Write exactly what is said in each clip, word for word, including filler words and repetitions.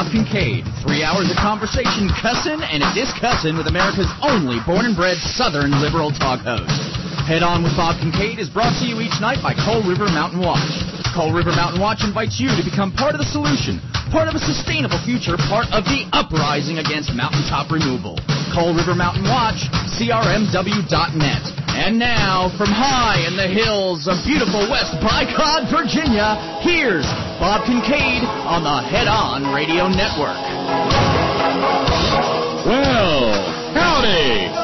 Bob Kincaid. Three hours of conversation cussin' and a discussin' with America's only born-and-bred Southern liberal talk host. Head On with Bob Kincaid is brought to you each night by Coal River Mountain Watch. Coal River Mountain Watch invites you to become part of the solution, part of a sustainable future, part of the uprising against mountaintop removal. Coal River Mountain Watch, C R M W dot net. And now, from high in the hills of beautiful West Bycod, Virginia, here's Bob Kincaid on the Head On Radio Network. Well, howdy!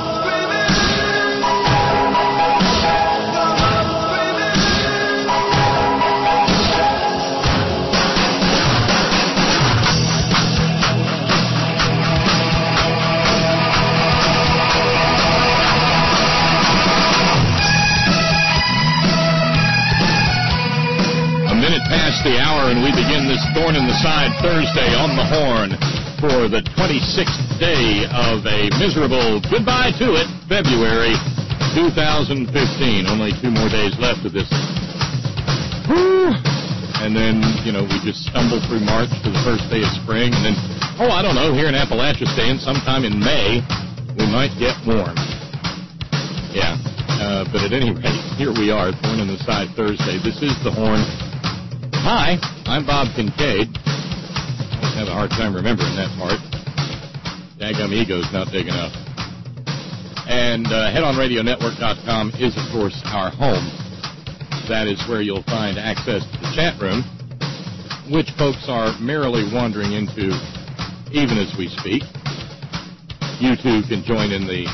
Past the hour, and we begin this Thorn in the Side Thursday on the Horn for the twenty-sixth day of a miserable goodbye to it, February two thousand fifteen. Only two more days left of this. Whew. And then, you know, we just stumble through March to the first day of spring, and then, oh, I don't know, here in Appalachia staying sometime in May, we might get warm. Yeah, uh, but at any rate, here we are, Thorn in the Side Thursday. This is the Horn. Hi, I'm Bob Kincaid. I have a hard time remembering that part. Daggum ego's not big enough. And uh, head on radio network dot com is, of course, our home. That is where you'll find access to the chat room, which folks are merrily wandering into even as we speak. You too can join in the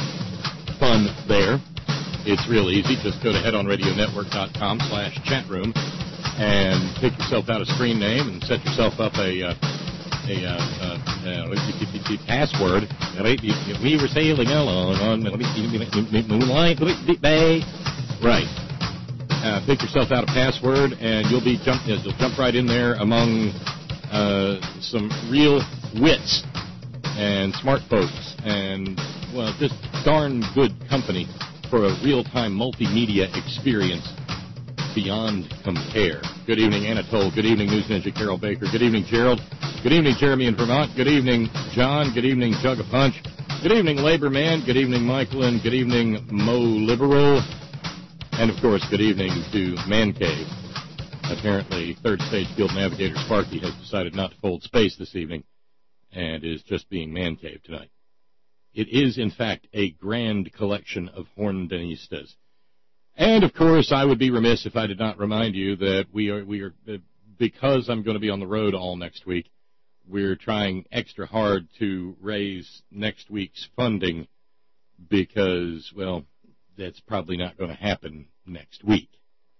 fun there. It's real easy. Just go to head on radio network dot com slash chat room. And pick yourself out a screen name and set yourself up a uh, a uh, uh, uh, password. We were sailing along on Moonlight Bay. Right. Uh, pick yourself out a password, and you'll be jump. You'll jump right in there among uh, some real wits and smart folks, and well, just darn good company for a real-time multimedia experience beyond compare. Good evening, Anatole. Good evening, News Ninja Carol Baker. Good evening, Gerald. Good evening, Jeremy in Vermont. Good evening, John. Good evening, Jug a Punch. Good evening, Labor Man. Good evening, Michael. And good evening, Mo Liberal. And, of course, good evening to Man Cave. Apparently, Third Stage Guild Navigator Sparky has decided not to fold space this evening and is just being Man Cave tonight. It is, in fact, a grand collection of Horndenistas. And, of course, I would be remiss if I did not remind you that we are, we are, because I'm going to be on the road all next week, we're trying extra hard to raise next week's funding because, well, that's probably not going to happen next week.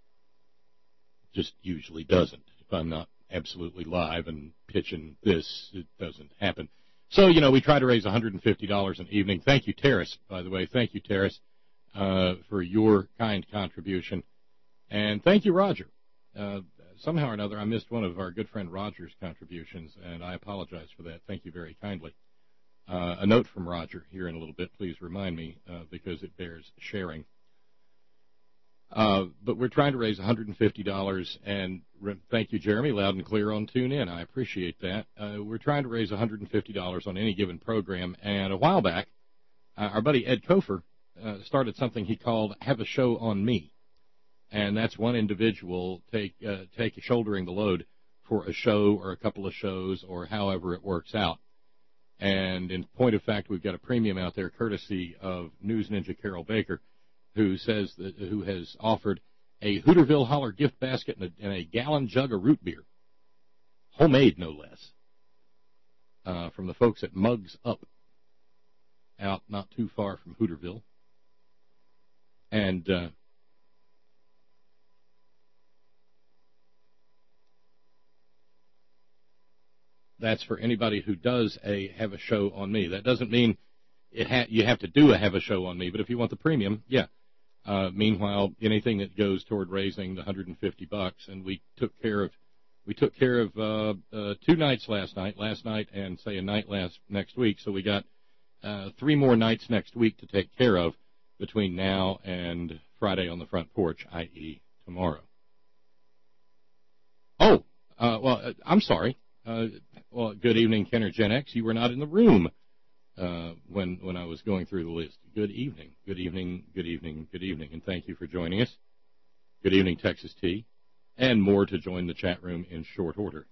Just usually doesn't. If I'm not absolutely live and pitching this, it doesn't happen. So, you know, we try to raise one hundred fifty dollars an evening. Thank you, Terrace, by the way. Thank you, Terrace. Uh, for your kind contribution. And thank you, Roger. Uh, somehow or another, I missed one of our good friend Roger's contributions, and I apologize for that. Thank you very kindly. Uh, a note from Roger here in a little bit. Please remind me, uh, because it bears sharing. Uh, but we're trying to raise one hundred fifty dollars, and re- thank you, Jeremy, loud and clear on TuneIn. I appreciate that. Uh, we're trying to raise one hundred fifty dollars on any given program, and a while back, uh, our buddy Ed Kofer Uh, started something he called Have a Show on Me. And that's one individual take uh, take shouldering the load for a show or a couple of shows or however it works out. And in point of fact, we've got a premium out there courtesy of News Ninja Carol Baker, who says that, who has offered a Hooterville Holler gift basket and a, and a gallon jug of root beer. Homemade, no less. Uh, from the folks at Mugs Up, out not too far from Hooterville. And uh, that's for anybody who does a have a show on me. That doesn't mean it ha- you have to do a have a show on me, but if you want the premium, yeah. Uh, meanwhile, anything that goes toward raising the one hundred fifty bucks, and we took care of we took care of uh, uh, two nights last night, last night and say a night last next week. So we got uh, three more nights next week to take care of between now and Friday on the front porch, that is tomorrow. Oh, uh, well, I'm sorry. Uh, Well, good evening, Kenner Gen X. You were not in the room uh, when when I was going through the list. Good evening, good evening, good evening, good evening, and thank you for joining us. Good evening, Texas T, and more to join the chat room in short order.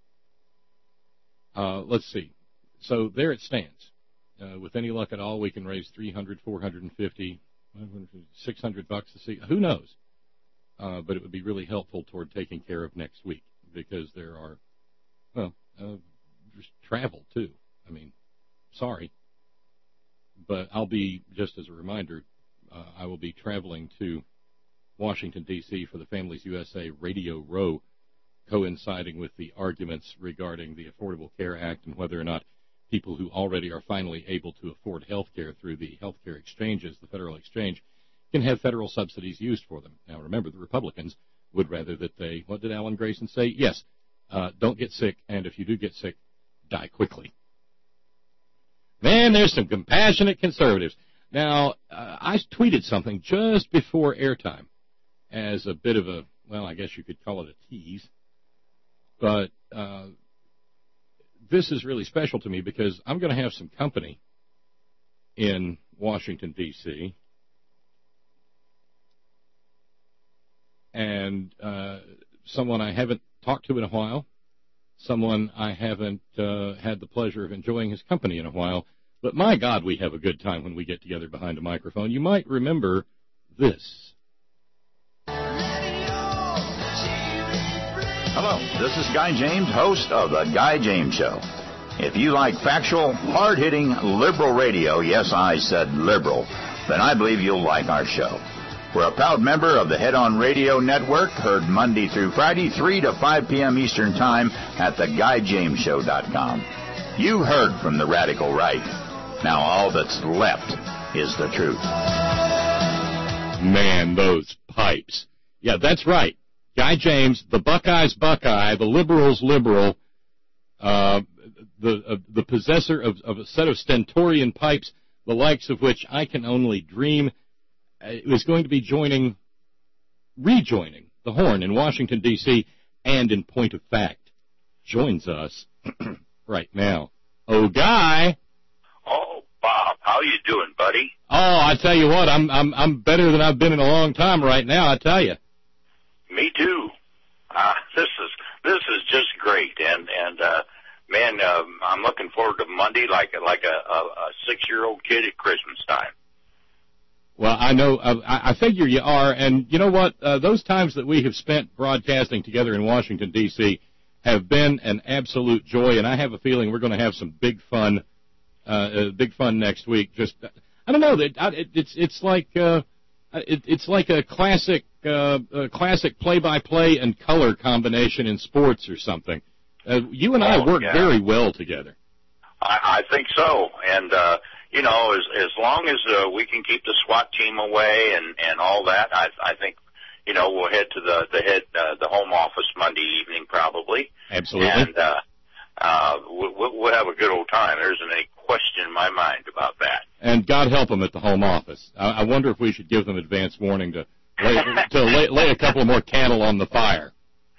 Uh, let's see. So there it stands. Uh, with any luck at all, we can raise three hundred, four hundred fifty, six hundred bucks to see. Who knows? Uh, but it would be really helpful toward taking care of next week because there are, well, uh, just travel too. I mean, sorry, but I'll be, just as a reminder, uh, I will be traveling to Washington, D C for the Families U S A Radio Row, coinciding with the arguments regarding the Affordable Care Act and whether or not people who already are finally able to afford health care through the health care exchanges, the federal exchange, can have federal subsidies used for them. Now, remember, the Republicans would rather that they, what did Alan Grayson say? Yes, uh, don't get sick, and if you do get sick, die quickly. Man, there's some compassionate conservatives. Now, uh, I tweeted something just before airtime as a bit of a, well, I guess you could call it a tease, but uh, this is really special to me because I'm going to have some company in Washington, D C, and uh, someone I haven't talked to in a while, someone I haven't uh, had the pleasure of enjoying his company in a while, but my God, we have a good time when we get together behind a microphone. You might remember this. Hello, this is Guy James, host of The Guy James Show. If you like factual, hard-hitting, liberal radio, yes, I said liberal, then I believe you'll like our show. We're a proud member of the Head On Radio Network, heard Monday through Friday, three to five p.m. Eastern Time at the guy james show dot com. You heard from the radical right. Now all that's left is the truth. Man, those pipes. Yeah, that's right. Guy James, the Buckeyes Buckeye, the liberals liberal, uh, the uh, the possessor of, of a set of stentorian pipes, the likes of which I can only dream, uh, is going to be joining, rejoining the Horn in Washington, D C, and in point of fact, joins us right now. Oh, Guy. Oh, Bob, how you doing, buddy? Oh, I tell you what, I'm I'm I'm better than I've been in a long time right now, I tell you. Me too. Uh, this is this is just great, and and uh, man, uh, I'm looking forward to Monday like like a, a, a six-year-old kid at Christmas time. Well, I know, uh, I, I figure you are, and you know what? Uh, those times that we have spent broadcasting together in Washington, D C have been an absolute joy, and I have a feeling we're going to have some big fun, uh, uh, big fun next week. Just, I don't know, it, it, it's it's like uh, it, it's like a classic uh, a classic play-by-play and color combination in sports or something. Uh, you and I oh, work yeah. very well together. I, I think so, and uh, you know, as as long as uh, we can keep the SWAT team away and and all that, I I think. You know, we'll head to the the head uh, the home office Monday evening probably. Absolutely. And uh, uh, we'll, we'll have a good old time. There isn't any question in my mind about that. And God help them at the home office. I, I wonder if we should give them advance warning to lay, to lay, lay a couple more cattle on the fire.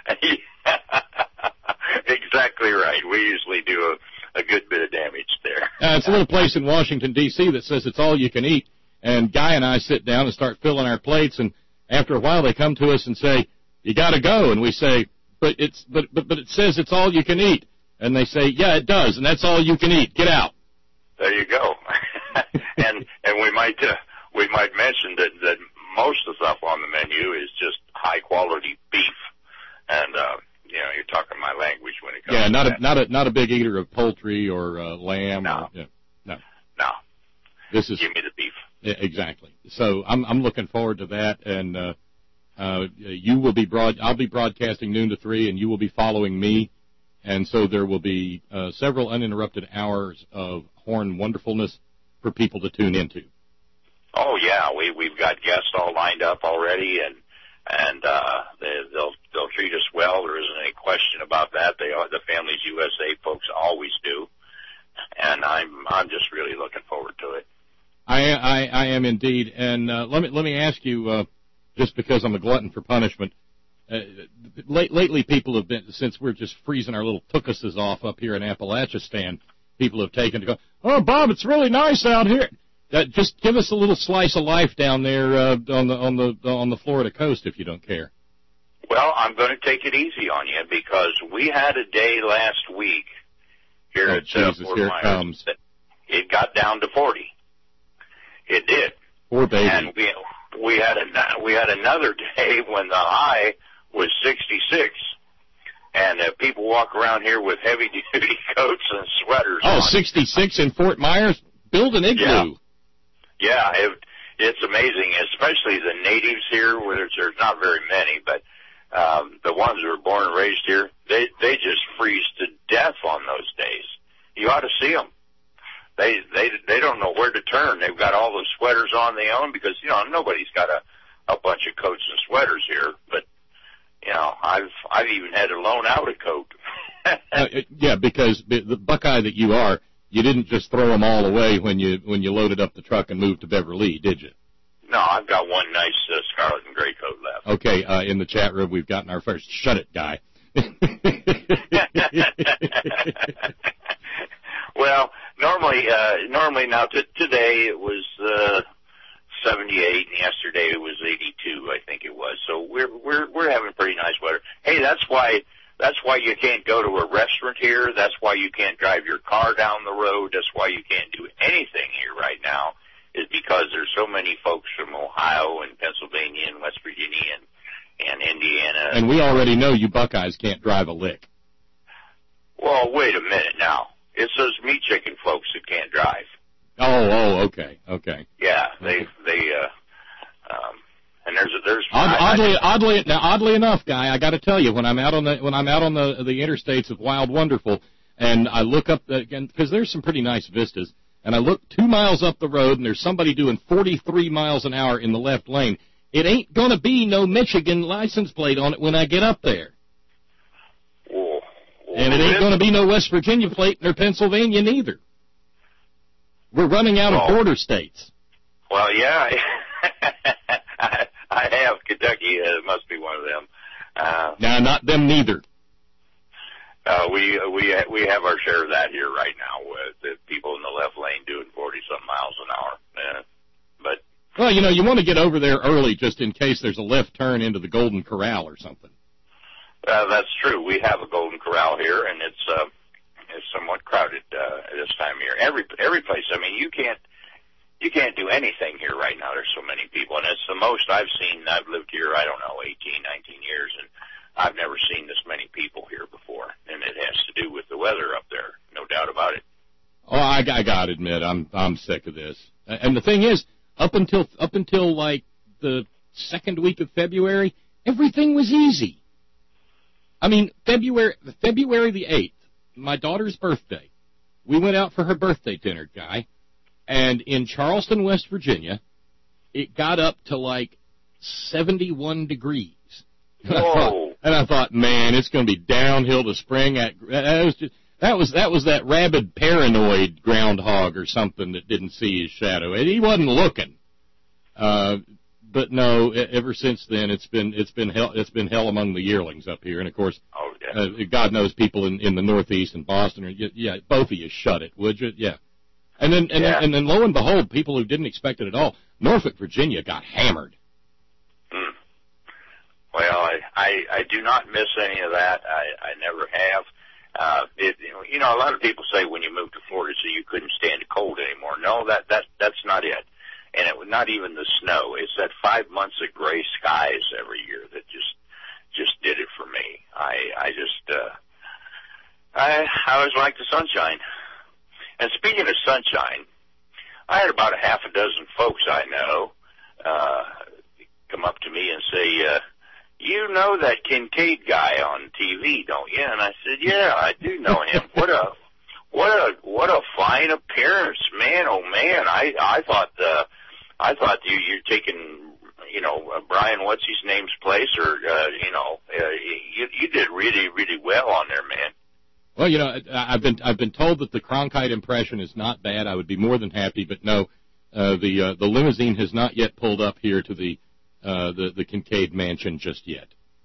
Exactly right. We usually do a, a good bit of damage there. Uh, it's a little place in Washington, D C that says it's all you can eat. And Guy and I sit down and start filling our plates, and after a while, they come to us and say, "You got to go," and we say, "But it's but but but it says it's all you can eat," and they say, "Yeah, it does, and that's all you can eat. Get out." There you go. and and we might uh, we might mention that that most of the stuff on the menu is just high quality beef, and uh, you know, you're talking my language when it comes. Yeah, to not that. a not a not a big eater of poultry or uh, lamb. No. Or, yeah, no, no. This is give me the beef. Yeah, exactly. So I'm I'm looking forward to that, and uh, uh, you will be broad. I'll be broadcasting noon to three, and you will be following me, and so there will be uh, several uninterrupted hours of Horn wonderfulness for people to tune into. Oh yeah, we we've got guests all lined up already, and and uh, they, they'll they'll treat us well. There isn't any question about that. They are, the Families U S A folks always do, and I'm I'm just really looking forward to it. I, I, I am indeed, and uh, let me let me ask you, uh, just because I'm a glutton for punishment, uh, late, lately people have been, since we're just freezing our little tookuses off up here in Appalachian, people have taken to go, oh, Bob, it's really nice out here. Uh, just give us a little slice of life down there uh, on the on the on the Florida coast, if you don't care. Well, I'm going to take it easy on you because we had a day last week here oh, at uh, Jesus, Fort here Myers. It comes. It got down to forty. It did. Poor baby. And we we had a we had another day when the high was sixty-six. And uh, people walk around here with heavy-duty coats and sweaters Oh, on. sixty-six in Fort Myers? Build an igloo. Yeah, yeah it, it's amazing, especially the natives here, where there's, there's not very many, but um, the ones who were born and raised here, they, they just freeze to death on those days. You ought to see them. They, they, they don't know where to turn. They've got all those sweaters on they own because, you know, nobody's got a, a bunch of coats and sweaters here, but you know, I've I've even had to loan out a coat. uh, yeah, because the Buckeye that you are, you didn't just throw them all away when you when you loaded up the truck and moved to Beverly, did you? No, I've got one nice uh, scarlet and gray coat left. Okay, uh, in the chat room we've gotten our first shut it guy. Well, normally uh, normally now t- today it was uh, seventy-eight, and yesterday it was eighty-two, I think it was. So we're we're we're having pretty nice weather. Hey, that's why that's why you can't go to a restaurant here. That's why you can't drive your car down the road. That's why you can't do anything here right now. Is because there's so many folks from Ohio and Pennsylvania and West Virginia and and Indiana. And we already know you Buckeyes can't drive a lick. Well, wait a minute now. It's those meat chicken folks that can't drive. Oh, oh, okay, okay. Yeah, they, they, uh, um, and there's, a, there's. Odd, I, oddly, I, oddly, now, oddly enough, guy, I got to tell you, when I'm out on the, when I'm out on the the interstates of Wild Wonderful, and I look up the, again, because there's some pretty nice vistas, and I look two miles up the road, and there's somebody doing forty-three miles an hour in the left lane. It ain't gonna be no Michigan license plate on it when I get up there. well, well, And it ain't gonna be no West Virginia plate nor Pennsylvania neither. We're running out of border states. Well, yeah, I, I have Kentucky. Uh, must be one of them. Uh, Now, not them neither. uh, we we we have our share of that here right now with the people in the left lane doing forty some miles an hour. Uh, but Well, you know, you want to get over there early just in case there's a left turn into the Golden Corral or something. uh, that's true. We have a Golden Corral here, and it's uh, it's somewhat crowded uh, at this time of year. Every every place. I mean, you can't you can't do anything here right now. There's so many people, and it's the most I've seen. I've lived here, I don't know, eighteen, nineteen years, and I've never seen this many people here before. And it has to do with the weather up there, no doubt about it. Oh, I, I got to admit, I'm I'm sick of this. And the thing is, up until up until like the second week of February, everything was easy. I mean, February February the eighth, my daughter's birthday. We went out for her birthday dinner, guy, and in Charleston, West Virginia, it got up to like seventy-one degrees. Whoa. And I thought, man, it's going to be downhill to spring. At, that was just, that was that was that rabid paranoid groundhog or something that didn't see his shadow. And he wasn't looking. Uh, but no, ever since then, it's been it's been hell it's been hell among the yearlings up here. And of course, Oh, yeah. uh, God knows people in, in the Northeast and Boston. Are, yeah, both of you shut it, would you? Yeah. And then and, Yeah. then, and then lo and behold, people who didn't expect it at all, Norfolk, Virginia, got hammered. Hmm. Well, I, I I do not miss any of that. I, I never have. Uh, it, you know, a lot of people say when you moved to Florida, so you couldn't stand the cold anymore. No, that that that's not it. And it was not even the snow. It's that five months of gray skies every year that just just did it for me. I I just uh, I I always like the sunshine. And speaking of sunshine, I had about a half a dozen folks I know uh, come up to me and say, uh, "You know that Kincaid guy on T V, don't you?" And I said, "Yeah, I do know him. What a what a what a fine appearance, man! Oh man, I I thought uh, I thought you you're taking you know uh, Brian what's his name's place, or uh, you know uh, you you did really really well on there, man." Well, you know, I've been I've been told that the Cronkite impression is not bad. I would be more than happy, but no, uh, the uh, the limousine has not yet pulled up here to the uh, the the Kincaid mansion just yet.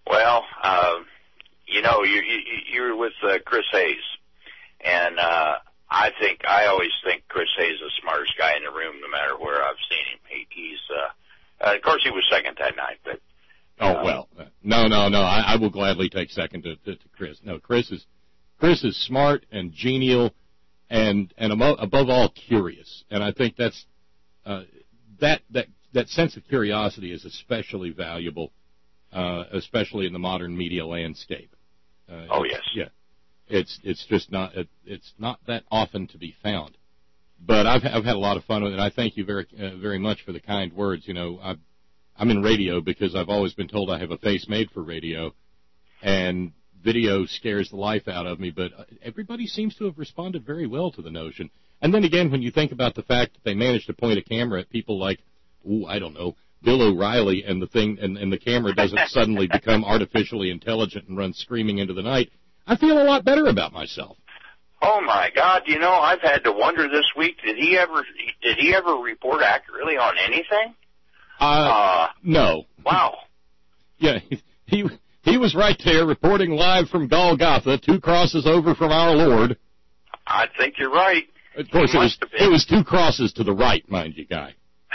Well, uh, you know, you, you, you're with uh, Chris Hayes, and uh, I think I always think Chris Hayes is the smartest guy in the room, no matter where I've seen him. He, he's, uh, uh, of course, he was second that night, but. Oh well, no, no, no. I, I will gladly take second to, to, to Chris. No, Chris is Chris is smart and genial, and and above, above all curious. And I think that's uh, that that that sense of curiosity is especially valuable, uh, especially in the modern media landscape. Uh, oh yes, yeah. It's it's just not it, it's not that often to be found. But I've I've had a lot of fun with it. And I thank you very uh, very much for the kind words. You know, I've. I'm in radio because I've always been told I have a face made for radio, and video scares the life out of me, but everybody seems to have responded very well to the notion. And then again, when you think about the fact that they managed to point a camera at people like, ooh, I don't know, Bill O'Reilly, and the thing, and, and the camera doesn't suddenly become artificially intelligent and run screaming into the night, I feel a lot better about myself. Oh my God! You know, I've had to wonder this week: did he ever did he ever report accurately on anything? Uh, uh, no. Wow. Yeah, he he was right there reporting live from Golgotha, two crosses over from our Lord. I think you're right. Of course, he it was it was two crosses to the right, mind you, Guy.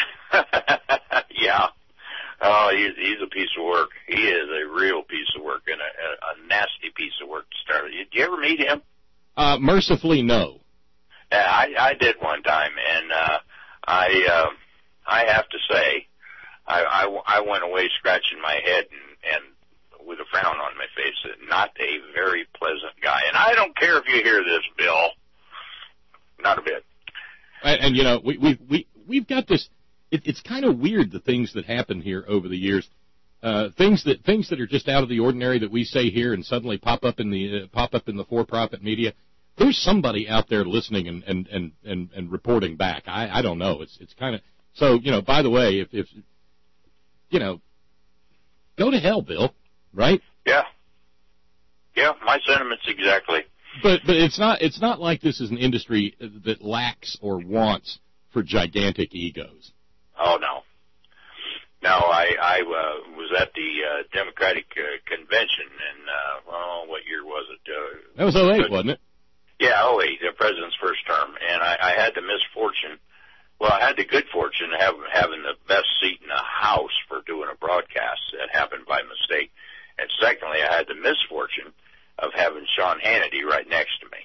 Yeah. Oh, he's he's a piece of work. He is a real piece of work and a, a, a nasty piece of work to start with. Did you ever meet him? Uh, mercifully, no. Yeah, I I did one time, and uh, I uh, I have to say. I, I, I went away scratching my head and, and with a frown on my face. Not a very pleasant guy. And I don't care if you hear this, Bill. Not a bit. And, and you know, we, we, we, we've got this, it, it's kind of weird, the things that happen here over the years. Uh, things that, things that are just out of the ordinary that we say here and suddenly pop up in the, uh, pop up in the for-profit media. There's somebody out there listening and, and, and, and, and reporting back. I, I don't know. It's, it's kind of, so, you know, by the way, if, if, you know, go to hell, Bill, right? Yeah. Yeah, my sentiments exactly. But but it's not it's not like this is an industry that lacks or wants for gigantic egos. Oh, no. No, I, I uh, was at the uh, Democratic uh, convention in, uh, oh, what year was it? Uh, that was oh eight, wasn't it? Yeah, oh eight, the president's first term. And I, I had the misfortune Well, I had the good fortune of having, having the best seat in the house for doing a broadcast. That happened by mistake. And secondly, I had the misfortune of having Sean Hannity right next to me.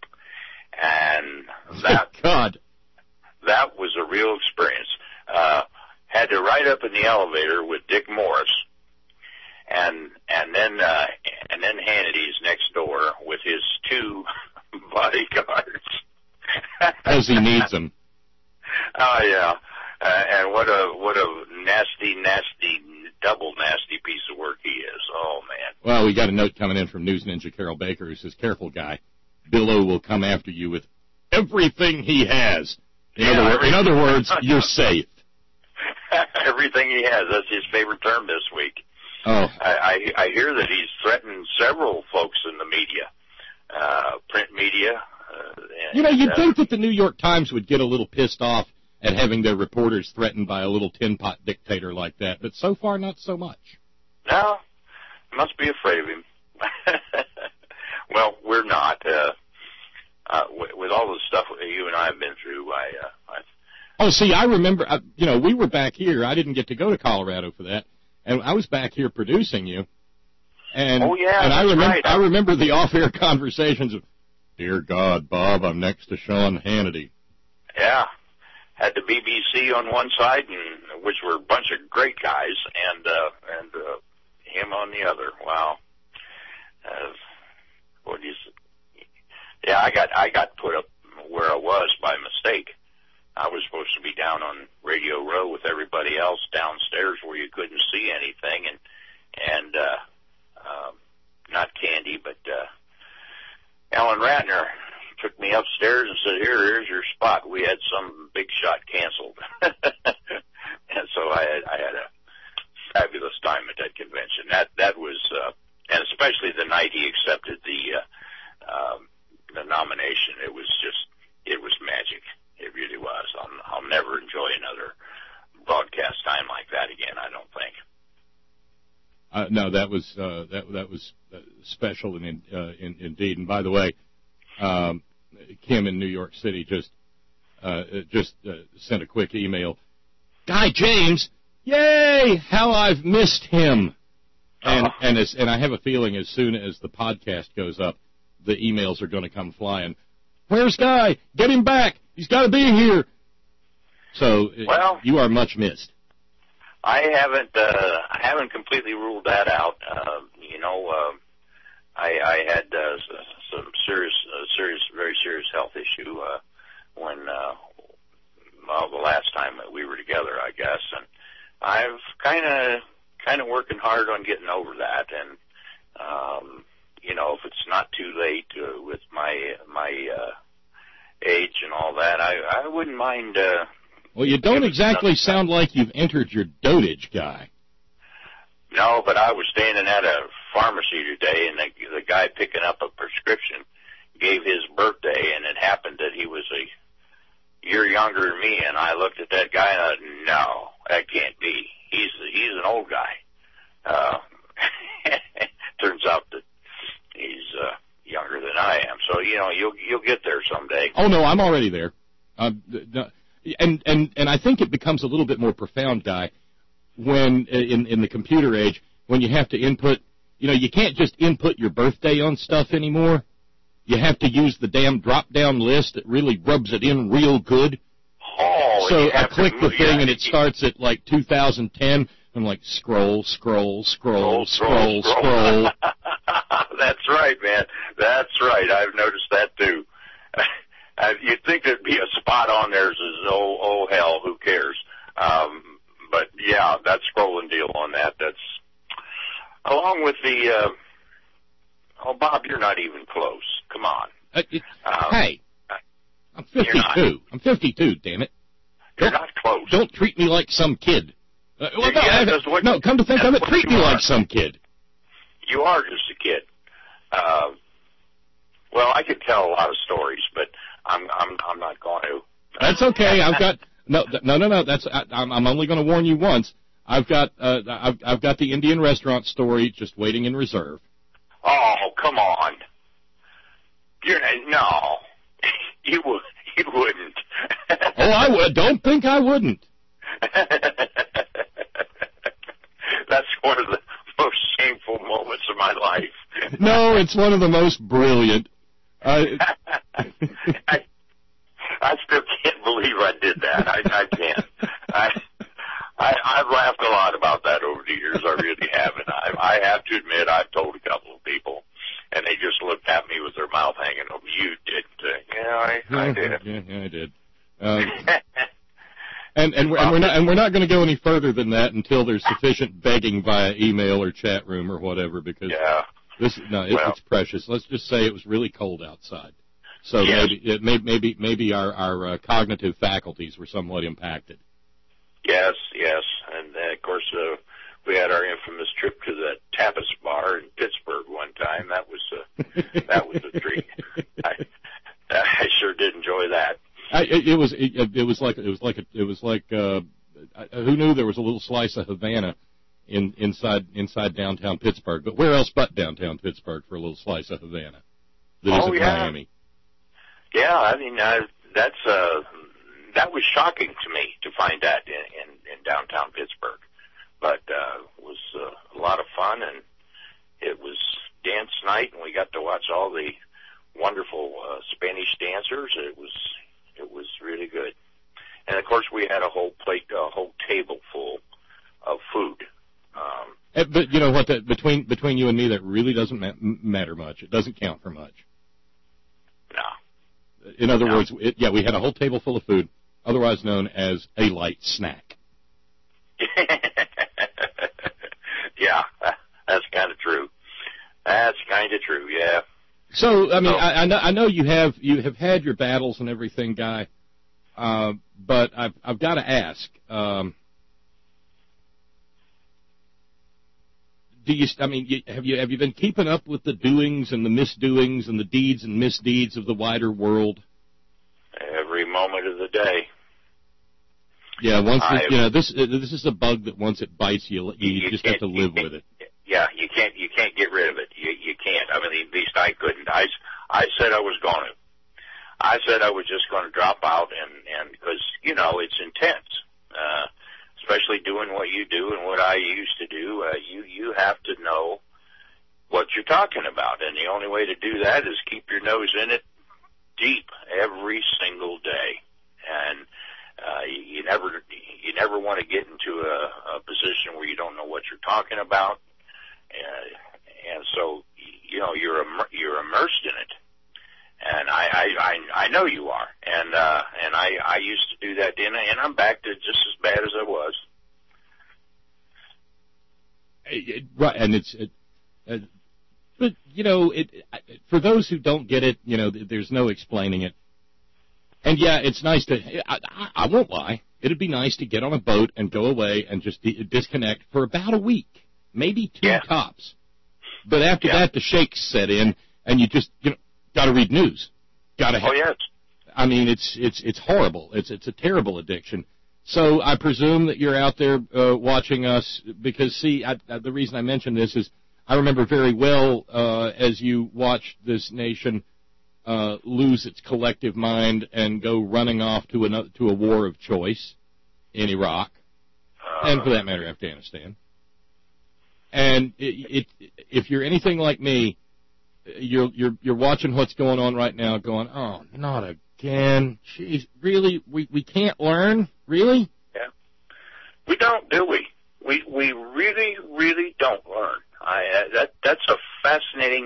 And that, oh, God. that was a real experience. Uh, had to ride up in the elevator with Dick Morris. And, and then, uh, and then Hannity's next door with his two bodyguards. As he needs them. Oh yeah, uh, and what a what a nasty, nasty, double nasty piece of work he is. Oh man. Well, we got a note coming in from News Ninja Carol Baker who says, "Careful, Guy. Bill O will come after you with everything he has." In, yeah, other, in other words, you're safe. Everything he has. That's his favorite term this week. Oh. I, I I hear that he's threatened several folks in the media, uh, print media. Uh, and, you know, you'd uh, think that the New York Times would get a little pissed off at having their reporters threatened by a little tin pot dictator like that, but so far not so much. No, must be afraid of him. Well, we're not. Uh, uh, with, with all the stuff you and I have been through, I, uh, I Oh, see, I remember, uh, you know, we were back here. I didn't get to go to Colorado for that, and I was back here producing you. And, oh, yeah, and I that's remember, right. I remember the off-air conversations of, "Dear God, Bob, I'm next to Sean Hannity." Yeah. Had the B B C on one side, and which were a bunch of great guys, and uh, and uh, him on the other. Wow. Uh, what do you say? Yeah, I got I got put up where I was by mistake. I was supposed to be down on Radio Row with everybody else downstairs where you couldn't see anything, and and uh, um, not Candy, but uh, Alan Ratner took me upstairs and said, "Here, here's your spot. We had some big shot canceled." And so I had, I had a fabulous time at that convention. That that was, uh, and especially the night he accepted the uh, um, the nomination. It was just, it was magic. It really was. I'll, I'll never enjoy another broadcast time like that again, I don't think. uh, no, that was uh, that that was uh, special and in, uh, in, indeed. And by the way, um, Kim in New York City just uh, just uh, sent a quick email. Guy James, yay! How I've missed him. And oh. and as, and I have a feeling as soon as the podcast goes up, the emails are going to come flying. Where's Guy? Get him back. He's got to be here. So well, you are much missed. I haven't uh, I haven't completely ruled that out. Uh, you know, uh, I, I had uh, some serious, uh, serious, very serious health issue uh, when uh, well, the last time that we were together, I guess, and I've kind of kind of working hard on getting over that. And um, you know, if it's not too late uh, with my my uh, age and all that, I I wouldn't mind. Uh, Well, you don't exactly sound like you've entered your dotage, Guy. No, but I was standing at a pharmacy today, and the, the guy picking up a prescription gave his birthday, and it happened that he was a year younger than me, and I looked at that guy, and I thought, no, that can't be. He's he's an old guy. Uh, turns out that he's uh, younger than I am, so, you know, you'll, you'll get there someday. Oh, no, I'm already there. Uh, no. And, and and I think it becomes a little bit more profound, Guy, when in in the computer age, when you have to input, you know, you can't just input your birthday on stuff anymore. You have to use the damn drop-down list that really rubs it in real good. Oh, so I click the move, thing, yeah. and it starts at, like, two thousand ten. I'm like, scroll, scroll, scroll, scroll, scroll. scroll. That's right, man. That's right. I've noticed that, too. Uh, you'd think there'd be a spot on there that says, oh, oh, hell, who cares? Um, but, yeah, that scrolling deal on that, that's, along with the, uh, oh, Bob, you're not even close. Come on. Uh, it, um, hey, I'm fifty-two. I'm fifty-two, damn it. You're Don't, not close. Don't treat me like some kid. Uh, well, no, yeah, I, that's what, no, come to think of it, treat me are. like some kid. You are just a kid. Uh, well, I could tell a lot of stories, but I'm I'm I'm not going to. That's okay. I've got no no no no. That's I, I'm I'm only going to warn you once. I've got uh I've I've got the Indian restaurant story just waiting in reserve. Oh, come on. You're no. You would you wouldn't. Oh, I would. Don't think I wouldn't. That's one of the most shameful moments of my life. No, it's one of the most brilliant. Uh, I, I still can't believe I did that. I, I can't. I, I, I've laughed a lot about that over the years. I really have. And I, I have to admit, I've told a couple of people, and they just looked at me with their mouth hanging open. You did. Uh, yeah, I, I did. Yeah, yeah, I did. Um, and and we're, and we're not and we're not going to go any further than that until there's sufficient begging via email or chat room or whatever, because yeah. this no, it, well, it's precious. Let's just say it was really cold outside, so yes. maybe it may, maybe maybe our our uh, cognitive faculties were somewhat impacted. Yes, yes, and uh, of course uh, we had our infamous trip to the Tapas Bar in Pittsburgh one time. That was uh, that was a treat. I, I sure did enjoy that. I, it, it was it, it was like it was like a, it was like uh, who knew there was a little slice of Havana in inside inside downtown Pittsburgh, but where else but downtown Pittsburgh for a little slice of Havana that oh, isn't yeah. Miami? Yeah, I mean uh, that's uh, that was shocking to me to find that in, in, in downtown Pittsburgh, but uh, it was uh, a lot of fun, and it was dance night, and we got to watch all the wonderful uh, Spanish dancers. It was it was really good, and of course we had a whole plate, a whole table full of food. Um, but you know what? That between between you and me, that really doesn't ma- matter much. It doesn't count for much. No. In other no. words, it, yeah, we had a whole table full of food, otherwise known as a light snack. Yeah, that's kind of true. That's kind of true. Yeah. So, I mean, oh. I, I, know, I know you have you have had your battles and everything, Guy, uh, but I've I've got to ask. Um, do you? I mean, you, have you have you been keeping up with the doings and the misdoings and the deeds and misdeeds of the wider world? Every moment of the day. Yeah, once it, you know this this is a bug that once it bites you, you, you just have to live with it. yeah, you can't you can't get rid of it. You you can't. I mean, at least I couldn't. I I said I was going to. I said I was just going to drop out, and and because you know it's intense, uh, especially doing what you do and what I used to do. Uh, you you have to know what you're talking about, and the only way to do that is keep your nose in it deep every single day, and uh, you, you never you never want to get into a, a position where you don't know what you're talking about, uh, and so you know you're immer- you're immersed in it, and I I, I, I know you are, and uh, and I, I used to do that then, and I'm back to just as bad as I was. Right, and it's. It, uh, But, you know, it, for those who don't get it, you know, there's no explaining it. And, yeah, it's nice to, I, I won't lie, it would be nice to get on a boat and go away and just de- disconnect for about a week, maybe two yeah. tops. But after yeah. that, the shakes set in, and you just, you know, got to read news. Got to. Oh, yes. I mean, it's it's it's horrible. It's it's a terrible addiction. So I presume that you're out there uh, watching us because, see, I, I, the reason I mention this is, I remember very well uh, as you watched this nation uh, lose its collective mind and go running off to another, to a war of choice in Iraq, uh, and for that matter, Afghanistan. And it, it, if you're anything like me, you're you're you're watching what's going on right now, going, "Oh, not again! Jeez, really? We we can't learn, really?" Yeah, we don't, do we? We we really really don't learn. I, uh, that that's a fascinating.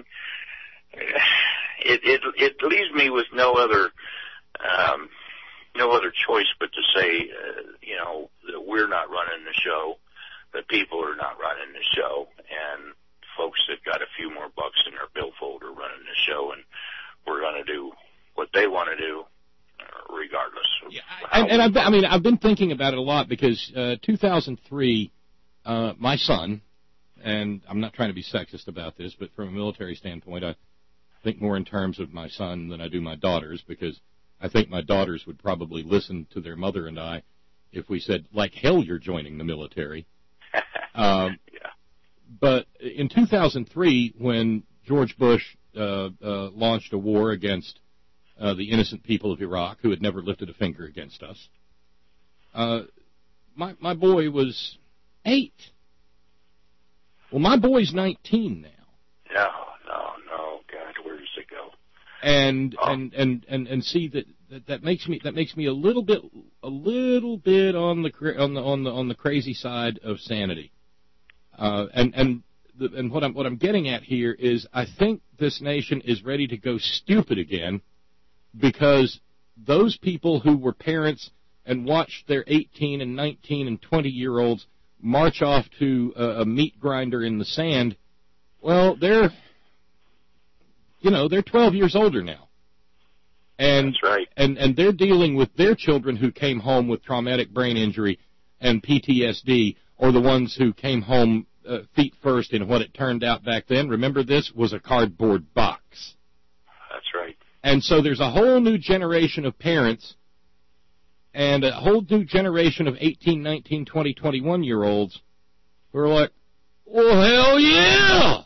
It it it leaves me with no other um, no other choice but to say, uh, you know, that we're not running the show, that people are not running the show, and folks that got a few more bucks in their billfold are running the show, and we're going to do what they want to do, uh, regardless. Of yeah, and, and I've been, I mean, I've been thinking about it a lot because uh, two thousand three, uh, my son. And I'm not trying to be sexist about this, but from a military standpoint, I think more in terms of my son than I do my daughters, because I think my daughters would probably listen to their mother and I if we said, like hell, you're joining the military. um, yeah. But in two thousand three, when George Bush uh, uh, launched a war against uh, the innocent people of Iraq, who had never lifted a finger against us, uh, my my boy was eight. Well, my boy's nineteen now. No, no, no, God, where does it go? And oh. and, and, and and see that, that that makes me that makes me a little bit a little bit on the on the on the on the crazy side of sanity. Uh, and and the, and what I'm what I'm getting at here is I think this nation is ready to go stupid again because those people who were parents and watched their eighteen and nineteen and twenty year olds march off to a, a meat grinder in the sand, well, they're, you know, they're twelve years older now. And, That's right. And, and they're dealing with their children who came home with traumatic brain injury and P T S D, or the ones who came home uh, feet first in what it turned out back then, remember this, was a cardboard box. That's right. And so there's a whole new generation of parents and a whole new generation of eighteen, nineteen, twenty, twenty-one-year-olds who are like, well, hell yeah!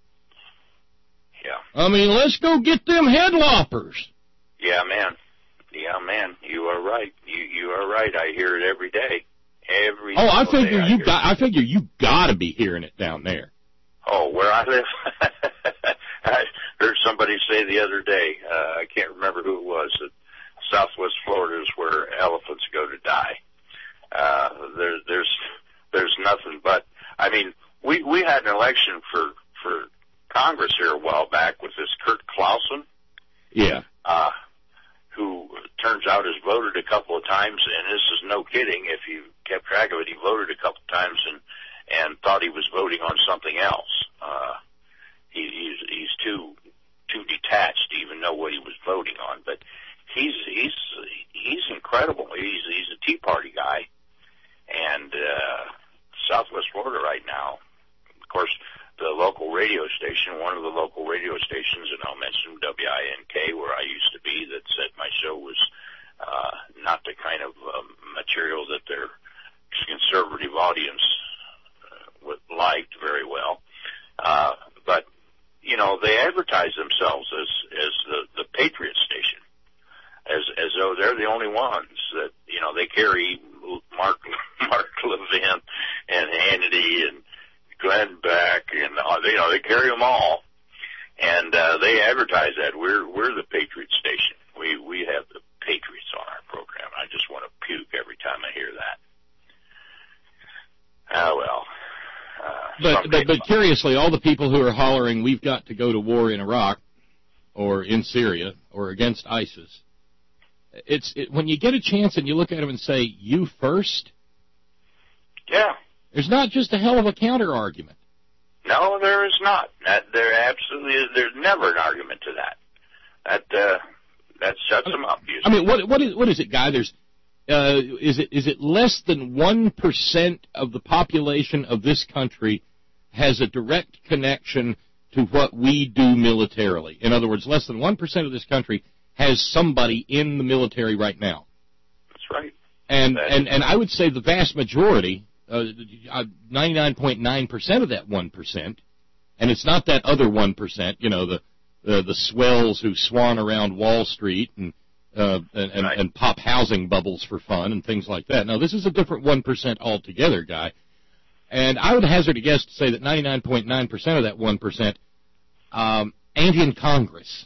Yeah. I mean, let's go get them head loppers. Yeah, man. Yeah, man. You are right. You you are right. I hear it every day. Every oh, I figure I you got. I figure you got to be hearing it down there. Oh, where I live, I heard somebody say the other day. Uh, I can't remember who it was. That Southwest Florida is where elephants go to die. Uh, there, there's there's nothing but. I mean, we we had an election for for Congress here a while back with this Kurt Clausen. Yeah. Uh, who turns out has voted a couple of times, and this is no kidding. If you kept track of it, he voted a couple of times and and thought he was voting on something else. Uh, he, he's he's too too detached to even know what he was voting on. But he's he's he's incredible. He's he's a Tea Party guy, and uh, Southwest Florida right now. Of course, the local radio station, one of the local radio stations, and I'll mention W I N K, where I used to be, that said my show was uh, not the kind of um, material that their conservative audience uh, liked very well. radio, they're the only ones that, you know, they carry Mark Mark Levin and Hannity and Glenn Beck, and uh, they, you know, they carry them all, and uh, they advertise that we're we're the Patriot station. We we have the Patriots on our program. I just want to puke every time I hear that. Ah, uh, well. Uh, but, but but curiously, all the people who are hollering, we've got to go to war in Iraq or in Syria or against ISIS, it's it, when you get a chance and you look at them and say, you first? Yeah. There's not just a hell of a counter-argument. No, there is not. That, there absolutely is. There's never an argument to that. That uh, that shuts them up. Usually. I mean, what what is what is it, Guy? There's uh, is it is it less than one percent of the population of this country has a direct connection to what we do militarily? In other words, less than one percent of this country has somebody in the military right now. That's right. And that and and I would say the vast majority. Uh, ninety-nine point nine percent of that one percent, and it's not that other one percent, you know, the the, the swells who swan around Wall Street and, uh, and, and, right. and pop housing bubbles for fun and things like that. Now, this is a different one percent altogether, Guy. And I would hazard a guess to say that ninety-nine point nine percent of that one percent um, ain't in Congress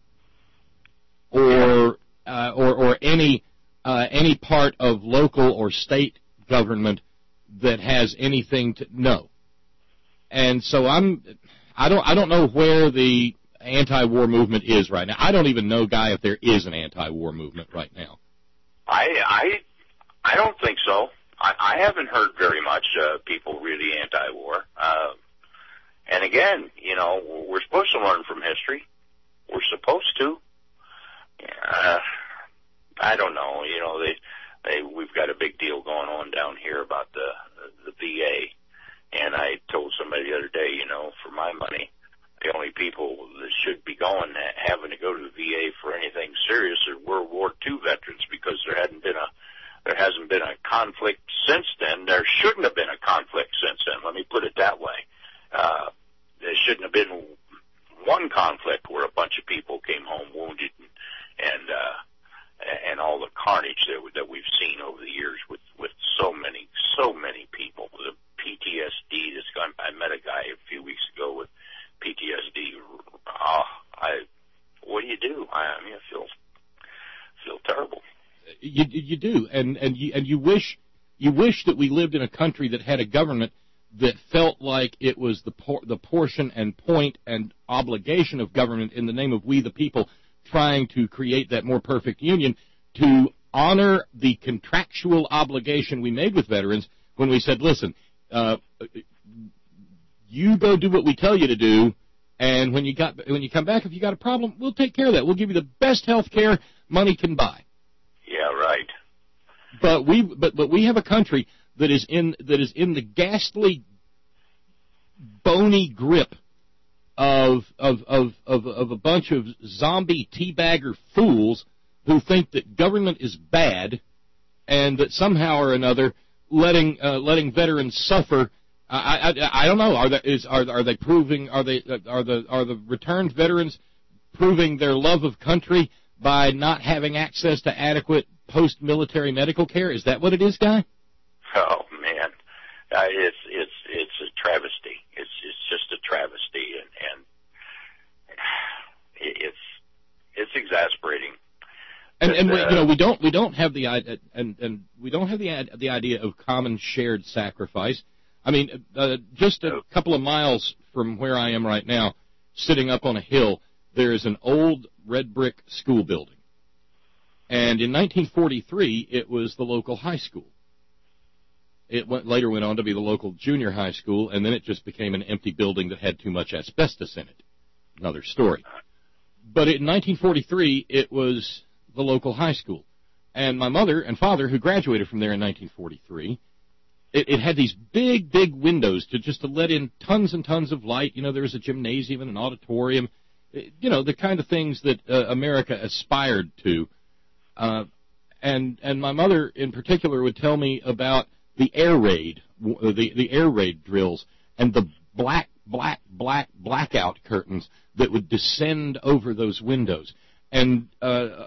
or, uh, or, or any, uh, any part of local or state government that has anything to know. And so I'm I don't I don't know where the anti-war movement is right now. I don't even know, Guy, if there is an anti-war movement right now. I I I don't think so. I, I haven't heard very much uh, people really anti-war. Uh, and again, you know, we're supposed to learn from history. We're supposed to. Uh, I don't know. You know, they. Hey, we've got a big deal going on down here about the the V A, and I told somebody the other day, you know, for my money, the only people that should be going, having to go to the V A for anything serious are World War Two veterans, because there hadn't been a there hasn't been a conflict since then. There shouldn't have been a conflict since then. Let me put it that way. Uh, there shouldn't have been one conflict where a bunch of people came home wounded and. and uh, and all the carnage that, that we've seen over the years with, with so many, so many people. The P T S D, this guy, I met a guy a few weeks ago with P T S D. Oh, I, what do you do? I, I mean, I feel, feel terrible. You, you do, and, and you, and you wish, you wish that we lived in a country that had a government that felt like it was the por- the portion and point and obligation of government in the name of we the people, trying to create that more perfect union, to honor the contractual obligation we made with veterans when we said, listen, uh, you go do what we tell you to do, and when you got when you come back, if you got a problem, we'll take care of that. We'll give you the best health care money can buy. Yeah, right. But we but but we have a country that is in that is in the ghastly, bony grip Of, of of of of a bunch of zombie teabagger fools who think that government is bad, and that somehow or another letting uh, letting veterans suffer. I, I I don't know. Are they is are are they proving are they are the are the returned veterans proving their love of country by not having access to adequate post-military medical care? Is that what it is, Guy? Oh man, uh, it's it's it's a travesty. It's it's just a travesty, and, and it's it's exasperating. And but, and we, uh, you know we don't we don't have the and and we don't have the the idea of common shared sacrifice. I mean, uh, just a couple of miles from where I am right now, sitting up on a hill, there is an old red brick school building, and in nineteen forty-three it was the local high school. It went, later went on to be the local junior high school, and then it just became an empty building that had too much asbestos in it. Another story. But in nineteen forty-three, it was the local high school. And my mother and father, who graduated from there in nineteen forty-three, it, it had these big, big windows to just to let in tons and tons of light. You know, there was a gymnasium and an auditorium, you know, the kind of things that uh, America aspired to. Uh, and and my mother, in particular, would tell me about the air raid, the, the air raid drills, and the black, black, black blackout curtains that would descend over those windows. And uh,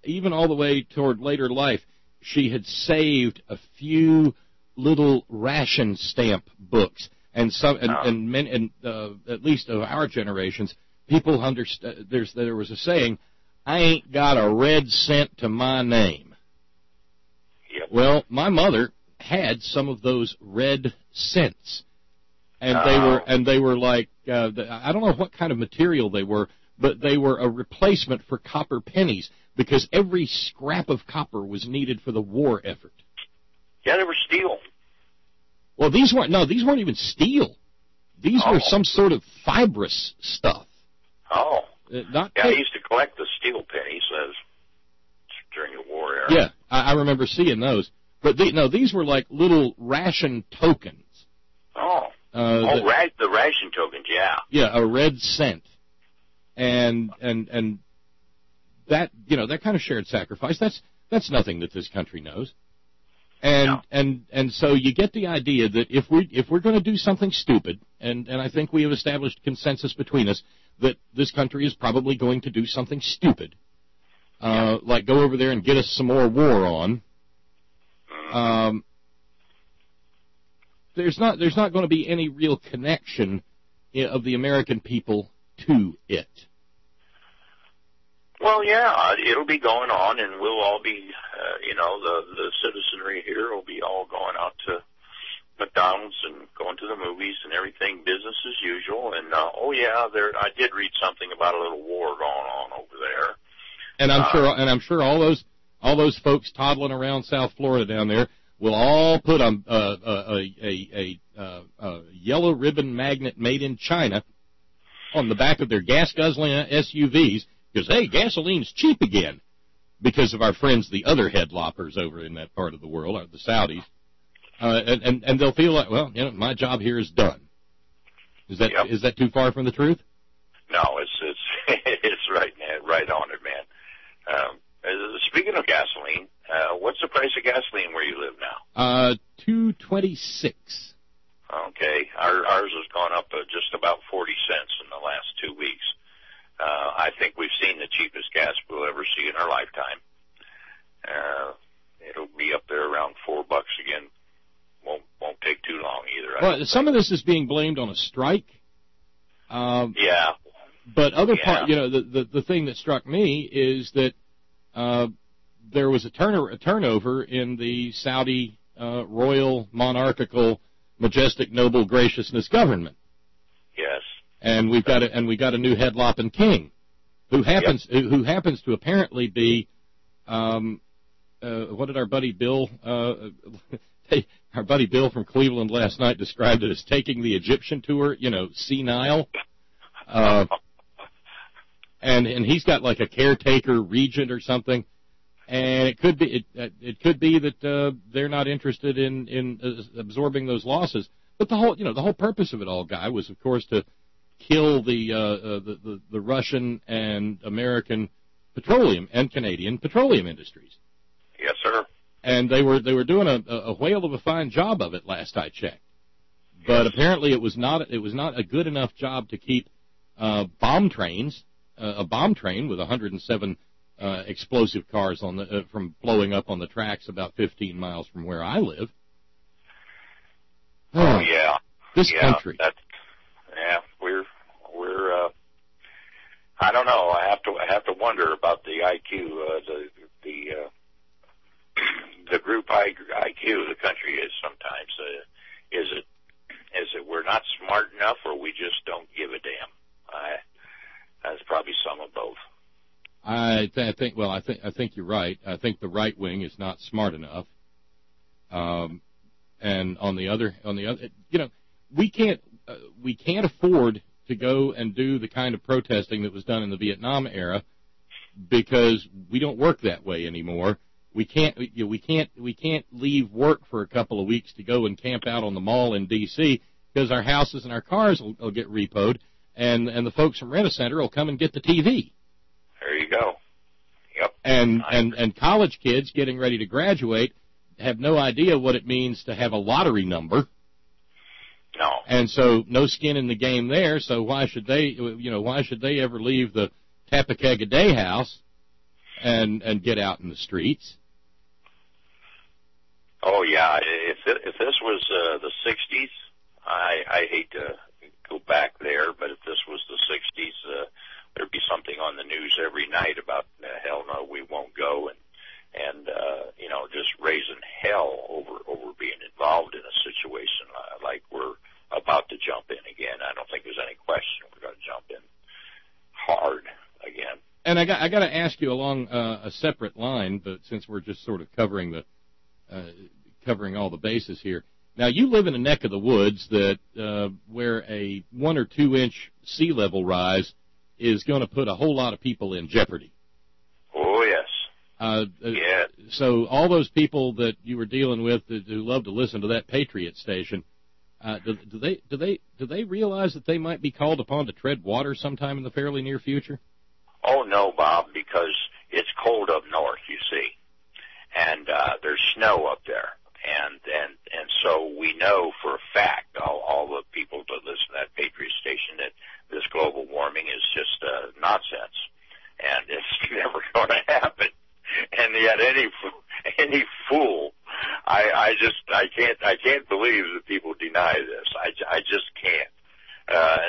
even all the way toward later life, she had saved a few little ration stamp books, and some, and Oh. and, men, and uh, at least of our generations, people understand. There's there was a saying, "I ain't got a red cent to my name." Yep. Well, my mother had some of those red cents, and they Oh. were and they were like uh, the, I don't know what kind of material they were, but they were a replacement for copper pennies because every scrap of copper was needed for the war effort. Yeah, they were steel. Well, these weren't no, these weren't even steel. These Oh. were some sort of fibrous stuff. Oh. Uh, not Yeah, I tape. used to collect the steel pennies as during the war era. Yeah, I, I remember seeing those. But the, no, these were like little ration tokens. Oh. Uh, oh, that- ra- the ration tokens, yeah. Yeah, a red cent, and and and that you know that kind of shared sacrifice. That's that's nothing that this country knows. And No. and and so you get the idea that if we if we're going to do something stupid, and and I think we have established consensus between us that this country is probably going to do something stupid, uh, like go over there and get us some more war on. Um, there's not there's not going to be any real connection i- of the American people to it. Well, yeah, it'll be going on, and we'll all be, uh, you know, the the citizenry here will be all going out to McDonald's and going to the movies and everything, business as usual. And uh, oh yeah, there I did read something about a little war going on over there. And I'm Uh, sure and I'm sure all those all those folks toddling around South Florida down there will all put a a a a, a, a, a yellow ribbon magnet made in China on the back of their gas guzzling S U Vs. Because, hey, gasoline's cheap again because of our friends, the other headloppers over in that part of the world, or the Saudis. Uh, and, and, and they'll feel like, well, you know, my job here is done. Is that Yep. is that too far from the truth? No, it's it's it's right, man, right on it, man. Um, uh, speaking of gasoline, uh, what's the price of gasoline where you live now? Uh, two twenty-six. Okay, our, ours has gone up uh, just about forty cents in the last two weeks. Uh, I think we've seen the cheapest gas we'll ever see in our lifetime. Uh, it'll be up there around four bucks again. Won't won't take too long either. I Well, don't some think. of this is being blamed on a strike. Um, Yeah. But other Yeah. part, you know, the, the the thing that struck me is that uh, there was a, turn- a turnover in the Saudi uh, royal, monarchical, majestic, noble graciousness government, Yes. and we've got a, and we got a new headlopping king, who happens who, who happens to apparently be, um, uh, what did our buddy Bill, uh, our buddy Bill from Cleveland last night described it as taking the Egyptian tour, you know, senile. Uh, And and he's got like a caretaker regent or something, and it could be it it could be that uh, they're not interested in in uh, absorbing those losses. But the whole you know the whole purpose of it all, Guy, was of course to kill the uh, uh, the, the the Russian and American petroleum and Canadian petroleum industries. Yes, sir. And they were they were doing a, a whale of a fine job of it last I checked. But Yes. apparently it was not it was not a good enough job to keep uh, bomb trains. Uh, a bomb train with one hundred seven uh, explosive cars on the uh, from blowing up on the tracks about fifteen miles from where I live. Oh yeah. This yeah, country. That's, yeah, we're we're. Uh, I don't know. I have to I have to wonder about the I Q, uh, the the uh, the group I, IQ the country is sometimes. Uh, is it is it we're not smart enough, or we just don't give a damn? I. That's probably some of both. I, th- I think. Well, I think I think you're right. I think the right wing is not smart enough. Um, and on the other, on the other, you know, we can't uh, we can't afford to go and do the kind of protesting that was done in the Vietnam era because we don't work that way anymore. We can't you know, we can't we can't leave work for a couple of weeks to go and camp out on the mall in D C because our houses and our cars will, will get repoed. And and the folks from Rent-A-Center will come and get the T V. There you go. Yep. And I and agree. and college kids getting ready to graduate have no idea what it means to have a lottery number. No. And so no skin in the game there. So why should they you know why should they ever leave the Tappacaga Day House and and get out in the streets. Oh yeah, if if this was uh, the sixties, I I hate to go back there, but if this was the sixties, uh, there'd be something on the news every night about uh, hell no, we won't go, and and uh, you know, just raising hell over over being involved in a situation uh, like we're about to jump in again. I don't think there's any question we're going to jump in hard again. And I got I got to ask you along uh, a separate line, but since we're just sort of covering the uh, covering all the bases here. Now, you live in a neck of the woods that uh, where a one or two inch sea level rise is going to put a whole lot of people in jeopardy. Oh yes. Uh, yeah. So all those people that you were dealing with that, who love to listen to that Patriot station, uh, do, do they do they do they realize that they might be called upon to tread water sometime in the fairly near future? Oh no, Bob, because it's cold up north, you see, and uh, there's snow up there. And, and, and so we know for a fact, all, all the people that listen to that Patriot station, that this global warming is just uh, nonsense. And it's never going to happen. And yet any, any fool, I, I just, I can't, I can't believe that people deny this. I, I just can't. Uh,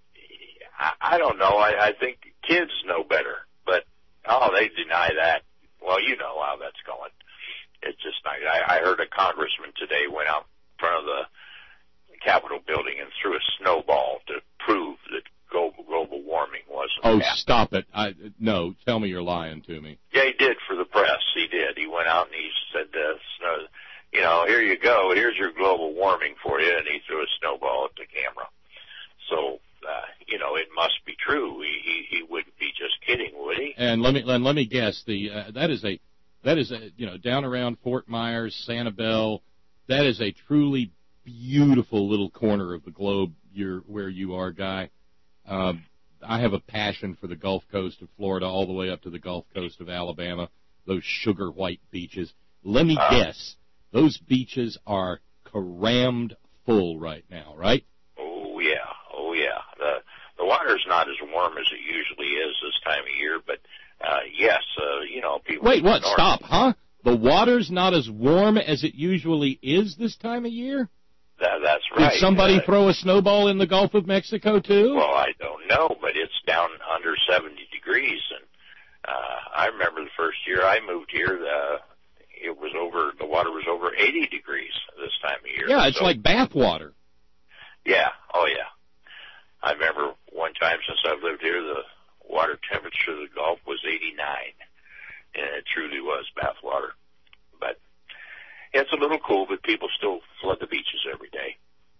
I, I don't know. I, I think kids know better, but, oh, they deny that. Well, you know how that's going. It's just not. I, I heard a congressman today went out in front of the Capitol building and threw a snowball to prove that global, global warming wasn't Oh, happening. Stop it. I, no, tell me you're lying to me. Yeah, he did for the press. He did. He went out and he said, uh, snow, you know, here you go. Here's your global warming for you. And he threw a snowball at the camera. So, uh, you know, it must be true. He, he, he wouldn't be just kidding, would he? And let me, and let me guess. The uh, that is a That is, a, you know, down around Fort Myers, Sanibel, that is a truly beautiful little corner of the globe you're, where you are, Guy. Uh, I have a passion for the Gulf Coast of Florida all the way up to the Gulf Coast of Alabama, those sugar white beaches. Let me uh, guess, those beaches are crammed full right now, right? Oh, yeah. Oh, yeah. The, the water's not as warm as it usually is this time of year, but Uh, yes, uh, you know, people... Wait, what? Stop, huh? The water's not as warm as it usually is this time of year? That, that's right. Did somebody uh, throw a snowball in the Gulf of Mexico, too? Well, I don't know, but it's down under seventy degrees. And uh, I remember the first year I moved here, uh, it was over, the water was over eighty degrees this time of year. Yeah, it's so, like bath water. Yeah, oh, yeah. I remember one time since I've lived here, the water temperature of the Gulf was eighty-nine, and it truly was bath water. But it's a little cool, but people still flood the beaches every day.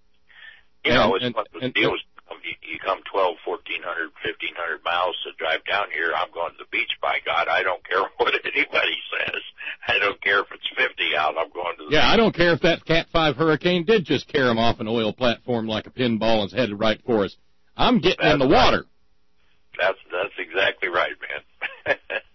You and, know, it's and, one of those and, deals. You, you come twelve, fourteen hundred, fifteen hundred miles to drive down here. I'm going to the beach, by God. I don't care what anybody says. I don't care if it's fifty out. I'm going to the Yeah, beach. I don't care if that Cat five hurricane did just carry him off an oil platform like a pinball and is headed right for us. I'm getting That's in the water. Right. That's that's exactly right, man.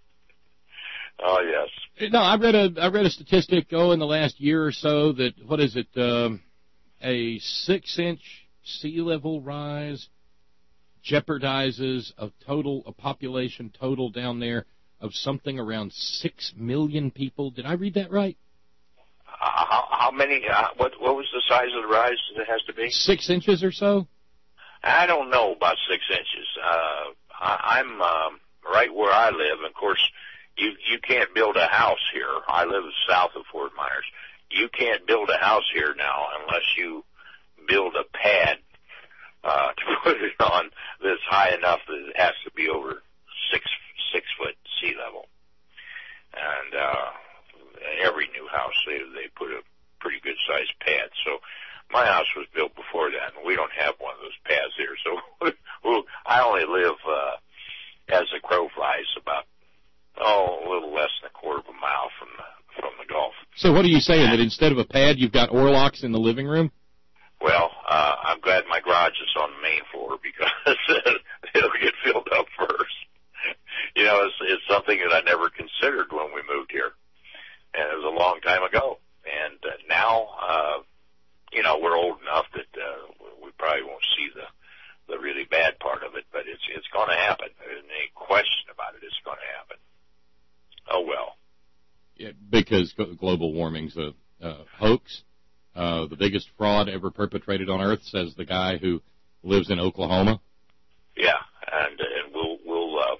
Oh yes. No, I read a I read a statistic oh in the last year or so that what is it um, a six inch sea level rise jeopardizes a total a population total down there of something around six million people. Did I read that right? Uh, how, how many? Uh, what what was the size of the rise it has to be? Six inches or so. I don't know about six inches. Uh, I, I'm um, right where I live. Of course, you you can't build a house here. I live south of Fort Myers. You can't build a house here now unless you build a pad uh, to put it on that's high enough that it has to be over six six foot sea level. And uh, every new house they they put a pretty good sized pad. So my house was built before that, and we don't have one of those pads here. So I only live uh, as the crow flies about oh a little less than a quarter of a mile from the from the Gulf. So what are you saying, that instead of a pad, you've got Orlocks in the living room? Well, uh, I'm glad my garage is on the main floor because it'll get filled up first. You know, it's, it's something that I never considered when we moved here, and it was a long time ago. And uh, now, uh, you know, we're old enough that uh, we probably won't see the the really bad part of it, but it's it's going to happen. There's any question about it. It's going to happen. Oh, well. Yeah, because global warming's a uh, hoax. Uh, the biggest fraud ever perpetrated on Earth, says the guy who lives in Oklahoma. Yeah, and and we'll we'll. Uh,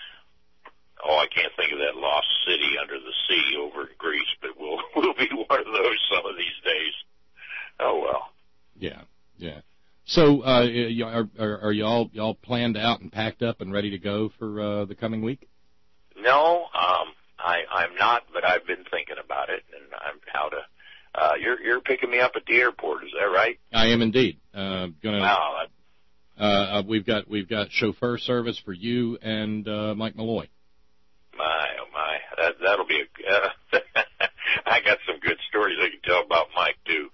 oh, I can't think of that lost city under the sea over in Greece, but we'll we'll be one of those some of these days. Oh well. Yeah, yeah. So, uh, are, are, are y'all y'all planned out and packed up and ready to go for uh, the coming week? No, um, I I'm not, but I've been thinking about it, and I'm how to. Uh, you're you're picking me up at the airport, is that right? I am indeed. Uh, gonna. Wow. Uh, we've got we've got chauffeur service for you and uh, Mike Malloy. My oh my, that that'll be a. Uh, I got some good stories I can tell about Mike too.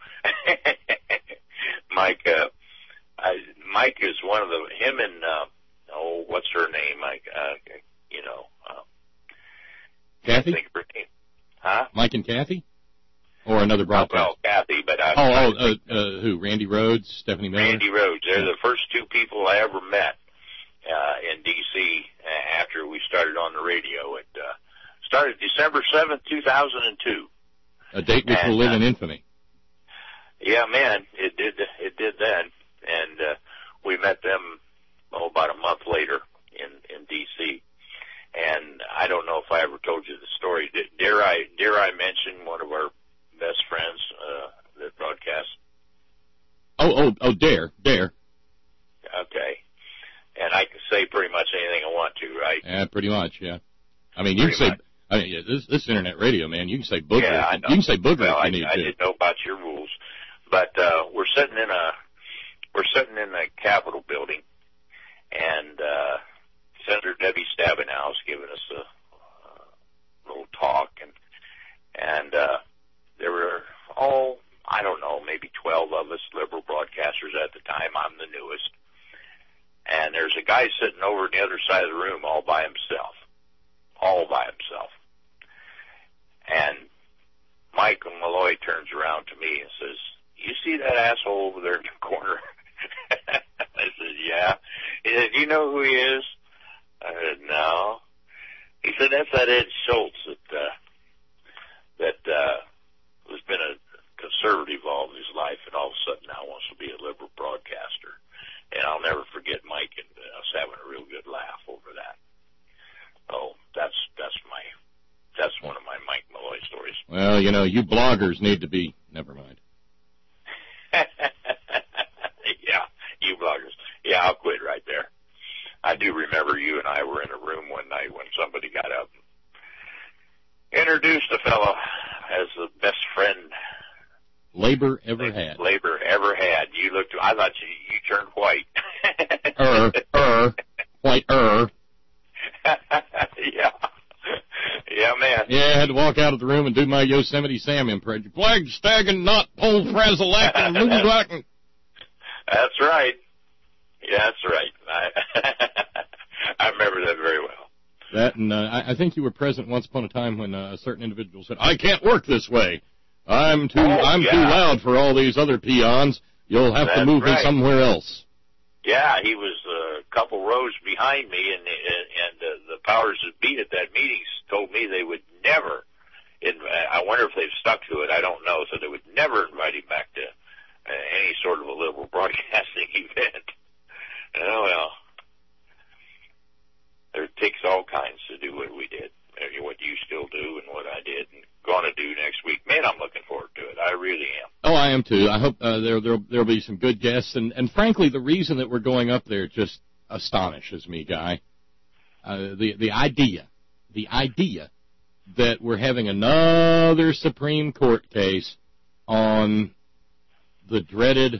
Mike, uh, I, Mike is one of the him and uh, oh, what's her name? Mike, uh, you know, uh, Kathy. Think of her name. Huh? Mike and Kathy. Or another broadcast. Oh, well, Kathy, but I. Oh, oh uh, uh, who? Randy Rhodes, Stephanie Miller? Randy Rhodes. They're the first two people I ever met uh, in D C after we started on the radio. It uh, started December seventh, two thousand two. A date which and, will live uh, in infamy. Yeah, man, it did. It did then, and uh, we met them oh, about a month later in in D C. And I don't know if I ever told you the story. Dare I? Dare I mention one of our best friends uh, that broadcast? Oh, oh, oh, dare, dare. Okay. And I can say pretty much anything I want to, right? Yeah, pretty much, yeah. I mean, you pretty can say, much. I mean, yeah, this this internet radio, man, you can say booger. Yeah, I know. You can say booger well, if you I, need I to. didn't know about your rules. But uh, we're sitting in a we're sitting in the Capitol building, and uh, Senator Debbie Stabenow is giving us a uh, little talk, and and uh, there were, oh, I don't know, maybe twelve of us, liberal broadcasters at the time. I'm the newest. And there's a guy sitting over on the other side of the room all by himself. All by himself. And Mike Malloy turns around to me and says, "You see that asshole over there in the corner?" I said, "Yeah." He said, "Do you know who he is?" I said, "No." He said, "That's that Ed Schultz that, uh, that, uh, has been a conservative all of his life and all of a sudden now wants to be a liberal broadcaster." And I'll never forget Mike and us having a real good laugh over that. Oh, that's that's my that's one of my Mike Malloy stories. Well, you know, you bloggers need to be. Never mind. Yeah, you bloggers. Yeah, I'll quit right there. I do remember you and I were in a room one night when somebody got up and introduced a fellow as the best friend Labor ever had. Labor ever had. You looked, I thought you, you turned white. Er, er, white er. Yeah. Yeah, man. Yeah, I had to walk out of the room and do my Yosemite Sam impression. Flag, staggin, not pole, frazzalackin, moonwalking. That's right. Yeah, that's right. I, I remember that very well. That, and uh, I, I think you were present once upon a time when uh, a certain individual said, "I can't work this way. I'm too, oh, I'm yeah. too loud for all these other peons. You'll have That's to move right. me somewhere else." Yeah, he was a couple rows behind me, and and, and uh, the powers that be at that meeting told me they would never. Inv- I wonder if they've stuck to it. I don't know. So they would never invite him back to uh, any sort of a liberal broadcasting event. Oh well, there takes all kinds to do what we did, what you still do, and what I did, and going to do next week. Man, I'm looking forward to it. I really am. Oh, I am too. I hope uh, there there there'll be some good guests, and and frankly, the reason that we're going up there just astonishes me, Guy. Uh, the the idea, the idea that we're having another Supreme Court case on the dreaded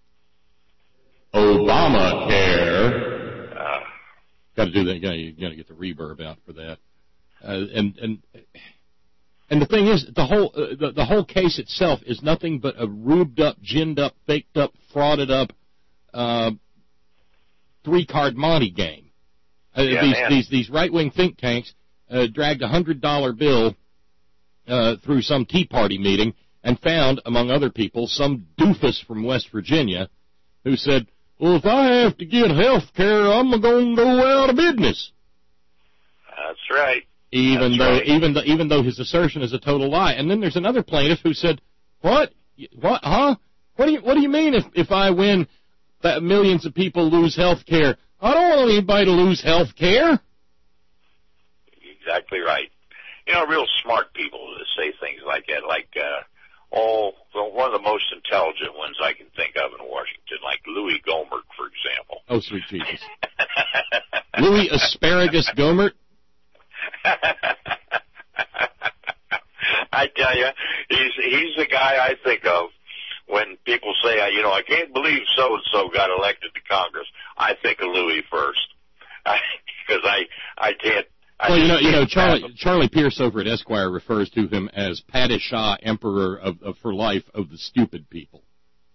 Obamacare. Uh, got to do that. You got you got to get the reverb out for that. Uh, and and and the thing is, the whole uh, the, the whole case itself is nothing but a rubed up, ginned up, faked up, frauded up, uh, three card Monte game. Uh, yeah, these, man. these these right wing think tanks uh, dragged a hundred dollar bill uh, through some Tea Party meeting and found, among other people, some doofus from West Virginia who said, "Well, if I have to get health care, I'm going to go out of business." That's right. Even That's though, right. even though, even though his assertion is a total lie. And then there's another plaintiff who said, "What? What? Huh? What do you, what do you mean if, if I win that millions of people lose health care? I don't want anybody to lose health care." Exactly right. You know, real smart people that say things like that, like, uh, oh, well, one of the most intelligent ones I can think of in Washington, like Louis Gohmert, for example. Oh, sweet Jesus. Louis Asparagus Gohmert? I tell you, he's, he's the guy I think of when people say, you know, I can't believe so-and-so got elected to Congress. I think of Louis first. Because I, I can't. I Well, you know, just you know, can't Charlie fathom. Charlie Pierce over at Esquire refers to him as Padishah, Emperor of, of for life of the stupid people.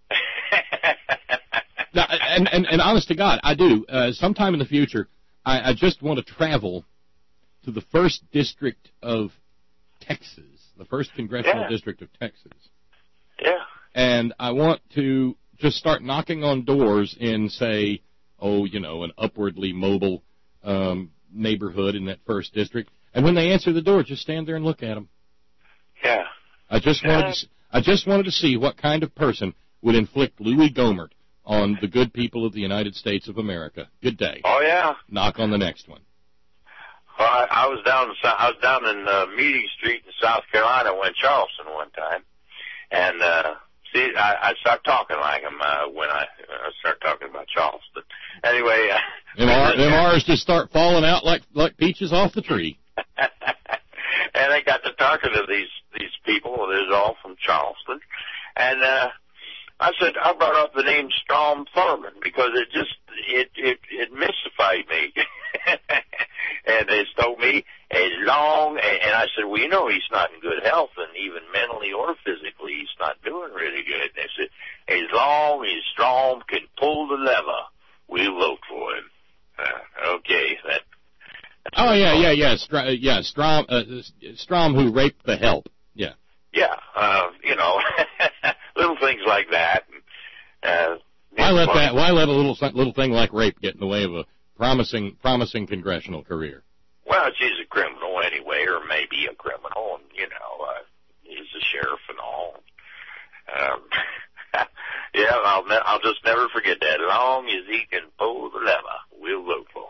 Now, and, and and honest to God, I do. Uh, sometime in the future, I, I just want to travel to the first district of Texas, the first congressional Yeah. district of Texas, Yeah. and I want to just start knocking on doors in, say, oh, you know, an upwardly mobile um, neighborhood in that first district, and when they answer the door, just stand there and look at them. Yeah. I just wanted to, s- I just wanted to see what kind of person would inflict Louis Gohmert on the good people of the United States of America. Good day. Oh, yeah. Knock on the next one. Well, I, I was down in Sou- I was down in uh, Meeting Street in South Carolina, went Charleston one time, and uh, see, I, I start talking like him uh, when I, I start talking about Charleston. Anyway, uh, Them, R, them R's just start falling out like like peaches off the tree. and I got to talking to these these people. They're all from Charleston, and uh, I said I brought up the name Strom Thurmond because it just it it it mystified me. And they told me as long, and I said, well, you know, he's not in good health, and even mentally or physically, he's not doing really good. And they said, as long as Strom can pull the lever, we'll vote for him. Uh, okay, that. Oh yeah, yeah, yeah, Str- yeah. Strom, uh, Strom, who raped the help. Yeah. Yeah, uh, you know, little things like that. Uh, Why let funny. that? Why let a little little thing like rape get in the way of a promising promising congressional career? Well, she's a criminal anyway, or maybe a criminal, and, you know, uh, he's a sheriff and all. Um, yeah, I'll, ne- I'll just never forget that. As long as he can pull the lever, we'll vote for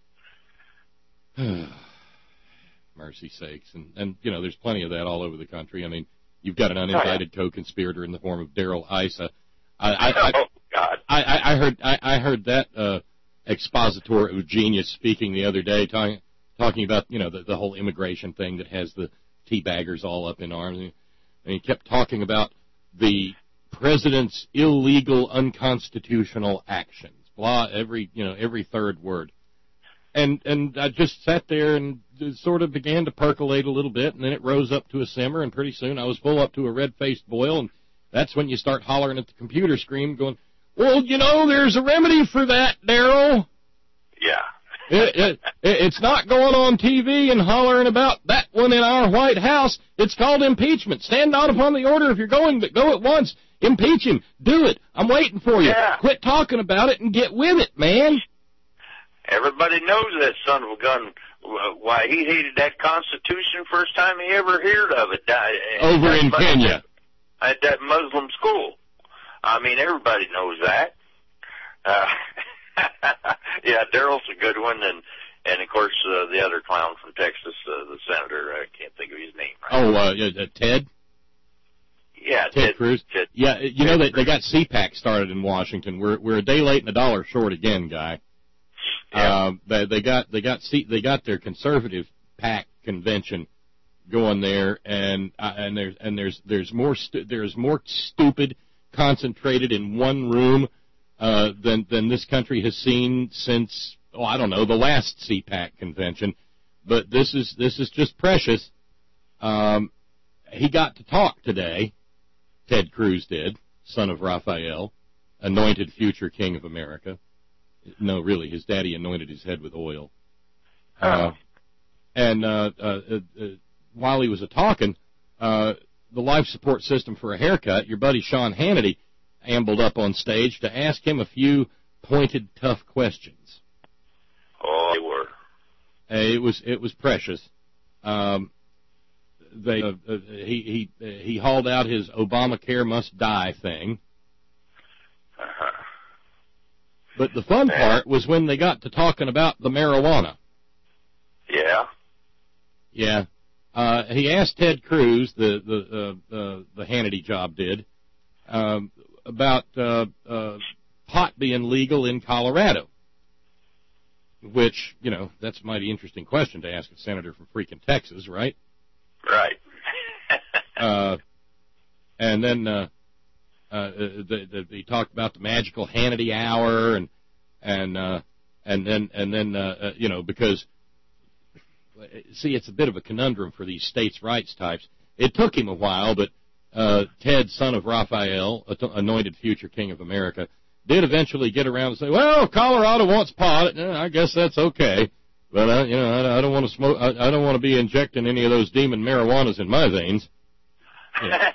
him. Mercy sakes. And, and, you know, there's plenty of that all over the country. I mean, you've got an uninvited Oh, yeah. co-conspirator in the form of Daryl Issa. I, I, I, oh, God. I, I I heard I, I heard that uh, expositor of genius speaking the other day, talking talking about you know the, the whole immigration thing that has the teabaggers all up in arms, and he kept talking about the president's illegal, unconstitutional actions. Blah, every you know every third word, and and I just sat there and it sort of began to percolate a little bit, and then it rose up to a simmer, and pretty soon I was full up to a red-faced boil, and that's when you start hollering at the computer screen, going, well, you know, there's a remedy for that, Daryl. Yeah. It, it, it's not going on T V and hollering about that one in our White House. It's called impeachment. Stand not upon the order if you're going, but go at once. Impeach him. Do it. I'm waiting for you. Yeah. Quit talking about it and get with it, man. Everybody knows that son of a gun, uh, why he hated that Constitution first time he ever heard of it. Uh, Over in that- Kenya. At that Muslim school. I mean, everybody knows that. Uh, yeah, Daryl's a good one, and and of course uh, the other clown from Texas, uh, the senator. I can't think of his name right. Oh, uh, yeah, uh, Ted? yeah, Ted, Ted Cruz? Ted, Yeah, you know, they, they got C PAC started in Washington. We're we're a day late and a dollar short again, guy. Yeah. Uh, they, they got they got C, they got their conservative PAC convention going there, and uh, and there's and there's there's more stu- there's more stupid concentrated in one room uh, than than this country has seen since oh I don't know the last C PAC convention, but this is this is just precious. Um, he got to talk today. Ted Cruz did, son of Raphael, anointed future king of America. No, really, his daddy anointed his head with oil. Oh. Uh, and uh, uh, uh, while he was a talking, uh, the life support system for a haircut, your buddy Sean Hannity ambled up on stage to ask him a few pointed, tough questions. Oh, they were. Uh, it was it was precious. Um, they uh, uh, he he uh, he hauled out his Obamacare must die thing. Uh-huh. But the fun part was when they got to talking about the marijuana. Yeah. Yeah. Uh, he asked Ted Cruz, the the uh, uh, the Hannity job did, um, about uh, uh, pot being legal in Colorado. Which, you know, that's a mighty interesting question to ask a senator from freaking Texas, right? Right. uh, and then uh, uh, the, the, he talked about the magical Hannity hour, and and uh, and then and then uh, uh, you know, because see, it's a bit of a conundrum for these states' rights types. It took him a while, but uh, Ted, son of Raphael, anointed future king of America, did eventually get around to say, well, Colorado wants pot. I guess that's okay. But, uh, you know, I, I don't want to smoke. I, I don't want to be injecting any of those demon marijuanas in my veins. Yeah.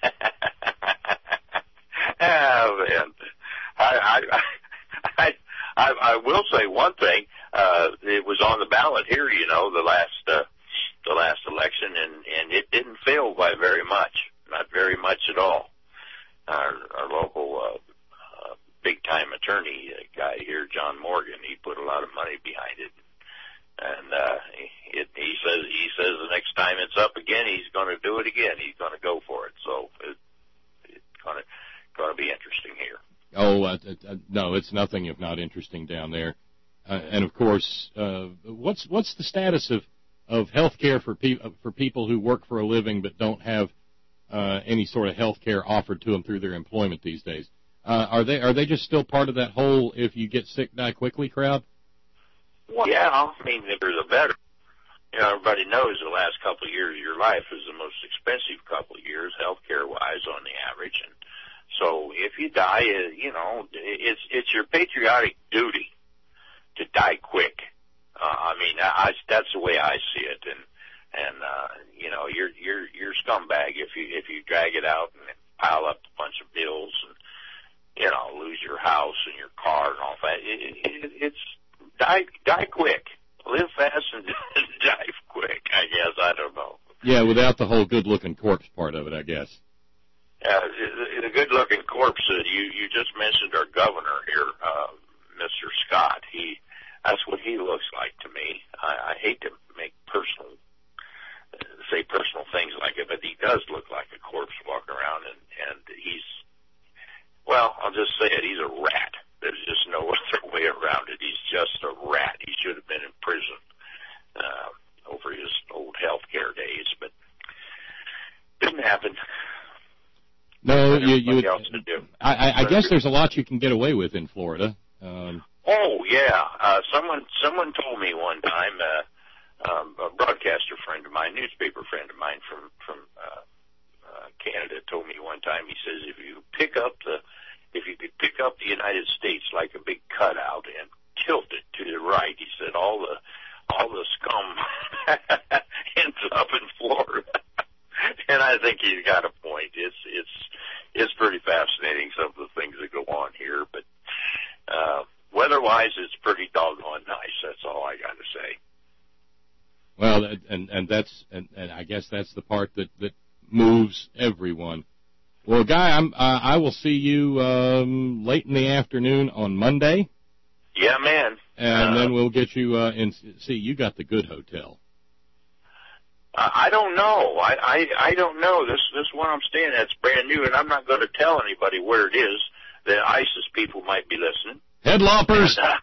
Oh, man. I, I, I, I, I will say one thing. Uh, it was on the ballot here, you know, the last, uh, the last election, and, and it didn't fail by very much. Not very much at all. Our, our local, uh, big-time attorney uh, guy here, John Morgan, he put a lot of money behind it, and uh, it, he says he says the next time it's up again, he's going to do it again. He's going to go for it. So it, it's going to going to be interesting here. Oh uh, uh, no, it's nothing if not interesting down there. Uh, and of course, uh, what's what's the status of of health care for pe- for people who work for a living but don't have uh, any sort of health care offered to them through their employment these days? Uh, are they are they just still part of that whole if you get sick, die quickly crowd? Well, yeah, I mean, the bigger the better. You know, everybody knows the last couple of years of your life is the most expensive couple of years, health care wise, on the average. And so, if you die, uh, you know, it's it's your patriotic duty to die quick. Uh, I mean, I, that's the way I see it. And and uh, you know, you're you're you're scumbag if you if you drag it out and pile up a bunch of bills and, you know, lose your house and your car and all that. It, it, it's die, die quick, live fast and die quick. I guess I don't know. Yeah, without the whole good-looking corpse part of it, I guess. Yeah, uh, the, the good-looking corpse. Uh, you you just mentioned our governor here, uh, Mister Scott. He that's what he looks like to me. I, I hate to make personal uh, say personal things like it, but he does look like a corpse walking around, and and he's. Well, I'll just say it. He's a rat. There's just no other way around it. He's just a rat. He should have been in prison uh, over his old health care days, but didn't happen. No, you. you else to do. I, I, I guess there's a lot you can get away with in Florida. Um, oh yeah, uh, someone someone told me one time. Uh, um, a broadcaster friend of mine, newspaper friend of mine from from. Uh, Uh, Canada told me one time, he says, if you pick up the, if you could pick up the United States like a big cutout and tilt it to the right, he said, all the, all the scum ends up in Florida. And I think he's got a point. It's, it's, it's pretty fascinating, some of the things that go on here, but, uh, weather-wise, it's pretty doggone nice. That's all I got to say. Well, and, and that's, and, and I guess that's the part that, that, moves everyone. Well, Guy, I'm, uh, I will see you um, late in the afternoon on Monday. Yeah, man. And uh, then we'll get you uh, in. See, you got the good hotel. Uh, I don't know. I, I I don't know. This this one I'm staying at is brand new, and I'm not going to tell anybody where it is. The ISIS people might be listening. Headloppers. And, uh,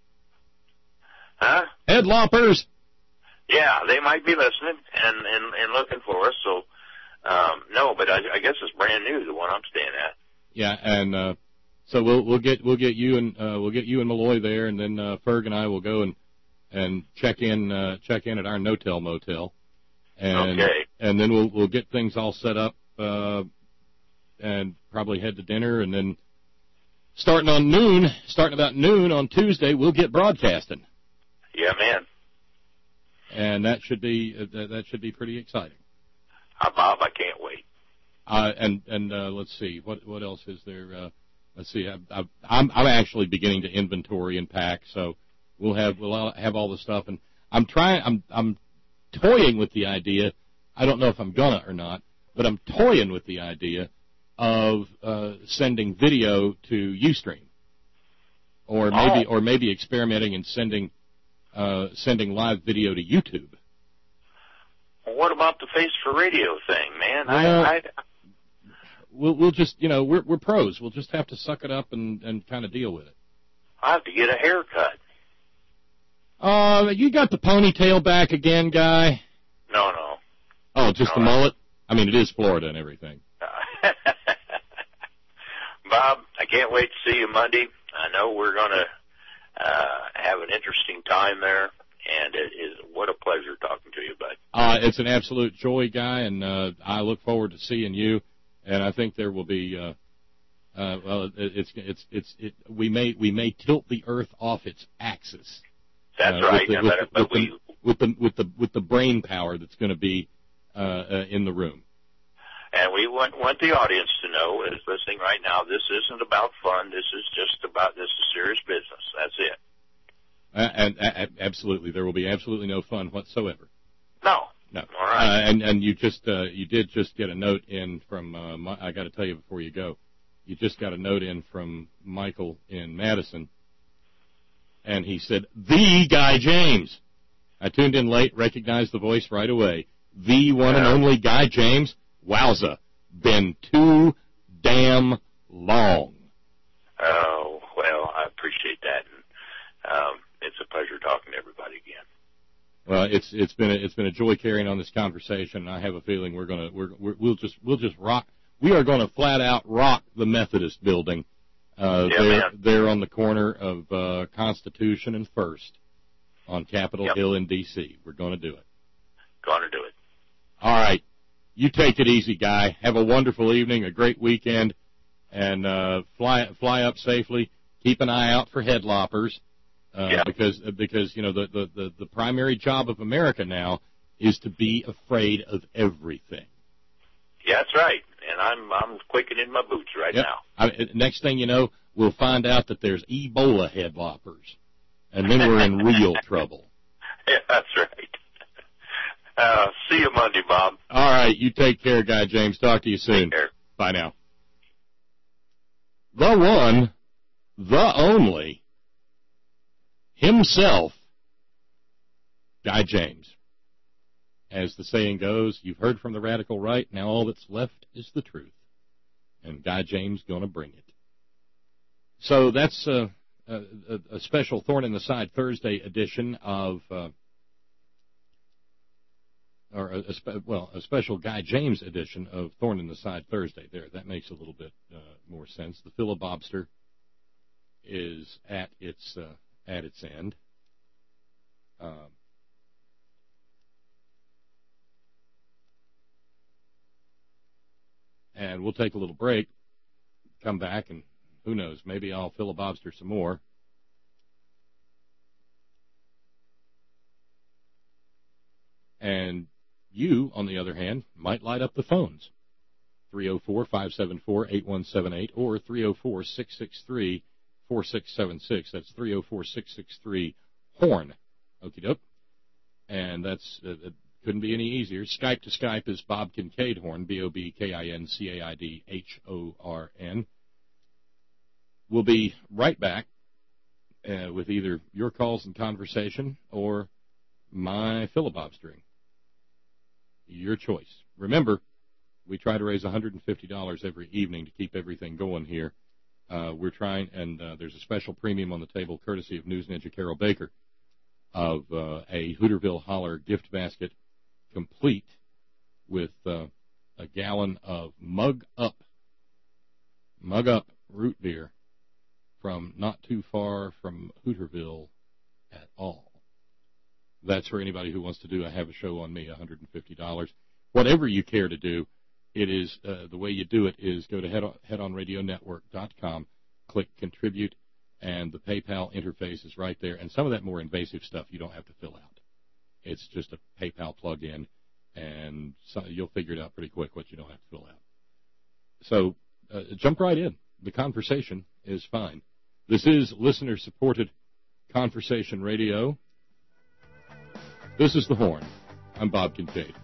huh? Headloppers. Yeah, they might be listening and and, and looking for us. So. Um, no, but I, I guess it's brand new, the one I'm staying at. Yeah, and uh, so we'll we'll get we'll get you and uh, we'll get you and Malloy there, and then uh, Ferg and I will go and and check in uh, check in at our no-tell motel, and okay. and then we'll we'll get things all set up, uh, and probably head to dinner, and then starting on noon, starting about noon on Tuesday, we'll get broadcasting. Yeah, man. And that should be uh, that should be pretty exciting. Uh, Bob, I can't wait. Uh, and and uh, let's see, what what else is there? Uh, let's see, I, I, I'm I'm actually beginning to inventory and pack, so we'll have we'll have all the stuff, and I'm trying I'm I'm toying with the idea. I don't know if I'm gonna or not, but I'm toying with the idea of uh, sending video to Ustream, or maybe oh. or maybe experimenting and sending uh, sending live video to YouTube. Well, what about the Face for Radio thing, man? Well, I, I we'll we'll just you know we're we're pros. We'll just have to suck it up and and kind of deal with it. I have to get a haircut. Uh, you got the ponytail back again, guy? No, no. Oh, just no, the mullet? I mean, it is Florida and everything. Bob, I can't wait to see you Monday. I know we're going to uh, have an interesting time there, and it is what a pleasure talking to you, bud. Uh, it's an absolute joy, guy, and uh, I look forward to seeing you. And I think there will be, uh, uh, well, it, it's it's it's it, we may we may tilt the Earth off its axis. That's uh, right. With the, with, but, but with, we, the, with the with the with the brain power that's going to be uh, uh, in the room. And we want want the audience to know, is listening right now, this isn't about fun. This is just about, this is serious business. That's it. Uh, and uh, absolutely, there will be absolutely no fun whatsoever. No. No. All right. Uh, and and you just uh, you did just get a note in from uh, my, I got to tell you before you go, you just got a note in from Michael in Madison, and he said, "The Guy James." I tuned in late, recognized the voice right away. The one and only Guy James. Wowza, been too damn long. Oh, well, I appreciate that. And, um, it's a pleasure talking to everybody again. Well, it's it's been a, it's been a joy carrying on this conversation. I have a feeling we're gonna we're, we're we'll just we'll just rock. We are gonna flat out rock the Methodist building. Uh, yeah, there man. there on the corner of uh, Constitution and First on Capitol yep. Hill in D C. We're gonna do it. Gonna do it. All right. You take it easy, guy. Have a wonderful evening, a great weekend, and uh, fly fly up safely. Keep an eye out for headloppers, uh, yeah. because because you know the, the, the, the primary job of America now is to be afraid of everything. Yeah, that's right, and I'm I'm quickening my boots right yep. now. I, next thing you know, we'll find out that there's Ebola headloppers, and then we're in real trouble. Yeah, that's right. Uh, see you Monday, Bob. All right, you take care, Guy James. Talk to you soon. Take care. Bye now. The one, the only, himself, Guy James. As the saying goes, you've heard from the radical right, now all that's left is the truth. And Guy James gonna bring it. So that's uh, a, a, a special Thorn in the Side Thursday edition of... Uh, or a, a spe- well, a special Guy James edition of Thorn in the Side Thursday. There, that makes a little bit uh, more sense. The filibobster is at its uh, at its end. Um, and we'll take a little break, come back, and who knows, maybe I'll filibobster some more. And you, on the other hand, might light up the phones. three oh four, five seven four, eight one seven eight or three oh four, six six three, four six seven six. That's three oh four, six six three, HORN. Okie doke. And that's, uh, it couldn't be any easier. Skype to Skype is Bob Kincaid Horn, B O B K I N C A I D H O R N. We'll be right back uh, with either your calls and conversation or my filibobstering. Your choice. Remember, we try to raise one hundred fifty dollars every evening to keep everything going here. Uh, we're trying, and uh, there's a special premium on the table, courtesy of News Ninja Carol Baker, of uh, a Hooterville Holler gift basket, complete with uh, a gallon of Mug Up, Mug Up root beer from not too far from Hooterville at all. That's for anybody who wants to do a Have a Show on Me, one hundred fifty dollars. Whatever you care to do, it is uh, the way you do it is go to head on, head on radio network dot com, click Contribute, and the PayPal interface is right there. And some of that more invasive stuff you don't have to fill out. It's just a PayPal plug-in, and so you'll figure it out pretty quick what you don't have to fill out. So uh, jump right in. The conversation is fine. This is listener-supported conversation radio. This is the Horn. I'm Bob Kincaid.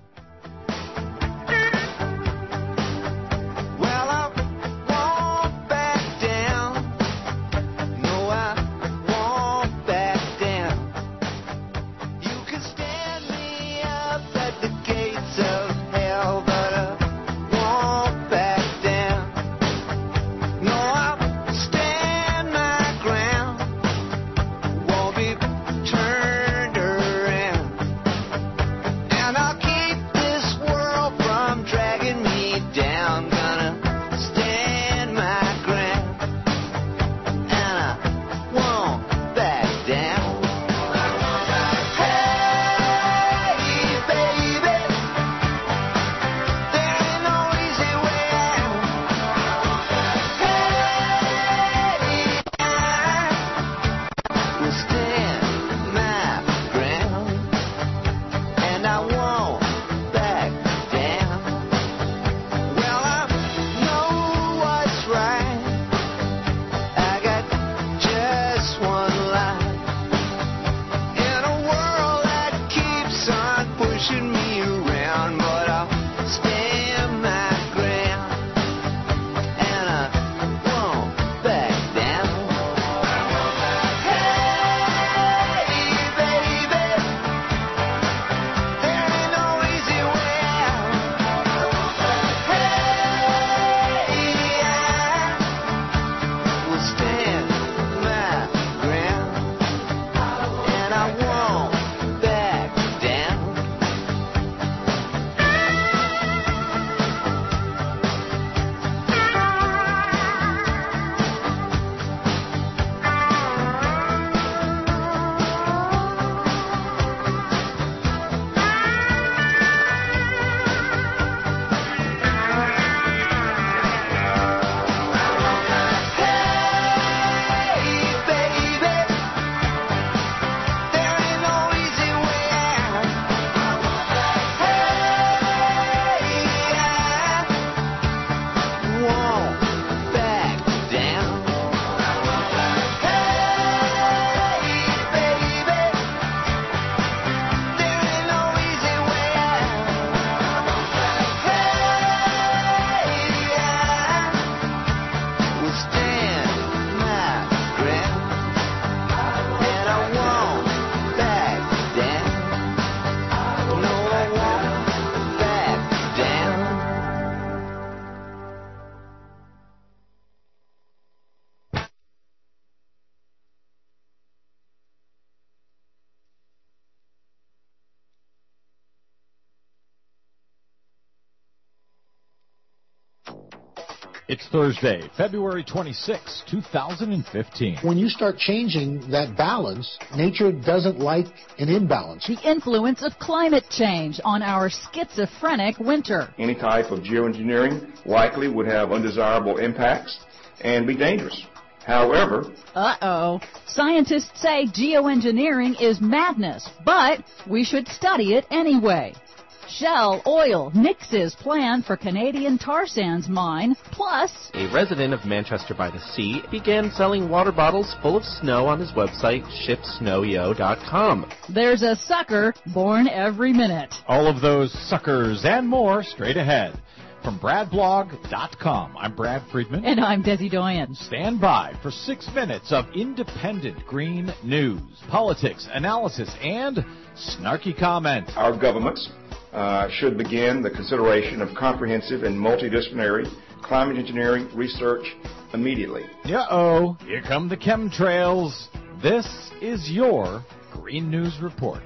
It's Thursday, February twenty-sixth, two thousand fifteen. When you start changing that balance, nature doesn't like an imbalance. The influence of climate change on our schizophrenic winter. Any type of geoengineering likely would have undesirable impacts and be dangerous. However... Uh-oh. Scientists say geoengineering is madness, but we should study it anyway. Shell Oil nixes plan for Canadian tar sands mine, plus... A resident of Manchester by the Sea began selling water bottles full of snow on his website, ship snow yo dot com. There's a sucker born every minute. All of those suckers and more straight ahead. From brad blog dot com, I'm Brad Friedman. And I'm Desi Doyen. Stand by for six minutes of independent green news, politics, analysis, and snarky comment. Our governments uh, should begin the consideration of comprehensive and multidisciplinary climate engineering research immediately. Uh-oh, here come the chemtrails. This is your Green News Report.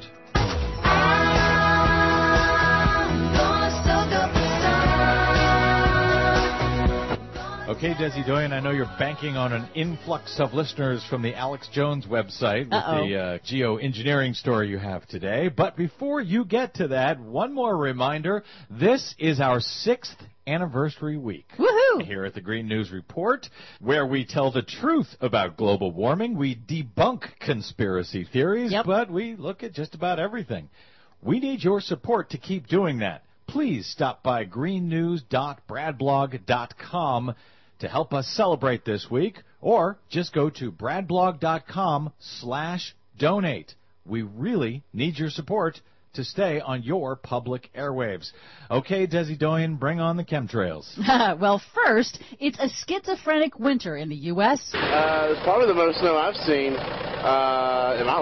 Okay, Desi Doyen, I know you're banking on an influx of listeners from the Alex Jones website with Uh-oh. the uh, geoengineering story you have today. But before you get to that, one more reminder. This is our sixth anniversary week. Woohoo! Here at the Green News Report, where we tell the truth about global warming. We debunk conspiracy theories, Yep. but we look at just about everything. We need your support to keep doing that. Please stop by green news dot brad blog dot com to help us celebrate this week, or just go to brad blog dot com slash donate. We really need your support to stay on your public airwaves. Okay, Desi Doyen, bring on the chemtrails. Well, first, it's a schizophrenic winter in the U S Uh, it's probably the most snow I've seen uh, in my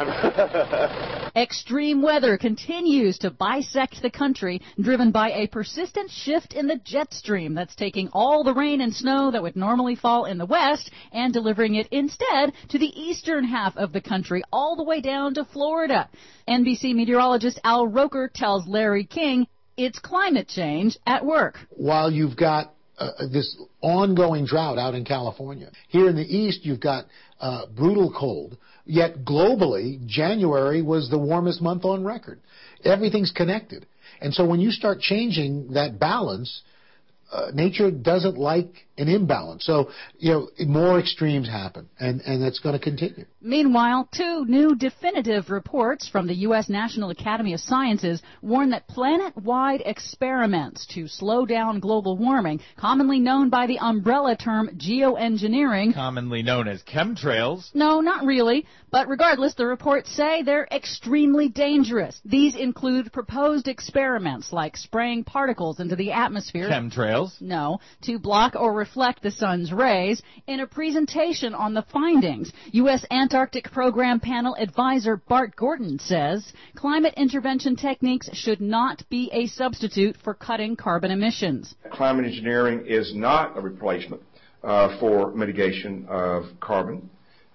lifetime. Extreme weather continues to bisect the country, driven by a persistent shift in the jet stream that's taking all the rain and snow that would normally fall in the west and delivering it instead to the eastern half of the country, all the way down to Florida. N B C meteorologist Al Roker tells Larry King it's climate change at work. While you've got uh, this ongoing drought out in California, here in the east you've got uh, brutal cold, yet globally January was the warmest month on record. Everything's connected. And so when you start changing that balance, uh, nature doesn't like an imbalance. So, you know, more extremes happen, and, and that's going to continue. Meanwhile, two new definitive reports from the U S National Academy of Sciences warn that planet-wide experiments to slow down global warming, commonly known by the umbrella term geoengineering, commonly known as chemtrails. No, not really. But regardless, the reports say they're extremely dangerous. These include proposed experiments like spraying particles into the atmosphere. Chemtrails? No, to block or reflect the sun's rays. In a presentation on the findings, U S Antarctic Program Panel Advisor Bart Gordon says climate intervention techniques should not be a substitute for cutting carbon emissions. Climate engineering is not a replacement uh, for mitigation of carbon.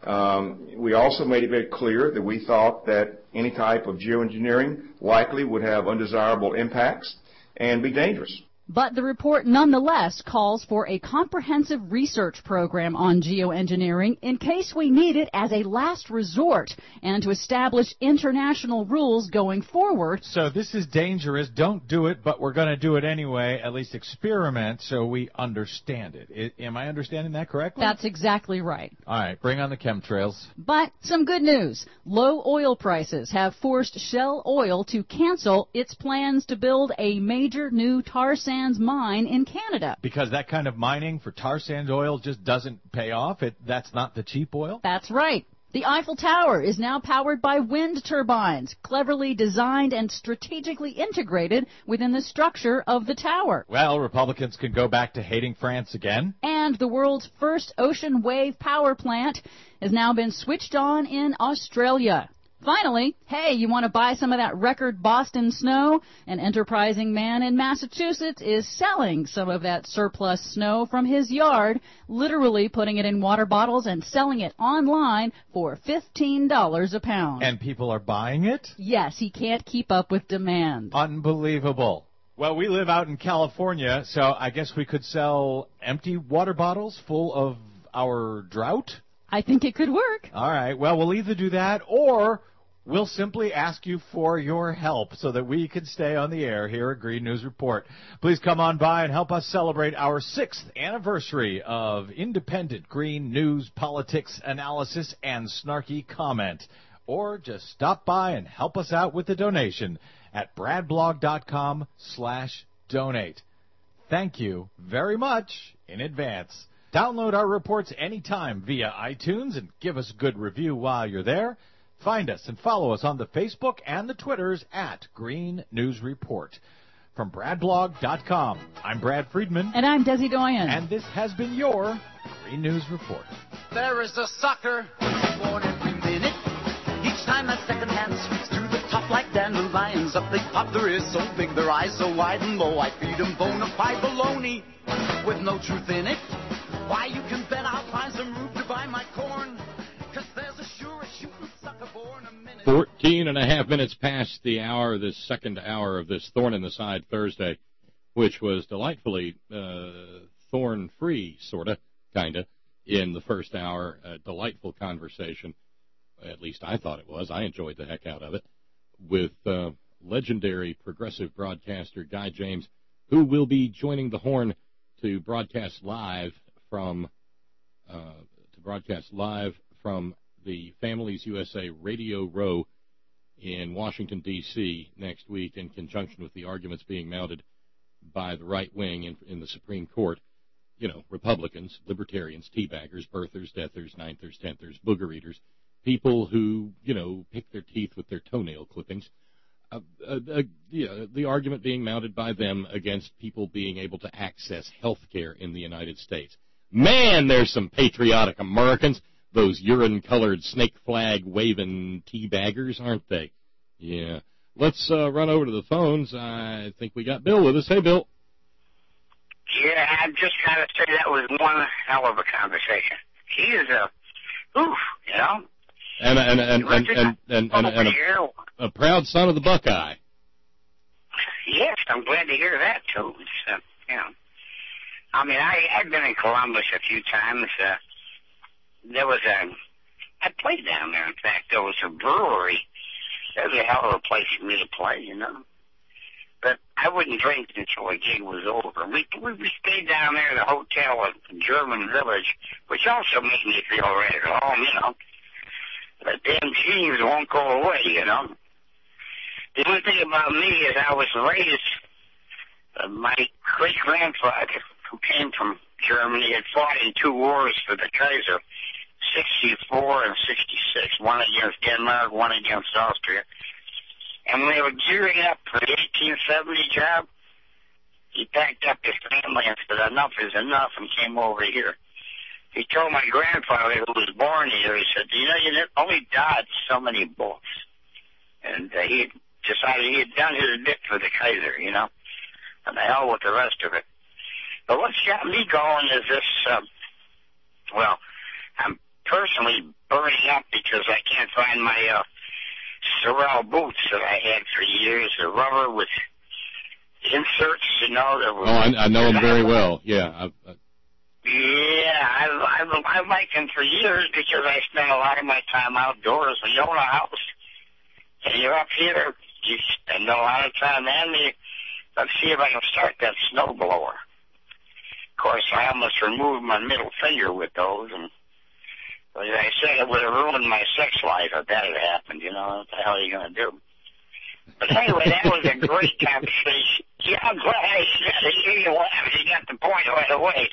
Um, we also made it very clear that we thought that any type of geoengineering likely would have undesirable impacts and be dangerous. But the report nonetheless calls for a comprehensive research program on geoengineering in case we need it as a last resort and to establish international rules going forward. So this is dangerous. Don't do it, but we're going to do it anyway. At least experiment so we understand it. I, am I understanding that correctly? That's exactly right. All right, bring on the chemtrails. But some good news. Low oil prices have forced Shell Oil to cancel its plans to build a major new tar sands mine in Canada. Because that kind of mining for tar sands oil just doesn't pay off? It, that's not the cheap oil? That's right. The Eiffel Tower is now powered by wind turbines, cleverly designed and strategically integrated within the structure of the tower. Well, Republicans can go back to hating France again. And the world's first ocean wave power plant has now been switched on in Australia. Finally, hey, you want to buy some of that record Boston snow? An enterprising man in Massachusetts is selling some of that surplus snow from his yard, literally putting it in water bottles and selling it online for fifteen dollars a pound. And people are buying it? Yes, he can't keep up with demand. Unbelievable. Well, we live out in California, so I guess we could sell empty water bottles full of our drought? I think it could work. All right. Well, we'll either do that or we'll simply ask you for your help so that we can stay on the air here at Green News Report. Please come on by and help us celebrate our sixth anniversary of independent green news, politics, analysis, and snarky comment. Or just stop by and help us out with a donation at bradblog.com slash donate. Thank you very much in advance. Download our reports anytime via iTunes and give us a good review while you're there. Find us and follow us on the Facebook and the Twitters at Green News Report. From bradblog dot com, I'm Brad Friedman. And I'm Desi Doyen. And this has been your Green News Report. There is a sucker born every minute. Each time that second hand sweeps through the top like dandelions. Up they pop, there is so big, their eyes so wide and low. I feed them bona fide baloney with no truth in it. Why, you can bet I'll find some room to buy my corn. Cause there's a sure a shooting sucker born a minute. Fourteen and a half minutes past the hour, this second hour of this Thorn in the Side Thursday, which was delightfully uh, thorn-free, sort of, kind of, in the first hour. A delightful conversation. At least I thought it was. I enjoyed the heck out of it. With uh, legendary progressive broadcaster Guy James, who will be joining the Horn to broadcast live from uh, to broadcast live from the Families U S A Radio Row in Washington, D C next week in conjunction with the arguments being mounted by the right wing in, in the Supreme Court. You know, Republicans, libertarians, teabaggers, birthers, deathers, ninthers, tenthers, booger eaters, people who, you know, pick their teeth with their toenail clippings. uh, uh, uh, you know, the argument being mounted by them against people being able to access health care in the United States. Man, there's some patriotic Americans, those urine-colored snake flag-waving teabaggers, aren't they? Yeah. Let's uh, run over to the phones. I think we got Bill with us. Hey, Bill. Yeah, I just got to say that was one hell of a conversation. He is a, oof, you know. And and and and and, and, and, and a, a proud son of the Buckeye. Yes, I'm glad to hear that too. It's, uh, you know, I mean, I I've been in Columbus a few times. Uh, there was a, I played down there. In fact, there was a brewery. That was a hell of a place for me to play, you know. But I wouldn't drink until the gig was over. We we, we stayed down there at a hotel at German Village, which also made me feel right at home, you know. The damn jeans won't go away, you know. The only thing about me is I was raised, uh, my great-grandfather, who came from Germany, had fought in two wars for the Kaiser, sixty-four and sixty-six, one against Denmark, one against Austria. And when they were gearing up for the eighteen seventy job, he packed up his family and said, enough is enough, and came over here. He told my grandfather, who was born here, he said, you know, you only dodged so many bullets. And uh, he decided he had done his bit for the Kaiser, you know, and the hell with the rest of it. But what's got me going is this, uh, well, I'm personally burning up because I can't find my uh, Sorel boots that I had for years, the rubber with inserts, you know. That were, oh, I, I know them very well, yeah. I, I, Yeah, I've, I've, I've liked them for years because I spend a lot of my time outdoors. When you own a house and you're up here, you spend a lot of time. And me, let's see if I can start that snow blower. Of course, I almost removed my middle finger with those, and as I said, it would have ruined my sex life if that had happened. You know, what the hell are you going to do? But anyway, that was a great conversation. Yeah, I'm glad I hear you laugh. You got the point right away.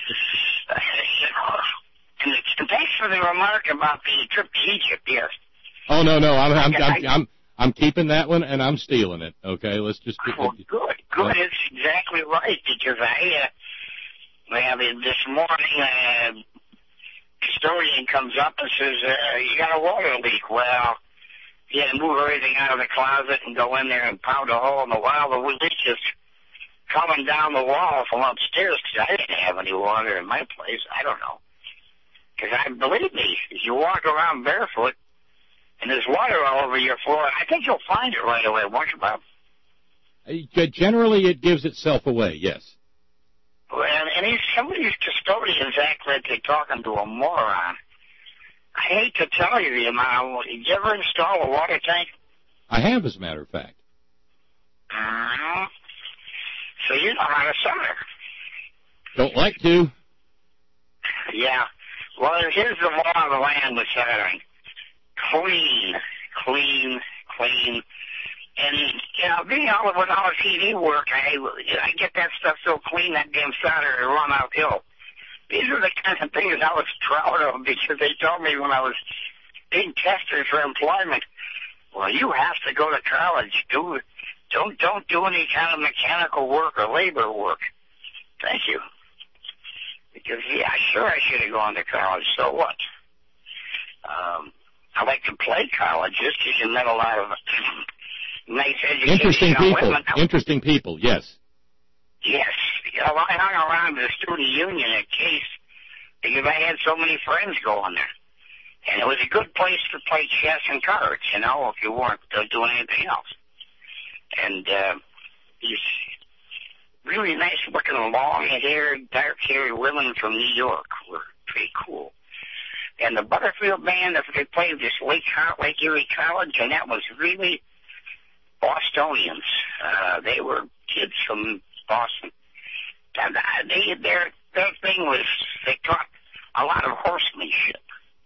And thanks for the remark about the trip to Egypt, yes. Oh, no, no, I'm I'm, I'm, I'm, I'm keeping that one, and I'm stealing it, okay? Let's just keep oh, it. Good, good. It's exactly right, because I, uh, well, this morning, uh, custodian comes up and says, uh, you got a water leak. Well, you had to move everything out of the closet and go in there and pound a hole in the wall. The leak is coming down the wall from upstairs because I didn't have any water in my place. I don't know. Because I believe me, if you walk around barefoot and there's water all over your floor, I think you'll find it right away, won't you, Bob? Uh, generally, it gives itself away, yes. Well, and these, some of these custodians act like they're talking to a moron. I hate to tell you the amount. Did you ever install a water tank? I have, as a matter of fact. Uh-huh. So you know how to solder. Don't like to. Yeah. Well, here's the law of the land with soldering. Clean, clean, clean. And, you know, being all of with all T V work, I, I get that stuff so clean, that damn solder will run uphill. These are the kind of things I was proud of because they told me when I was being tested for employment, well, you have to go to college. Do, don't, don't do any kind of mechanical work or labor work. Thank you. Because, yeah, sure, I should have gone to college. So what? Um, I like to play college just because you met a lot of nice education. Interesting people. Women. Interesting people, yes. Yes. You know, I hung around the student union at Case because I had so many friends going there. And it was a good place to play chess and cards, you know, if you weren't uh, doing anything else. And uh, these really nice-looking, long-haired, dark-haired women from New York were pretty cool. And the Butterfield Band, if they played this Lake, Lake Erie College, and that was really Bostonians. Uh, they were kids from Boston. And uh, they, their, their thing was they taught a lot of horsemanship.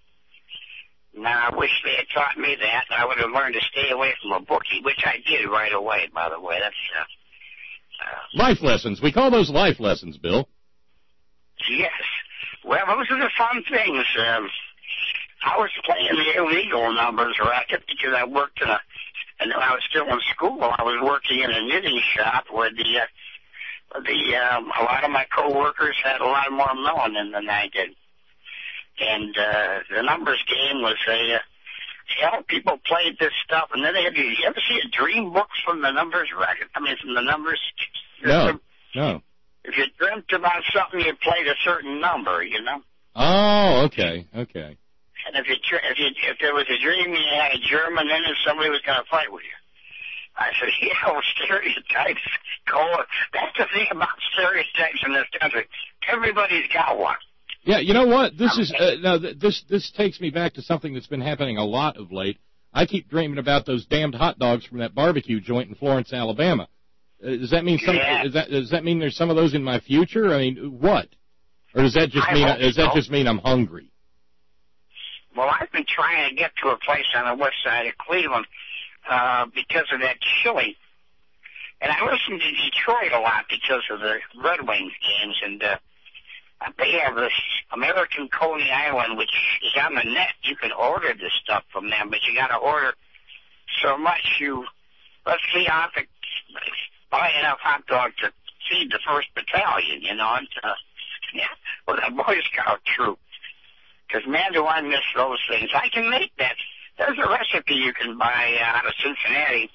Now, I wish they had taught me that. I would have learned to stay away from a bookie, which I did right away, by the way. That's uh, uh, life lessons. We call those life lessons, Bill. Yes. Well, those are the fun things. Um, I was playing the illegal numbers racket because I worked in a And when I was still in school, I was working in a knitting shop where the uh, the um, a lot of my coworkers had a lot more melanin than I did. And uh, the numbers game was a, uh, you know, people played this stuff, and then they had, you ever see a dream book from the numbers record? I mean, from the numbers? No, no. If you dreamt about something, you played a certain number, you know? Oh, okay, okay. And if you, if you, if there was a dream you had a German in it, somebody was going to fight with you. I said, yeah, well, stereotypes go. That's the thing about stereotypes in this country. Everybody's got one. Yeah, you know what? This is uh, now. Th- this this takes me back to something that's been happening a lot of late. I keep dreaming about those damned hot dogs from that barbecue joint in Florence, Alabama. Uh, does that mean some? Yeah. Is that does that mean there's some of those in my future? I mean, what? Or does that just I mean hope does that so. just mean I'm hungry? Well, I've been trying to get to a place on the west side of Cleveland uh, because of that chili. And I listen to Detroit a lot because of the Red Wings games. And uh, they have this American Coney Island, which is on the net. You can order this stuff from them, but you got to order so much. You, let's see, I have to buy enough hot dog to feed the first battalion, you know. And, uh, yeah, well, the Boy Scout troop. Because, man, do I miss those things. I can make that. There's a recipe you can buy uh, out of Cincinnati.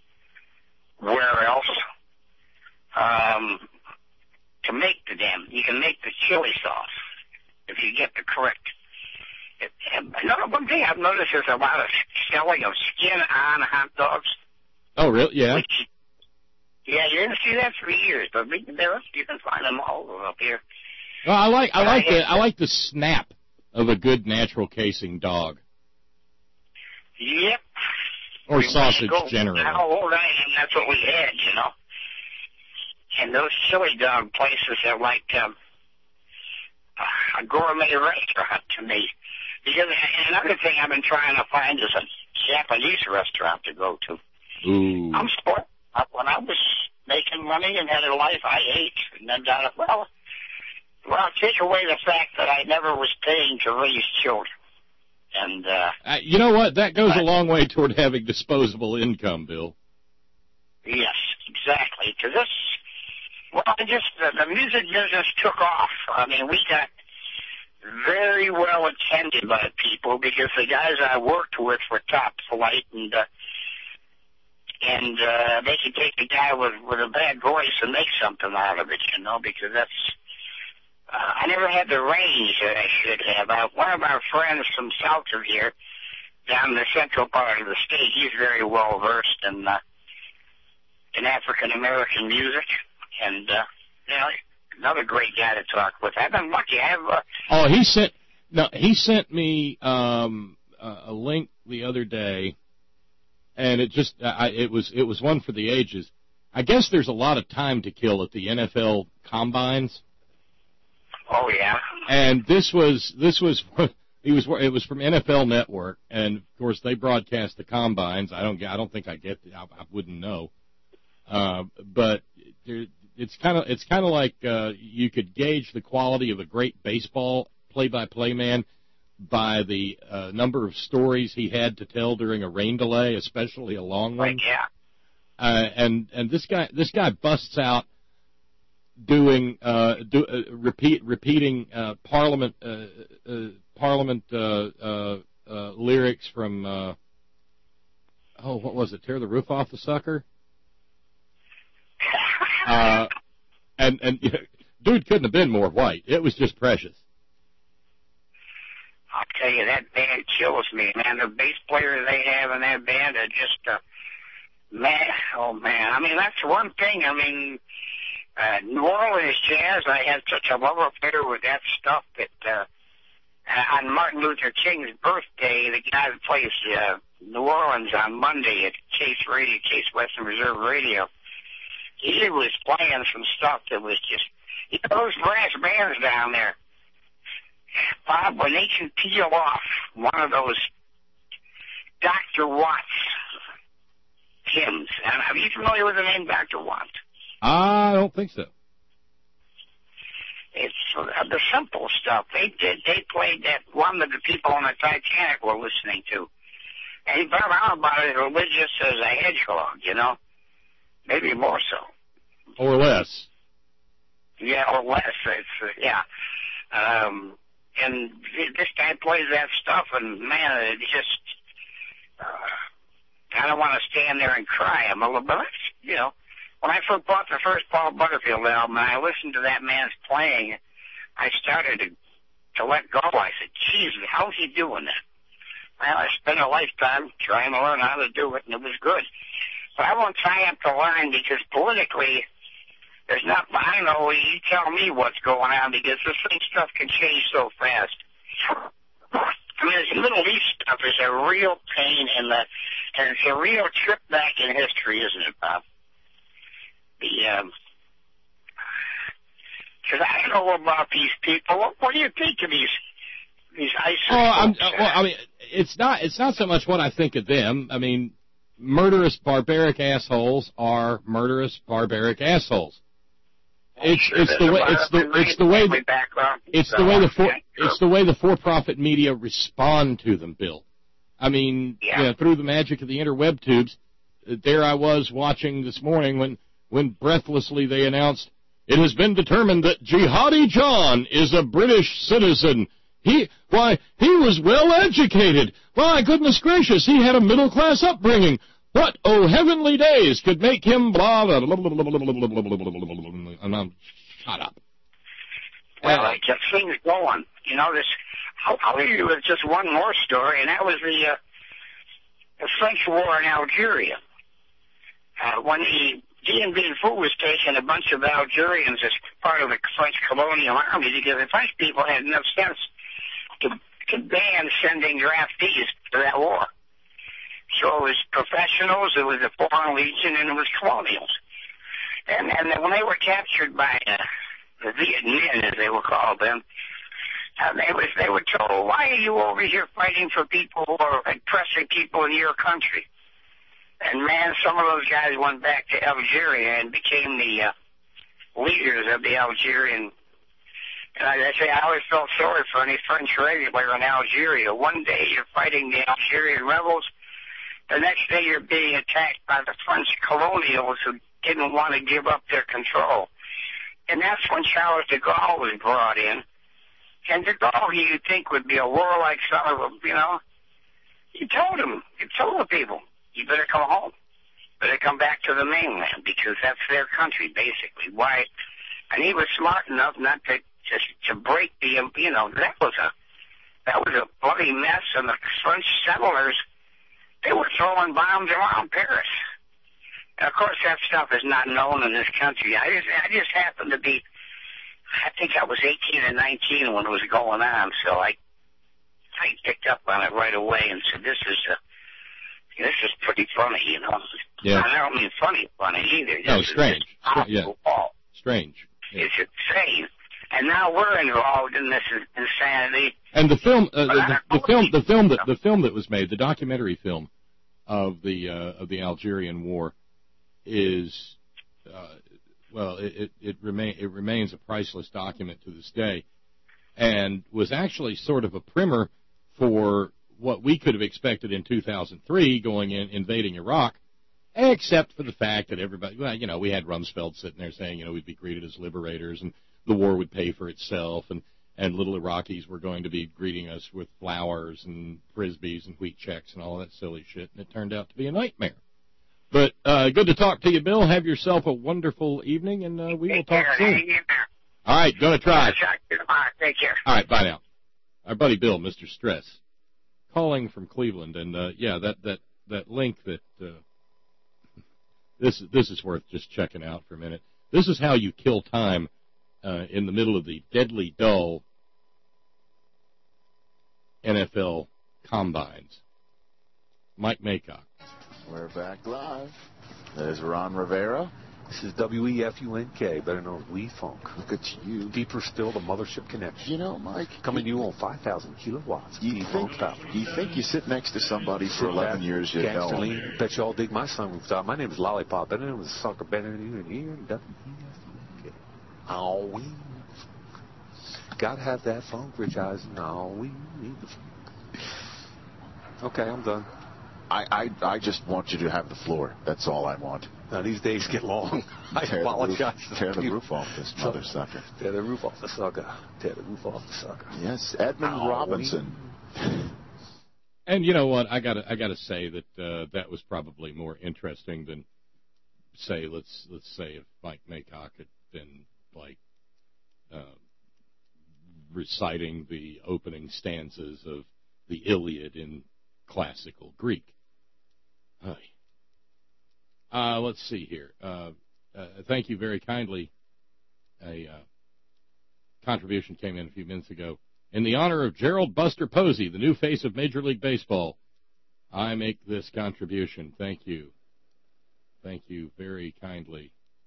Where else? Um, to make the damn, you can make the chili sauce if you get the correct. It, another one thing I've noticed is a lot of selling of skin-on hot dogs. Oh, really? Yeah. Which, yeah, you didn't see that for years, but we, there, you can find them all over up here. Well, I like I But like I the had- I like the snap of a good natural casing dog Yep. or We sausage go- generally. How old I am, that's what we had, you know. And those chili dog places are like um, a gourmet restaurant to me. Because another thing I've been trying to find is a Japanese restaurant to go to. Ooh. I'm sport. When I was making money and had a life, I ate. And then down at, well, well, take away the fact that I never was paying to raise children. And, uh, Uh, you know what? That goes I- a long way toward having disposable income, Bill. yes, exactly. Because this, well, I just, the, the music business took off. I mean, we got very well attended by people because the guys I worked with were top flight, and uh, and uh, they could take a guy with with a bad voice and make something out of it, you know, because that's. Uh, I never had the range that I should have. Uh, one of our friends from south of here, down in the central part of the state, he's very well versed in uh, in African American music, and uh, you know, another great guy to talk with. I've been lucky. I have. Uh, Oh, he sent no, he sent me um, a, a link the other day, and it just I, it was it was one for the ages. I guess there's a lot of time to kill at the N F L combines. oh yeah. And this was this was he was it was from N F L Network, and of course they broadcast the combines. I don't I don't think I get I, I wouldn't know, uh, but there, it's kind of it's kind of like uh, you could gauge the quality of a great baseball play-by-play man by the uh, number of stories he had to tell during a rain delay, especially a long one. Right, yeah. Uh, and and this guy this guy busts out doing uh, do, uh, repeat repeating uh, Parliament uh, uh, Parliament uh, uh, uh, lyrics from uh, oh what was it? Tear the roof off the sucker. Uh, and and you know, dude couldn't have been more white. It was just precious. I'll tell you, that band kills me, man. The bass players they have in that band are just, uh, man, oh, man. I mean, that's one thing. I mean, uh, New Orleans jazz, I had such a love affair with that stuff that uh, on Martin Luther King's birthday, the guy that plays uh, New Orleans on Monday at Case Radio, Case Western Reserve Radio, he was playing some stuff that was just, you know, those brass bands down there, Bob, when they can peel off one of those Doctor Watts hymns, and are you familiar with the name Doctor Watts? I don't think so. It's uh, the simple stuff. They did. They played that one that the people on the Titanic were listening to. And he found out about it religious as a hedgehog, you know? Maybe more so. Or less. Yeah, or less. It's, uh, yeah. Um, and this guy plays that stuff, and, man, it just... Uh, I don't want to stand there and cry. I'm a little bit, you know... When I first bought the first Paul Butterfield album, and I listened to that man's playing, I started to, to let go. I said, Jesus, how's he doing that? Well, I spent a lifetime trying to learn how to do it, and it was good. But I won't tie up the line because politically, there's not, I don't know, you tell me what's going on because this thing stuff can change so fast. I mean, this Middle East stuff is a real pain in the, and it's a real trip back in history, isn't it, Bob? The, um, because I don't know about these people. What, what do you think of these these ISIS? Oh, I'm, folks? well, I mean, it's not it's not so much what I think of them. I mean, murderous, barbaric assholes are murderous, barbaric assholes. It's sure it's the way it's the it's the way the, it's the way the for, it's the way the for-profit media respond to them, Bill. I mean, yeah. you know, through the magic of the interweb tubes, there I was watching this morning when. when breathlessly they announced, it has been determined that Jihadi John is a British citizen. He, why, he was well educated. My goodness gracious, he had a middle-class upbringing. What, oh heavenly days, could make him blah, blah, blah, blah, blah, blah, blah, blah, blah, blah, and I'm, shut up. Well, I kept things going. You know, this, I'll, I'll leave you with just one more story, and that was the, uh, the French war in Algeria. Uh, when the Dien Bien Phu was taking a bunch of Algerians as part of the French colonial army because the French people had enough sense to, to ban sending draftees to that war. So it was professionals, it was the Foreign Legion, and it was colonials. And, and when they were captured by uh, the Viet Minh, as they were called then, uh, they, was, they were told, why are you over here fighting for people who are oppressing people in your country? And, man, some of those guys went back to Algeria and became the uh, leaders of the Algerian. And I, I say I always felt sorry for any French regular in Algeria. One day you're fighting the Algerian rebels. The next day you're being attacked by the French colonials who didn't want to give up their control. And that's when Charles de Gaulle was brought in. And de Gaulle, you'd think, would be a warlike son of a, you know. He told him, he told the people, you better come home. Better come back to the mainland because that's their country, basically. Why? And he was smart enough not to just to break the, you know, that was a that was a bloody mess. And the French settlers, they were throwing bombs around Paris. And of course, that stuff is not known in this country. I just, I just happened to be, I think I was eighteen or nineteen when it was going on, so I, I picked up on it right away and said, "This is a." This is pretty funny, you know. Yeah. I don't mean funny, funny either. No, this strange. Is yeah. Strange. Yeah. It's insane. And now we're involved in this insanity. And the film, uh, the, the, the film, the film that the film that was made, the documentary film of the uh, of the Algerian War, is uh, well, it it, it remain it remains a priceless document to this day, and was actually sort of a primer for what we could have expected in two thousand three going in, invading Iraq, except for the fact that everybody, well, you know, we had Rumsfeld sitting there saying, you know, we'd be greeted as liberators and the war would pay for itself, and, and little Iraqis were going to be greeting us with flowers and frisbees and wheat checks and all that silly shit, and it turned out to be a nightmare. But uh, good to talk to you, Bill. Have yourself a wonderful evening, and uh, we will talk soon. All right, going to try. Take care. All right, bye now. Our buddy Bill, Mister Stress, calling from Cleveland, and uh, yeah, that that that link that uh, this this is worth just checking out for a minute. This is how you kill time uh, in the middle of the deadly dull N F L combines. Mike Maycock. We're back live. There's Ron Rivera. This is W E F U N K, better known as We Funk. Look at you. Deeper still, the Mothership Connection. You know, Mike. Coming to you on five thousand kilowatts. You think, you think you sit next to somebody for eleven years, you know. Bet you all dig my song. My name is Lollipop. Better known as Sucker. Better than you and here. Oh, we. Gotta have that funk, Rich Eisen. Oh, we need the funk. Okay, I'm done. I, I, I just want you to have the floor. That's all I want. Now, these days get long. I tear apologize. The roof, tear the roof off this mother sucker. Tear the roof off the sucker. Tear the roof off the sucker. Yes, Edmund oh, Robinson. And you know what? I got I got to say that uh, that was probably more interesting than, say, let's let's say if Mike Maycock had been like uh, reciting the opening stanzas of the Iliad in classical Greek. Hi. Uh, let's see here. Uh, uh, thank you very kindly. A uh, contribution came in a few minutes ago. In the honor of Gerald Buster Posey, the new face of Major League Baseball, I make this contribution. Thank you. Thank you very kindly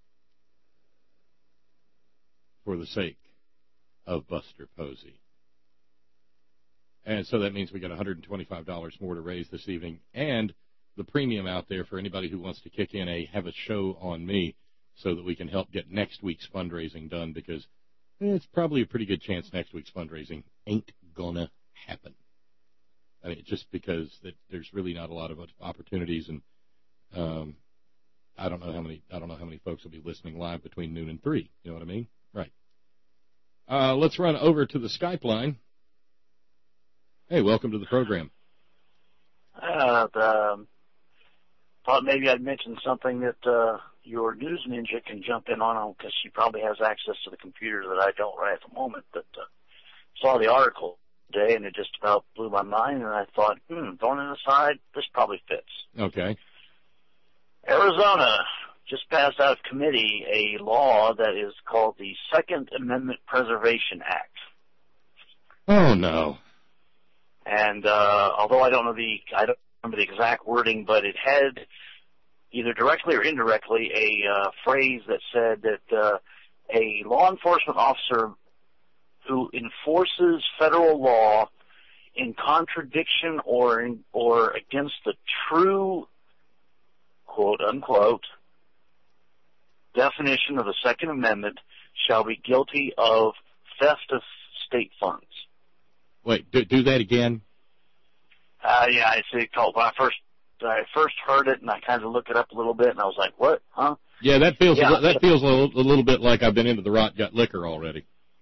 for the sake of Buster Posey. And so that means we got one hundred twenty-five dollars more to raise this evening, and the premium out there for anybody who wants to kick in a have a show on me so that we can help get next week's fundraising done, because it's probably a pretty good chance next week's fundraising ain't gonna happen. I mean, just because that there's really not a lot of opportunities, and um, I don't know how many I don't know how many folks will be listening live between noon and three. You know what I mean? Right. Uh, let's run over to the Skype line. Hey, welcome to the program. Uh, um, thought maybe I'd mention something that uh, your news ninja can jump in on, because she probably has access to the computer that I don't right at the moment. But uh, saw the article today, and it just about blew my mind, and I thought, hmm, thrown it aside, this probably fits. Okay. Arizona just passed out of committee a law that is called the Second Amendment Preservation Act. Oh, no. And uh, although I don't know the, I don't remember the exact wording, but it had either directly or indirectly a uh, phrase that said that uh, a law enforcement officer who enforces federal law in contradiction or in, or against the true, quote unquote, definition of the Second Amendment shall be guilty of theft of state funds. Wait, do, do that again? Uh, yeah, I see it called, when I first, I first heard it, and I kind of looked it up a little bit, and I was like, what, huh? Yeah, that feels, yeah. A, that feels a little, a little bit like I've been into the rot gut liquor already.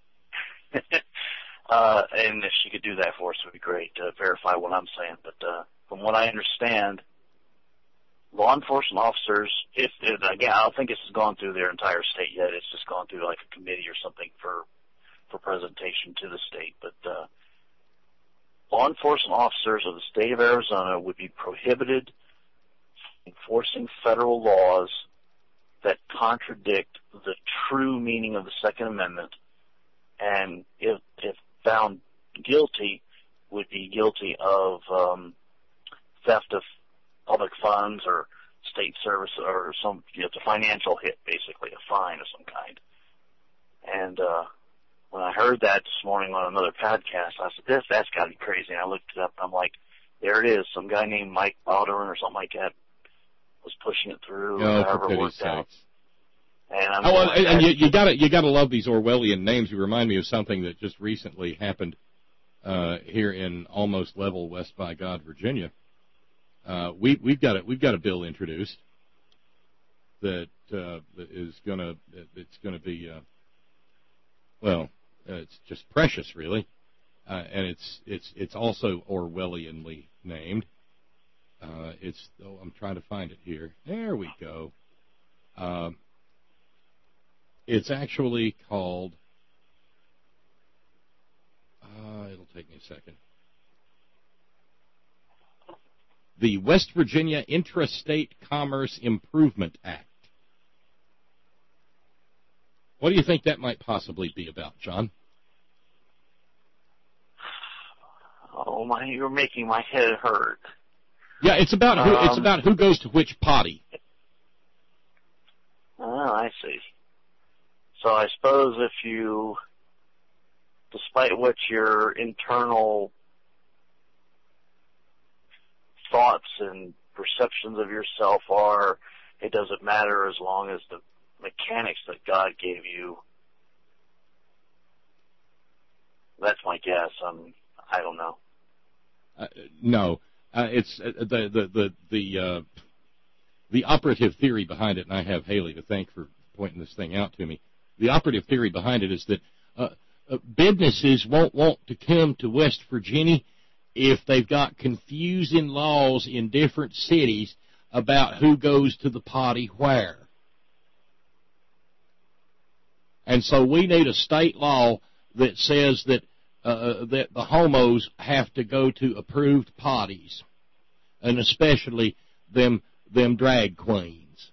uh, and if she could do that for us, it would be great to verify what I'm saying. But, uh, from what I understand, law enforcement officers, if, if again, I don't think this has gone through their entire state yet. It's just gone through like a committee or something for, for presentation to the state. But, uh, law enforcement officers of the state of Arizona would be prohibited from enforcing federal laws that contradict the true meaning of the Second Amendment, and if, if found guilty, would be guilty of um, theft of public funds or state service or some, you know, it's a financial hit, basically, a fine of some kind. And uh, when I heard that this morning on another podcast, I said, this, that's got to be crazy. And I looked it up, and I'm like, there it is. Some guy named Mike Baldwin or something like that was pushing it through. Oh, or however for it worked pity's out. And, I'm oh, well, like, and you, you gotta you gotta love these Orwellian names. You remind me of something that just recently happened uh, here in almost level West by God, Virginia. Uh, we we've got a we've got a bill introduced that uh, that is gonna it's gonna be uh, well uh, it's just precious, really, uh, and it's it's it's also Orwellianly named. Uh, it's oh, I'm trying to find it here. There we go. Um, It's actually called, uh, it'll take me a second, the West Virginia Intrastate Commerce Improvement Act. What do you think that might possibly be about, John? Oh my! You're making my head hurt. Yeah, it's about who, um, it's about who goes to which potty. Oh, I see. So I suppose if you, despite what your internal thoughts and perceptions of yourself are, it doesn't matter as long as the mechanics that God gave you. That's my guess. I'm, I don't know. Uh, no. Uh, it's uh, the the the the, uh, the operative theory behind it, and I have Haley to thank for pointing this thing out to me. The operative theory behind it is that uh, uh, businesses won't want to come to West Virginia if they've got confusing laws in different cities about who goes to the potty where. And so we need a state law that says that uh, that the homos have to go to approved potties, and especially them them drag queens.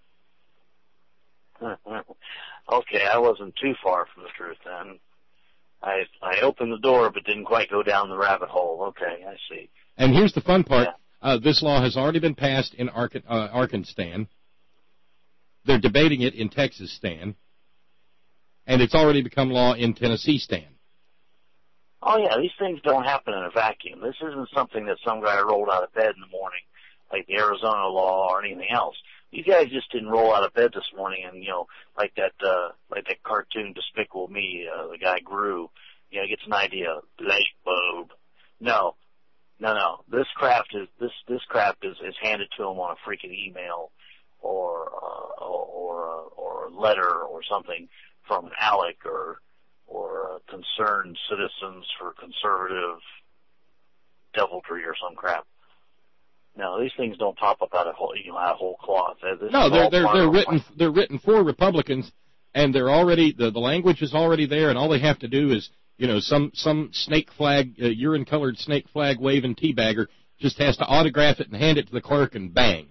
Okay, I wasn't too far from the truth then. I I opened the door but didn't quite go down the rabbit hole. Okay, I see. And here's the fun part. Yeah. Uh, this law has already been passed in Ar- uh, Arkansas. They're debating it in Texas, Stan. And it's already become law in Tennessee, Stan. Oh, yeah, these things don't happen in a vacuum. This isn't something that some guy rolled out of bed in the morning, like the Arizona law or anything else. These guys just didn't roll out of bed this morning and, you know, like that uh, like that cartoon Despicable Me, uh, the guy Gru, you know, gets an idea, light bulb. No, no, no. This crap is this this crap is, is handed to him on a freaking email or uh, or uh, or a letter or something from an ALEC or or uh, Concerned Citizens for Conservative Deviltry or some crap. No, these things don't pop up out of whole, you know, out of whole cloth. This no, they're they're they're written they're written for Republicans, and they're already the the language is already there, and all they have to do is, you know, some some snake flag, uh, urine colored snake flag waving teabagger just has to autograph it and hand it to the clerk, and bang.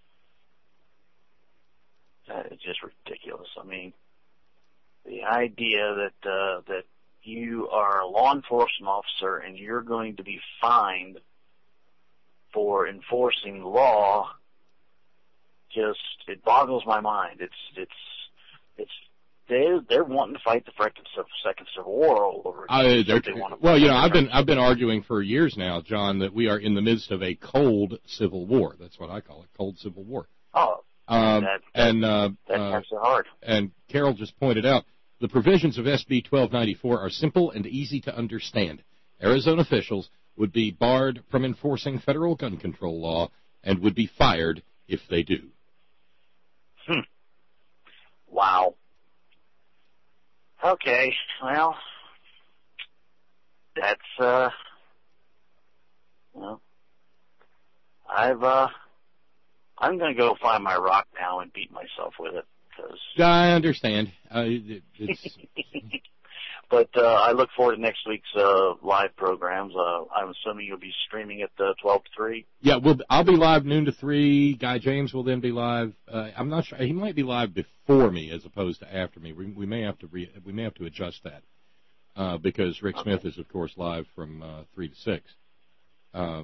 That is just ridiculous. I mean, the idea that uh, that you are a law enforcement officer and you're going to be fined for enforcing law, just it boggles my mind. It's it's it's they they're wanting to fight the second Civil War all over again. Uh, they well, you know, I've been I've been arguing for years now, John, that we are in the midst of a cold Civil War. That's what I call it, cold Civil War. Oh, um, that, that, and uh, that's uh, actually hard. And Carol just pointed out the provisions of S B twelve ninety-four are simple and easy to understand. Arizona officials would be barred from enforcing federal gun control law and would be fired if they do. Hmm. Wow. Okay, well, that's, uh, well, I've, uh, I'm going to go find my rock now and beat myself with it. Cause I understand. Uh, it, it's... But uh, I look forward to next week's uh, live programs. Uh, I'm assuming you'll be streaming at uh, twelve to three. Yeah, we'll, I'll be live noon to three. Guy James will then be live. Uh, I'm not sure. He might be live before me as opposed to after me. We, we may have to re, we may have to adjust that uh, because Rick okay. Smith is, of course, live from uh, three to six. Uh,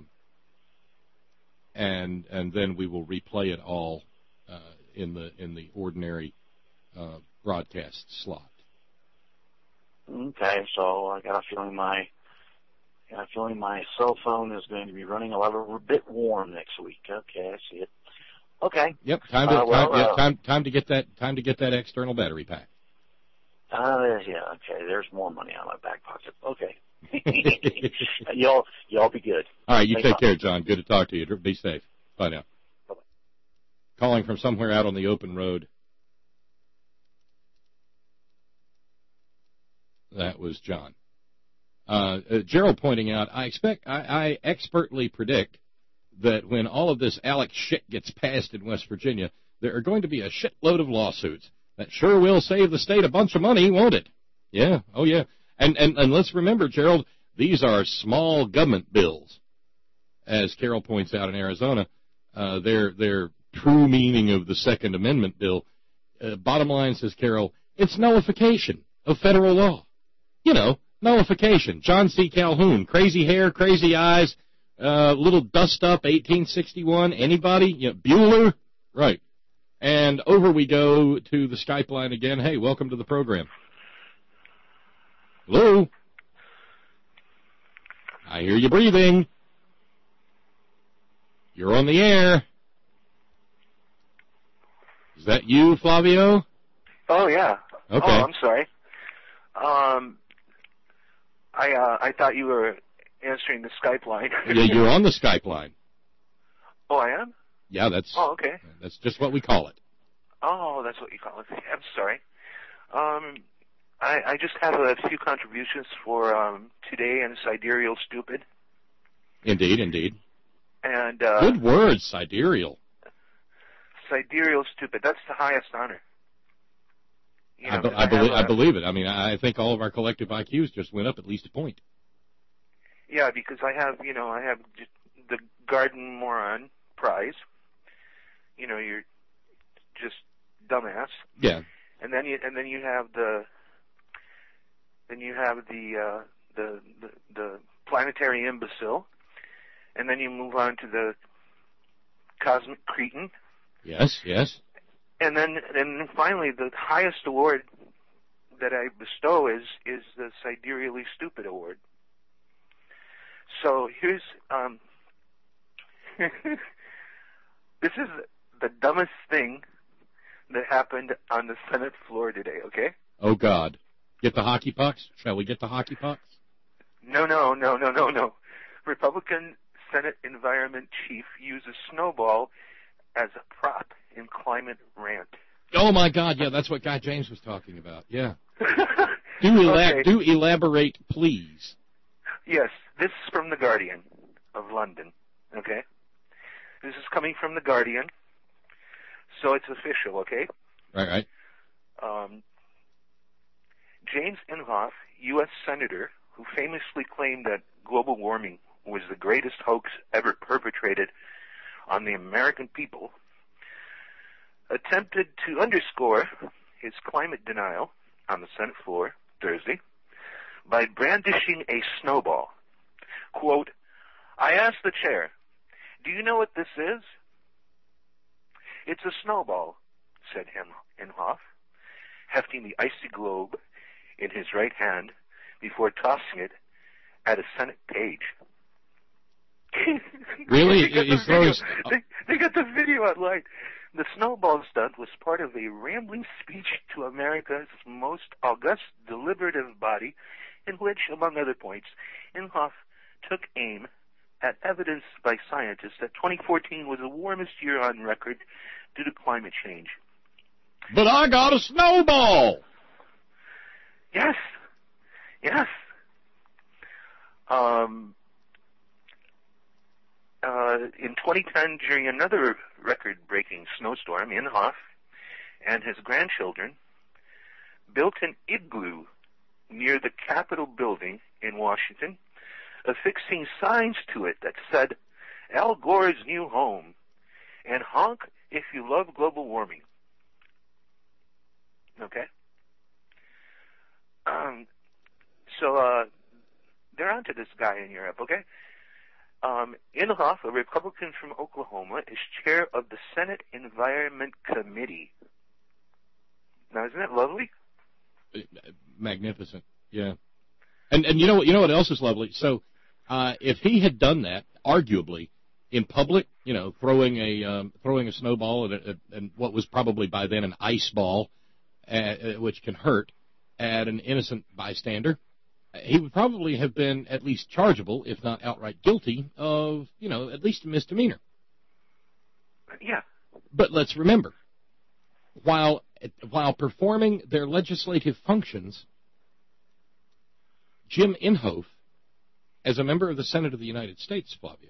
and and then we will replay it all uh, in the in the ordinary uh, broadcast slot. Okay, so I got a feeling my got a feeling my cell phone is going to be running a little bit warm next week. Okay, I see it. Okay. Yep. Time to uh, well, time, yeah, uh, time time to get that time to get that external battery pack. Uh, yeah. Okay. There's more money out of my back pocket. Okay. y'all y'all be good. All right. You Thanks take care, John. Good to talk to you. Be safe. Bye now. Bye-bye. Calling from somewhere out on the open road. That was John. Uh, uh, Gerald pointing out, I expect, I, I expertly predict that when all of this ALEC shit gets passed in West Virginia, there are going to be a shitload of lawsuits. That sure will save the state a bunch of money, won't it? Yeah, oh yeah. And and, and let's remember, Gerald, these are small government bills. As Carol points out in Arizona, uh, their their true meaning of the Second Amendment bill, uh, bottom line, says Carol, it's nullification of federal law. You know, nullification. John C. Calhoun, crazy hair, crazy eyes, uh, little dust up, eighteen sixty-one. Anybody? You know, Bueller? Right. And over we go to the Skype line again. Hey, welcome to the program. Hello? I hear you breathing. You're on the air. Is that you, Flavio? Oh, yeah. Okay. Oh, I'm sorry. Um... I uh, I thought you were answering the Skype line. Yeah, you're on the Skype line. Oh, I am? Yeah, that's Oh, okay. that's just what we call it. Oh, that's what you call it. I'm sorry. Um, I, I just have a few contributions for um, today and Sidereal Stupid. Indeed, indeed. And uh, Good word, sidereal. Sidereal Stupid. That's the highest honor. You know, I, be, I, I, believe, a, I believe it. I mean, I think all of our collective I Qs just went up at least a point. Yeah, because I have, you know, I have the Garden Moron Prize. You know, you're just dumbass. Yeah. And then you and then you have the then you have the uh, the, the the planetary imbecile, and then you move on to the cosmic cretin. Yes, yes. And then and finally the highest award that I bestow is is the Sidereally Stupid Award. So here's um this is the dumbest thing that happened on the Senate floor today, okay? Oh, God. Get the hockey pucks? Shall we get the hockey pucks? No, no, no, no, no, no. Republican Senate Environment Chief uses snowball as a prop in climate rant. Oh, my God. Yeah, that's what Guy James was talking about. Yeah. do, elab- okay. do elaborate, please. Yes, this is from The Guardian of London, okay? This is coming from The Guardian, so it's official, okay? Right, right. Um, James Inhofe, U S Senator, who famously claimed that global warming was the greatest hoax ever perpetrated on the American people, attempted to underscore his climate denial on the Senate floor Thursday by brandishing a snowball. Quote, I asked the chair, do you know what this is? It's a snowball, said Inhofe, hefting the icy globe in his right hand before tossing it at a Senate page. Really? they, got the video, they, they got the video online. The snowball stunt was part of a rambling speech to America's most august deliberative body in which, among other points, Inhofe took aim at evidence by scientists that twenty fourteen was the warmest year on record due to climate change. But I got a snowball! Yes. Yes. Um, uh, in twenty ten, during another record-breaking snowstorm, Inhofe and his grandchildren built an igloo near the Capitol building in Washington, affixing signs to it that said, Al Gore's new home, and honk if you love global warming. Okay? Um, so, uh, they're onto this guy in Europe, okay? Um, Inhofe, a Republican from Oklahoma, is chair of the Senate Environment Committee. Now, isn't that lovely? Magnificent, yeah. And and you know you know what else is lovely? So, uh, if he had done that, arguably in public, you know, throwing a um, throwing a snowball at, at, at what was probably by then an ice ball, uh, which can hurt, at an innocent bystander, he would probably have been at least chargeable, if not outright guilty, of, you know, at least a misdemeanor. Yeah. But let's remember, while while performing their legislative functions, Jim Inhofe, as a member of the Senate of the United States, Flavio,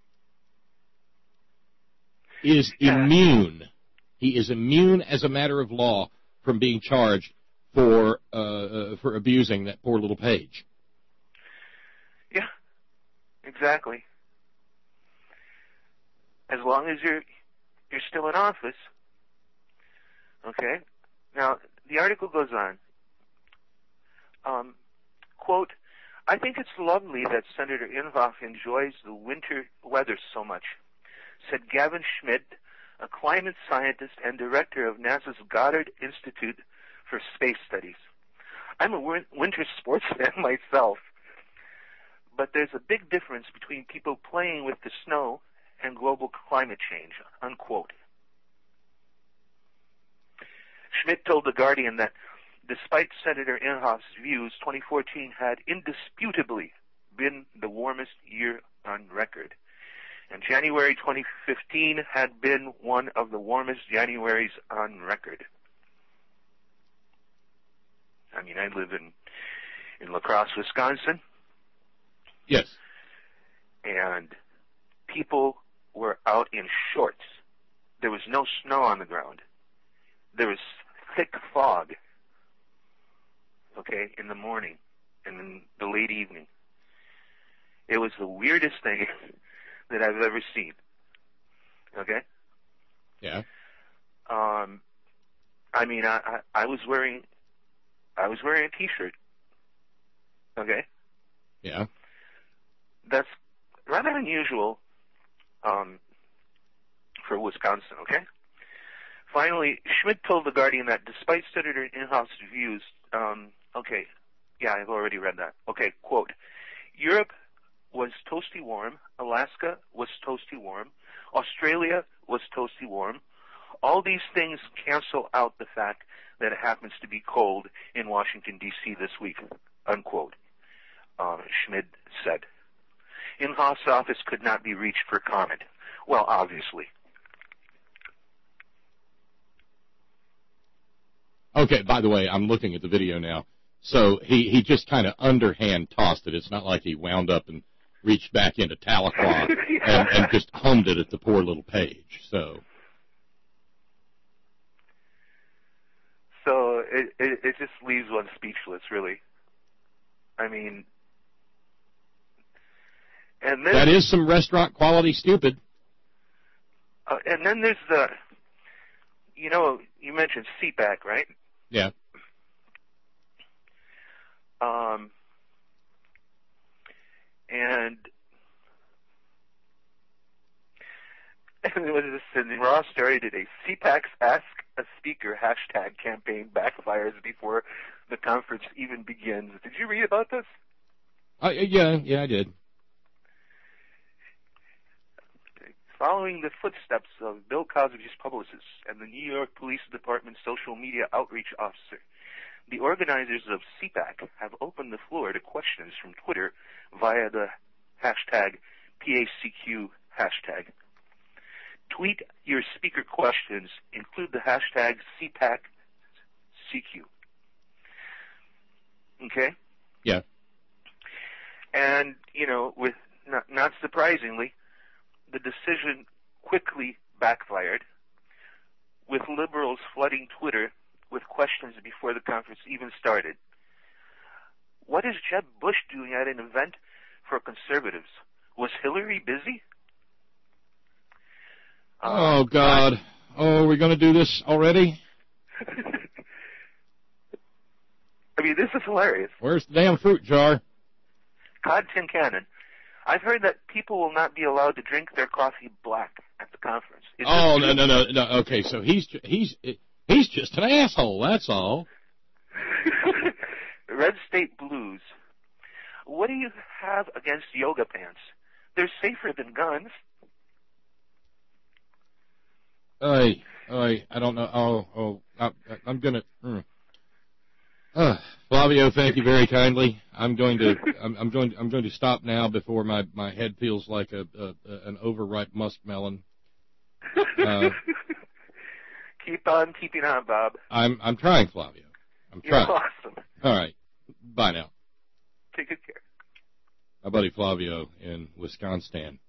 is yeah. immune. He is immune as a matter of law from being charged for uh, uh, for abusing that poor little page. Yeah, exactly. As long as you're you're still in office. Okay. Now the article goes on. Um, quote, I think it's lovely that Senator Inhofe enjoys the winter weather so much, said Gavin Schmidt, a climate scientist and director of NASA's Goddard Institute for Space Studies. I'm a winter sports fan myself, but there's a big difference between people playing with the snow and global climate change, unquote. Schmidt told The Guardian that despite Senator Inhofe's views, twenty fourteen had indisputably been the warmest year on record. And January twenty fifteen had been one of the warmest Januaries on record. I mean, I live in, in La Crosse, Wisconsin. Yes. And people were out in shorts. There was no snow on the ground. There was thick fog, okay, in the morning and in the late evening. It was the weirdest thing that I've ever seen. Okay? Yeah. Um, I mean, I, I, I was wearing, I was wearing a t-shirt. Okay? Yeah. That's rather unusual, um, for Wisconsin, okay? Finally, Schmidt told The Guardian that despite Senator Inhofe's views, um, okay, yeah, I've already read that. Okay, quote, Europe was toasty warm, Alaska was toasty warm, Australia was toasty warm. All these things cancel out the fact that it happens to be cold in Washington, D C this week, unquote, um, Schmidt said. Inhofe's office could not be reached for comment. Well, obviously. Okay, by the way, I'm looking at the video now. So he, he just kind of underhand tossed it. It's not like he wound up and reached back into Tahlequah yeah. and, and just homed it at the poor little page. So So it, it, it just leaves one speechless, really. I mean, and then, that is some restaurant quality stupid. Uh, and then there's the, you know, you mentioned C PAC, right? Yeah. Um, and, and it was this, and Ross started a C PAC's Ask a Speaker hashtag campaign backfires before the conference even begins. Did you read about this? Uh, yeah, yeah, I did. Following the footsteps of Bill Cosby's publicist and the New York Police Department social media outreach officer, the organizers of C PAC have opened the floor to questions from Twitter via the hashtag P A C Q hashtag. Tweet your speaker questions, include the hashtag C PAC C Q. Okay? Yeah. And, you know, with not, not surprisingly, the decision quickly backfired, with liberals flooding Twitter with questions before the conference even started. What is Jeb Bush doing at an event for conservatives? Was Hillary busy? Oh, God. Oh, are we going to do this already? I mean, this is hilarious. Where's the damn fruit jar? Cod Tin Cannon. I've heard that people will not be allowed to drink their coffee black at the conference. Is oh, no, no, no, no. Okay, so he's he's he's just an asshole, that's all. Red State Blues. What do you have against yoga pants? They're safer than guns. I, I, I don't know. Oh, oh, I, I'm gonna. Mm. Uh, Flavio, thank you very kindly. I'm going to, I'm, I'm going, I'm going to stop now before my, my head feels like a, a, a an overripe muskmelon. Uh, Keep on keeping on, Bob. I'm, I'm trying, Flavio. I'm You're trying. awesome. All right. Bye now. Take good care. My buddy Flavio in Wisconsin.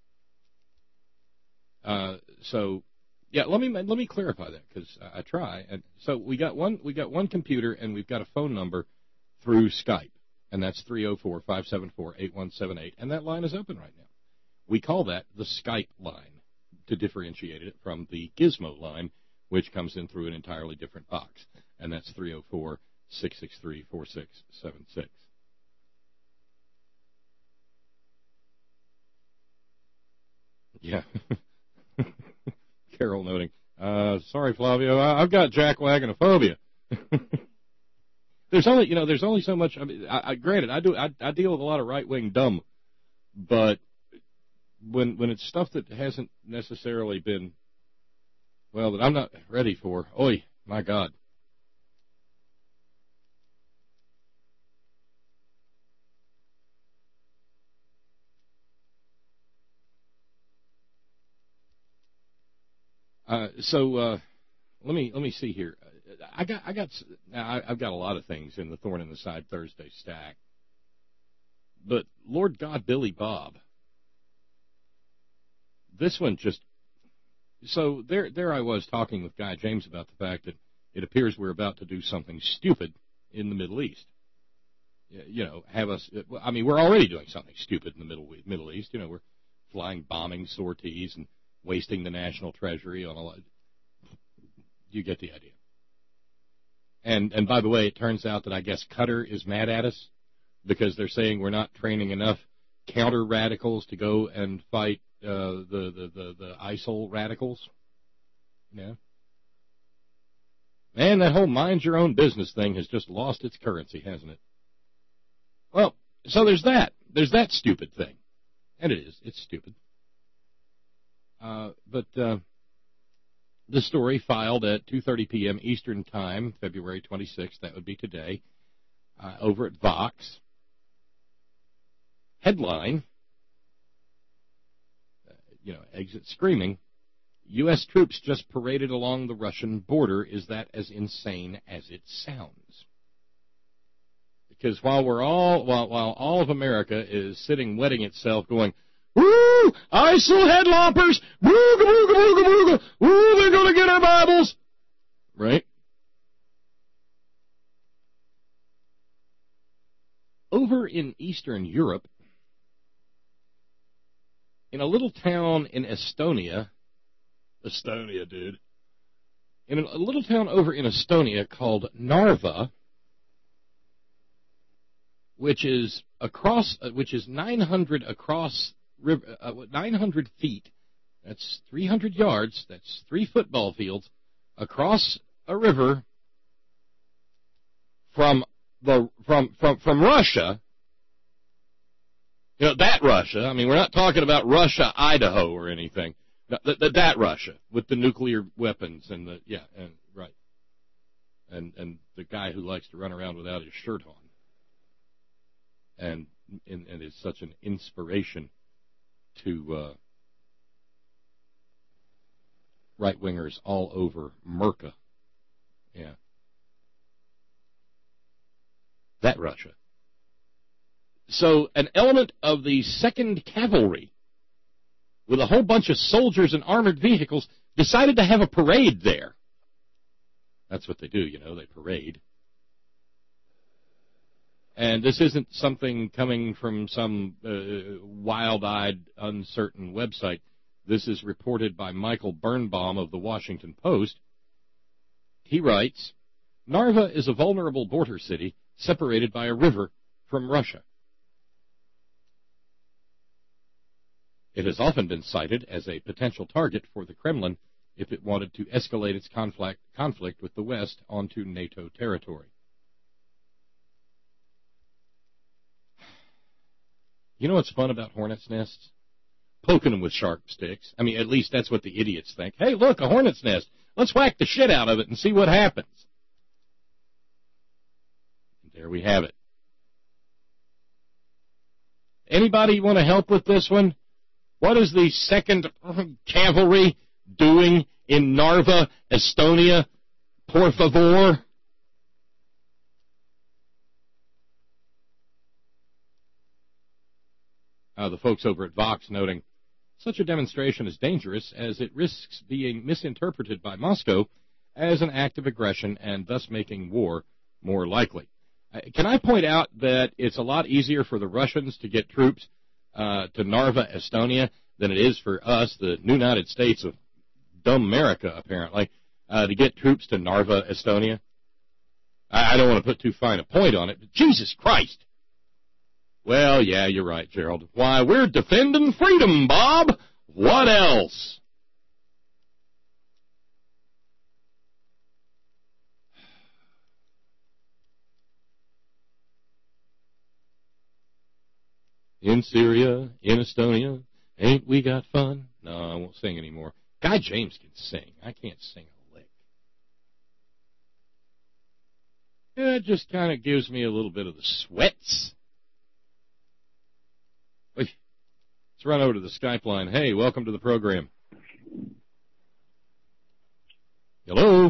Uh, so. Yeah, let me let me clarify that because I, I try. And so we got one we got one computer and we've got a phone number through Skype, and that's three oh four, five seven four, eight one seven eight, and that line is open right now. We call that the Skype line to differentiate it from the Gizmo line, which comes in through an entirely different box, and that's three oh four, six six three, four six seven six. Yeah. Carol noting, uh, sorry, Flavio, I, I've got jackwagonophobia. There's only, you know, there's only so much. I mean, I, I granted, I do, I, I deal with a lot of right wing dumb, but when when it's stuff that hasn't necessarily been, well, that I'm not ready for. Oi, my God. Uh, so uh, let me let me see here. I got I got I, I've got a lot of things in the Thorn in the Side Thursday stack, but Lord God, Billy Bob. This one just so there there I was talking with Guy James about the fact that it appears we're about to do something stupid in the Middle East. You know, have us. I mean, we're already doing something stupid in the Middle Middle East. You know, we're flying bombing sorties and wasting the national treasury on a lot. You get the idea. And and by the way, it turns out that I guess Qatar is mad at us because they're saying we're not training enough counter radicals to go and fight uh, the, the the the ISIL radicals. Yeah. Man, that whole mind your own business thing has just lost its currency, hasn't it? Well, so there's that. There's that stupid thing. And it is. It's stupid. Uh, but uh, the story filed at two thirty p.m. Eastern Time, February twenty-sixth, that would be today, uh, over at Vox. Headline, uh, you know, exit screaming, U S troops just paraded along the Russian border. Is that as insane as it sounds? Because while we're all, while, while all of America is sitting wetting itself going, woo, ISIL headloppers, booga, booga, booga, booga, woo, they're going to get our Bibles, right? Over in Eastern Europe, in a little town in Estonia, Estonia, dude, in a, a little town over in Estonia called Narva, which is across, uh, which is nine hundred across, river, uh, nine hundred feet. That's three hundred yards. That's three football fields across a river from the from from from Russia. You know, that Russia. I mean, we're not talking about Russia, Idaho, or anything. That, that, that Russia with the nuclear weapons and the yeah, and right, and and the guy who likes to run around without his shirt on. And, and and is such an inspiration to uh, right-wingers all over Merca. Yeah. That Russia. So an element of the second Cavalry with a whole bunch of soldiers and armored vehicles decided to have a parade there. That's what they do, you know, they parade. And this isn't something coming from some uh, wild-eyed, uncertain website. This is reported by Michael Birnbaum of the Washington Post. He writes, Narva is a vulnerable border city separated by a river from Russia. It has often been cited as a potential target for the Kremlin if it wanted to escalate its conflict, conflict with the West onto NATO territory. You know what's fun about hornet's nests? Poking them with sharp sticks. I mean, at least that's what the idiots think. Hey, look, a hornet's nest. Let's whack the shit out of it and see what happens. There we have it. Anybody want to help with this one? What is the second Cavalry doing in Narva, Estonia? Por favor. Uh, the folks over at Vox noting, such a demonstration is dangerous as it risks being misinterpreted by Moscow as an act of aggression and thus making war more likely. Uh, can I point out that it's a lot easier for the Russians to get troops uh, to Narva, Estonia, than it is for us, the United States of dumb America, apparently, uh, to get troops to Narva, Estonia? I, I don't want to put too fine a point on it, but Jesus Christ! Well, yeah, you're right, Gerald. Why, we're defending freedom, Bob. What else? In Syria, in Estonia, ain't we got fun? No, I won't sing anymore. Guy James can sing. I can't sing a lick. It just kind of gives me a little bit of the sweats. Let's run over to the Skype line. Hey, welcome to the program. Hello?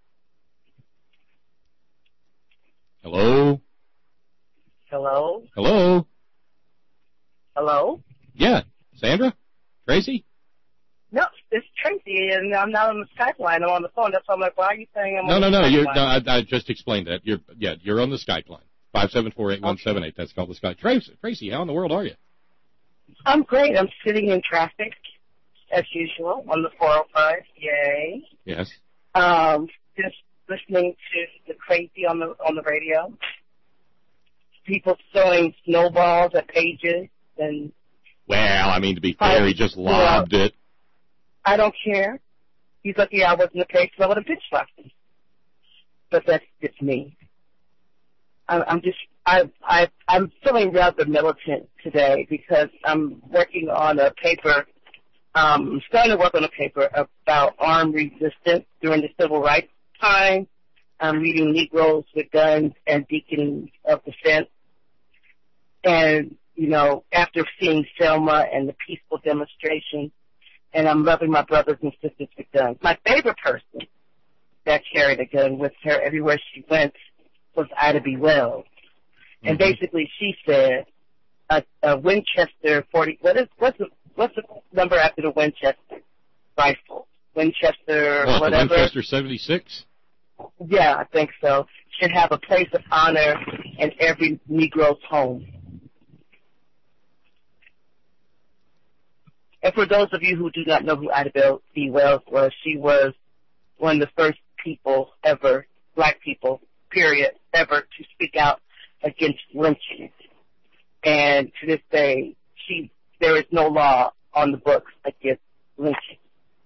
Hello? Hello? Hello? Hello? Yeah. Sandra? Tracy? No, it's Tracy, and I'm not on the Skype line. I'm on the phone. That's why I'm like, why are you saying I'm No, on no, the no. Skype You're, line? no, I, I just explained that. You're, yeah, you're on the Skype line. five seven four, eight one seven eight. That's called the Skype. Tracy, Tracy, how in the world are you? I'm great. I'm sitting in traffic, as usual, on the four oh five. Yay. Yes. Um, just listening to the crazy on the on the radio. People throwing snowballs at pages and. Well, I mean, to be fair, he just lobbed yeah. it. I don't care. He's lucky I wasn't the case, so I would have bitch slapped him. But that's just me. I, I'm just, I, I, I'm feeling rather militant today because I'm working on a paper, um, I'm starting to work on a paper about armed resistance during the civil rights time. I'm reading Negroes with Guns and Deacons of Defense. And, you know, after seeing Selma and the peaceful demonstration, and I'm loving my brothers and sisters with guns. My favorite person that carried a gun with her everywhere she went was Ida B. Wells. Mm-hmm. And basically she said a, a Winchester forty, what is, what's the, what's the number after the Winchester rifle? Winchester, what, whatever. The Winchester seventy-six? Yeah, I think so. Should have a place of honor in every Negro's home. And for those of you who do not know who Ida B. Wells was, she was one of the first people ever, black people, period, ever to speak out against lynching. And to this day, she there is no law on the books against lynching.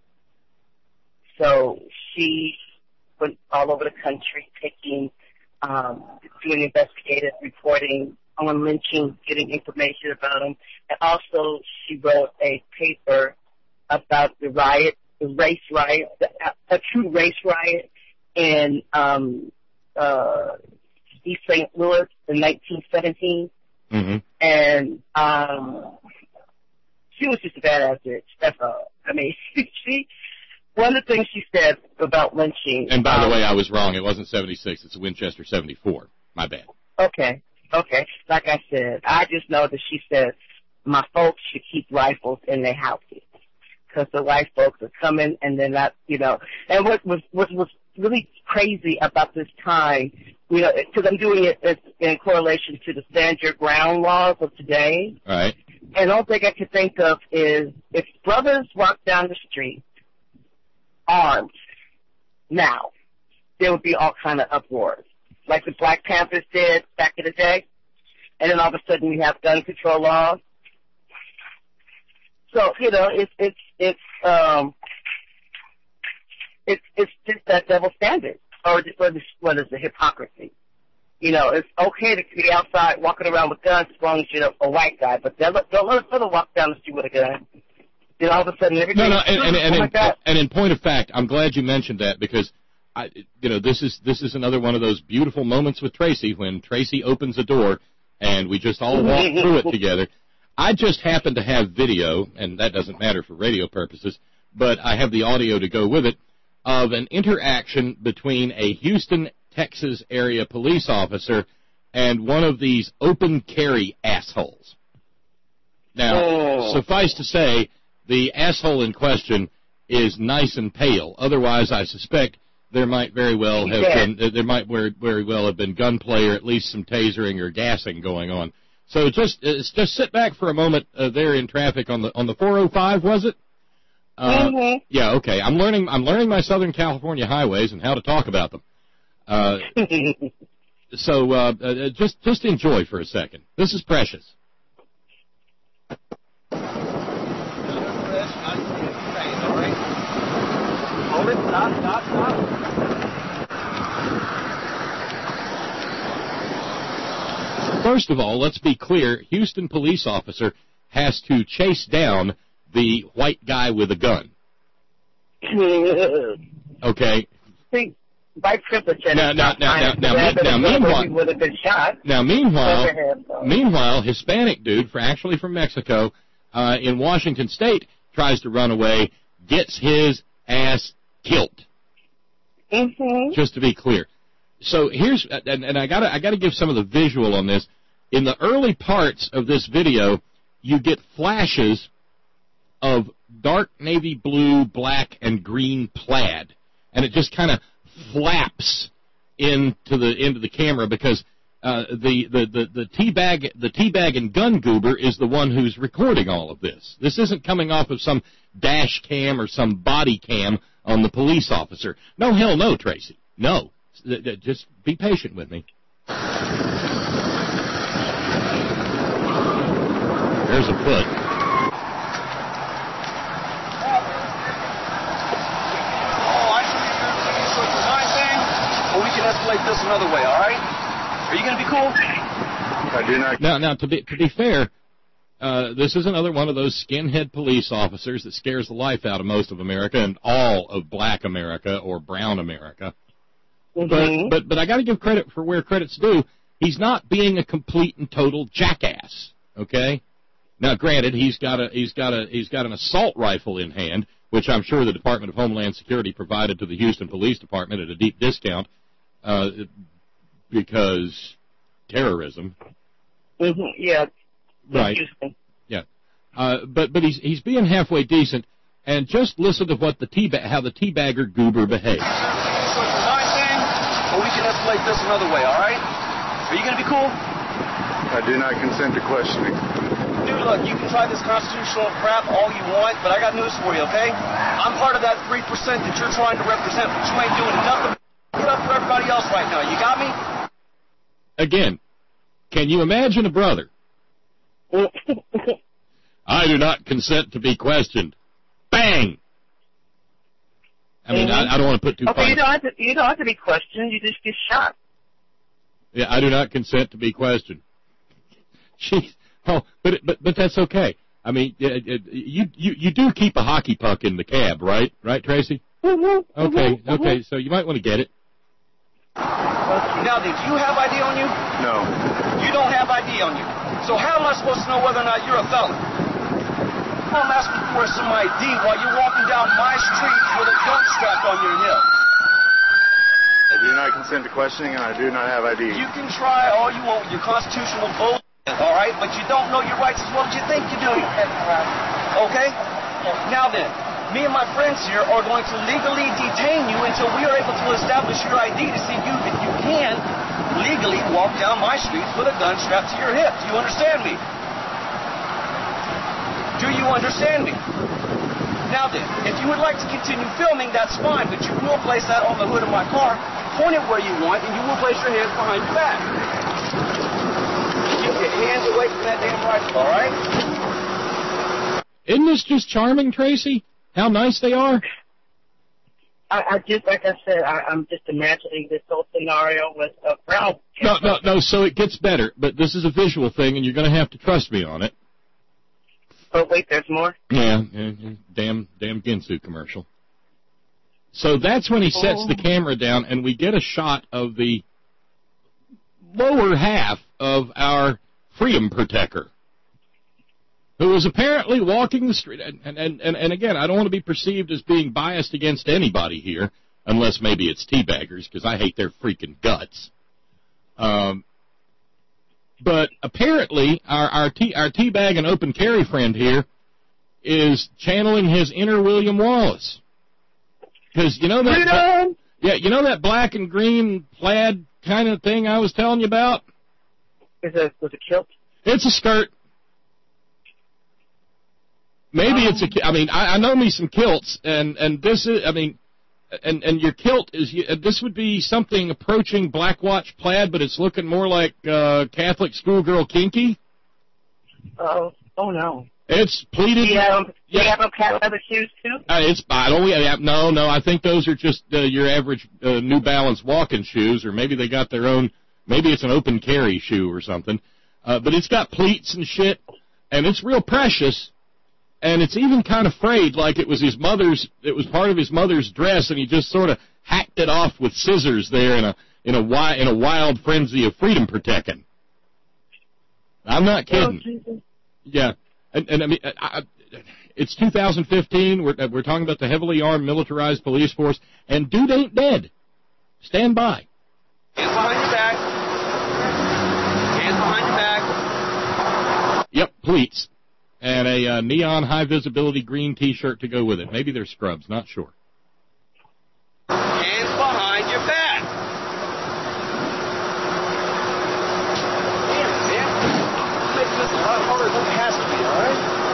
So she went all over the country taking, um, doing investigative reporting on lynching, getting information about them. And also she wrote a paper about the riot, the race riot, the, a true race riot in um, uh, East Saint Louis in nineteen seventeen. Mm-hmm. And um, she was just a badass bitch. That's all. I mean, she, one of the things she said about lynching. And by um, the way, I was wrong. It wasn't seventy-six. It's a Winchester seventy-four. My bad. Okay. Okay. Like I said, I just know that she said my folks should keep rifles in their houses because the white folks are coming and they're not, you know. And what was what was really crazy about this time, you know, because I'm doing it in correlation to the stand your ground laws of today. Right. And the only thing I could think of is if brothers walk down the street armed now, there would be all kind of uproars, like the Black Panthers did back in the day. And then all of a sudden we have gun control laws. So, you know, it's, it's, it's, um, it's, it's just that double standard. Or what is, what is the hypocrisy? You know, it's okay to be outside walking around with guns as long as you're a white guy, but don't let, don't let a brother walk down the street with a gun. Then all of a sudden everything No, no, is and, and, and, oh my in, God. and in point of fact, I'm glad you mentioned that because I, you know, this is this is another one of those beautiful moments with Tracy when Tracy opens a door and we just all walk through it together. I just happen to have video, and that doesn't matter for radio purposes, but I have the audio to go with it, of an interaction between a Houston, Texas area police officer and one of these open carry assholes. Now, Oh. suffice to say, the asshole in question is nice and pale. Otherwise, I suspect there might very well have Yeah. been there might very, very well have been gunplay or at least some tasering or gassing going on. So just uh, just sit back for a moment uh, there in traffic on the on the four oh five, was it? Uh, Mm-hmm. Yeah, okay. I'm learning I'm learning my Southern California highways and how to talk about them. Uh, so uh, uh, just just enjoy for a second. This is Precious. Hold it, stop, stop, stop. First of all, let's be clear. Houston police officer has to chase down the white guy with a gun. Okay. See, white privilege. and Now, now, now, now, now, Rather now, than meanwhile, he would have been shot. Now, meanwhile, Go ahead, though. meanwhile, Hispanic dude, for actually from Mexico, uh, in Washington State, tries to run away, gets his ass killed. Mm-hmm. Just to be clear. So here's, and, and I gotta, I gotta give some of the visual on this. In the early parts of this video, you get flashes of dark navy blue, black, and green plaid, and it just kind of flaps into the into the camera because uh, the the the the teabag the teabag and gun goober is the one who's recording all of this. This isn't coming off of some dash cam or some body cam on the police officer. No, hell no, Tracy. No. Just be patient with me. There's a foot. Or we can escalate this another way, all right? Are you going to be cool? I do not. Now, now to be to be fair, uh, this is another one of those skinhead police officers that scares the life out of most of America and all of black America or brown America. Mm-hmm. But but but I got to give credit for where credit's due. He's not being a complete and total jackass. Okay. Now, granted, he's got a he's got a he's got an assault rifle in hand, which I'm sure the Department of Homeland Security provided to the Houston Police Department at a deep discount. Uh, because terrorism. Mm-hmm. Yeah. Right. Yeah. Uh, but but he's he's being halfway decent, and just listen to what the tea how the teabagger goober behaves. So it's a nice thing, or we can escalate this another way. All right? Are you going to be cool? I do not consent to questioning. Dude, look, you can try this constitutional crap all you want, but I got news for you, okay? I'm part of that three percent that you're trying to represent, but you ain't doing nothing. Put up for everybody else right now. You got me? Again, can you imagine a brother? I do not consent to be questioned. Bang! I mean, I, I don't want to put too Okay, fine. you don't, have to, you don't have to be questioned. You just get shot. Yeah, I do not consent to be questioned. Jeez. Oh, but but but that's okay. I mean, you you you do keep a hockey puck in the cab, right? Right, Tracy? Mm-hmm. Okay, mm-hmm. okay. So you might want to get it. Now, do you have I D on you? No. You don't have I D on you. So how am I supposed to know whether or not you're a felon? I'm asking for some I D while you're walking down my street with a gun strapped on your hip. I do not consent to questioning, and I do not have I D. You can try all you want with your constitutional bull, all right? But you don't know your rights as well as you think you do. Okay? Now then, me and my friends here are going to legally detain you until we are able to establish your I D to see you if you can legally walk down my streets with a gun strapped to your hip. Do you understand me? Do you understand me? Now then, if you would like to continue filming, that's fine, but you will place that on the hood of my car, point it where you want, and you will place your hands behind your back. Keep your hands away from that damn rifle, all right? Isn't this just charming, Tracy? How nice they are? I, I just, like I said, I, I'm just imagining this whole scenario with a brown. No, no, no, so it gets better, but this is a visual thing, and you're going to have to trust me on it. Oh, wait, there's more? Yeah, yeah, yeah, damn, damn Ginsu commercial. So that's when he sets oh. the camera down, and we get a shot of the lower half of our freedom protector, who is apparently walking the street. And, and, and, and again, I don't want to be perceived as being biased against anybody here, unless maybe it's teabaggers, because I hate their freaking guts. Um, but apparently, our our, tea, our teabag and open carry friend here is channeling his inner William Wallace. Because you know that, that, yeah, you know that black and green plaid kind of thing I was telling you about? Is it was it kilt? It's a skirt. Maybe um, it's a. I mean, I, I know me some kilts, and and this is. I mean, and and your kilt is. This would be something approaching Black Watch plaid, but it's looking more like uh, Catholic schoolgirl kinky. Oh, oh no. It's pleated. Do you have, do yeah. you have them cat leather shoes too? Uh, it's. I don't. Yeah, no, no. I think those are just uh, your average uh, New Balance walking shoes, or maybe they got their own. Maybe it's an open carry shoe or something. Uh, but it's got pleats and shit, and it's real precious. And it's even kind of frayed, like it was his mother's. It was part of his mother's dress, and he just sort of hacked it off with scissors there in a in a wi- in a wild frenzy of freedom protecting. I'm not kidding. Oh, yeah, and and I mean, I, I, it's two thousand fifteen. We're we're talking about the heavily armed, militarized police force, and dude ain't dead. Stand by. Hands behind your back. Hands behind your back. Yep, pleats. And a uh, neon high-visibility green T-shirt to go with it. Maybe they're scrubs, not sure. Hands behind your back. Damn, man. Makes this a lot harder than it has to be, all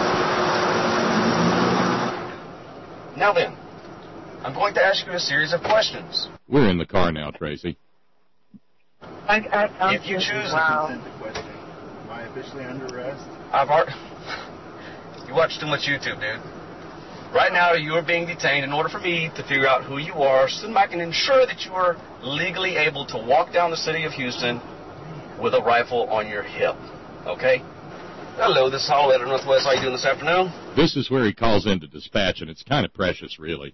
right? Now then, I'm going to ask you a series of questions. We're in the car now, Tracy. I, I, I'm if you just, choose wow. Am I officially under arrest? I've already... You watch too much YouTube, dude. Right now, you are being detained in order for me to figure out who you are so that I can ensure that you are legally able to walk down the city of Houston with a rifle on your hip. Okay? Hello, this is Hollow Editor Northwest. How you doing this afternoon? This is where he calls into dispatch, and it's kind of precious, really.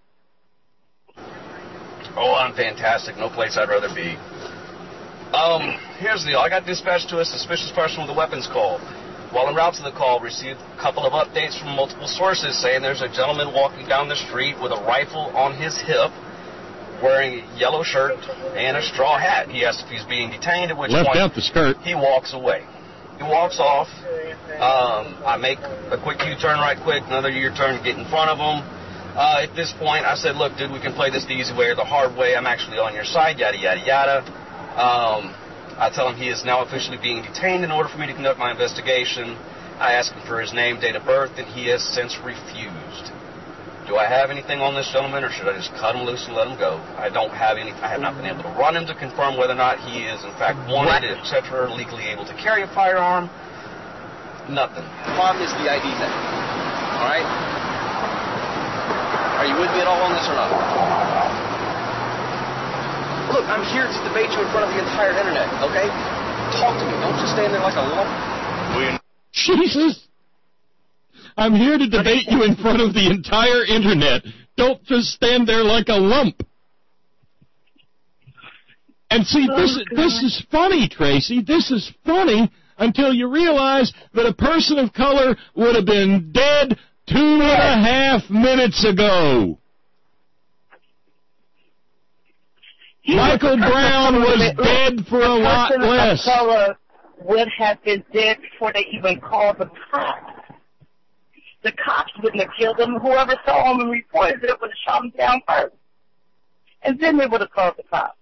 Oh, I'm fantastic. No place I'd rather be. Um, here's the deal. I got dispatched to a suspicious person with a weapons call. While en route to the call, received a couple of updates from multiple sources saying there's a gentleman walking down the street with a rifle on his hip, wearing a yellow shirt and a straw hat. He asks if he's being detained, at which Left point out the skirt. he walks away. He walks off. Um, I make a quick U-turn right quick, another U-turn to get in front of him. Uh, at this point, I said, look, dude, we can play this the easy way or the hard way. I'm actually on your side, yada, yada, yada. Um, I tell him he is now officially being detained in order for me to conduct my investigation. I ask him for his name, date of birth, and he has since refused. Do I have anything on this gentleman, or should I just cut him loose and let him go? I don't have any. I have not been able to run him to confirm whether or not he is, in fact, wanted, et cetera, legally able to carry a firearm. Nothing. Problem is the I D thing. All right? Are you with me at all on this or not? Look, I'm here to debate you in front of the entire internet, okay? Talk to me. Don't just stand there like a lump. Jesus! I'm here to debate you in front of the entire internet. Don't just stand there like a lump. And see, this, this is funny, Tracy. This is funny until you realize that a person of color would have been dead two and a half minutes ago. Michael Brown was dead for a lot less. A person of color would have been dead before they even called the cops. The cops wouldn't have killed him. Whoever saw him and reported it would have shot him down first. And then they would have called the cops.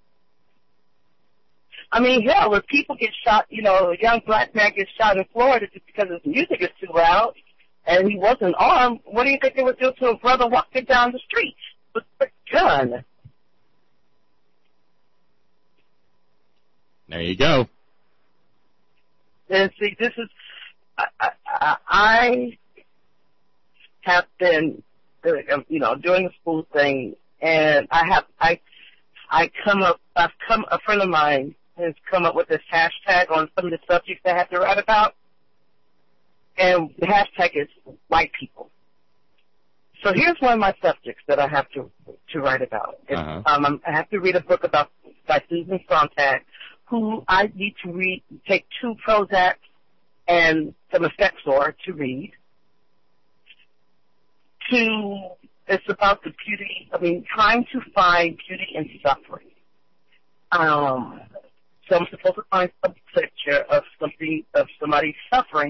I mean, hell, when people get shot, you know, a young black man gets shot in Florida just because his music is too loud and he wasn't armed, what do you think they would do to a brother walking down the street with a gun? There you go. And see, this is, I, I, I have been, you know, doing the school thing, and I have, I, I come up, I've come, a friend of mine has come up with this hashtag on some of the subjects I have to write about, and the hashtag is white people. So here's one of my subjects that I have to to write about. Uh-huh. Um, I have to read a book about by Susan Sontag, who I need to read, take two Prozac and some Effexor to read. To, it's about the beauty, I mean, trying to find beauty in suffering. Um, so I'm supposed to find some picture of something, of somebody suffering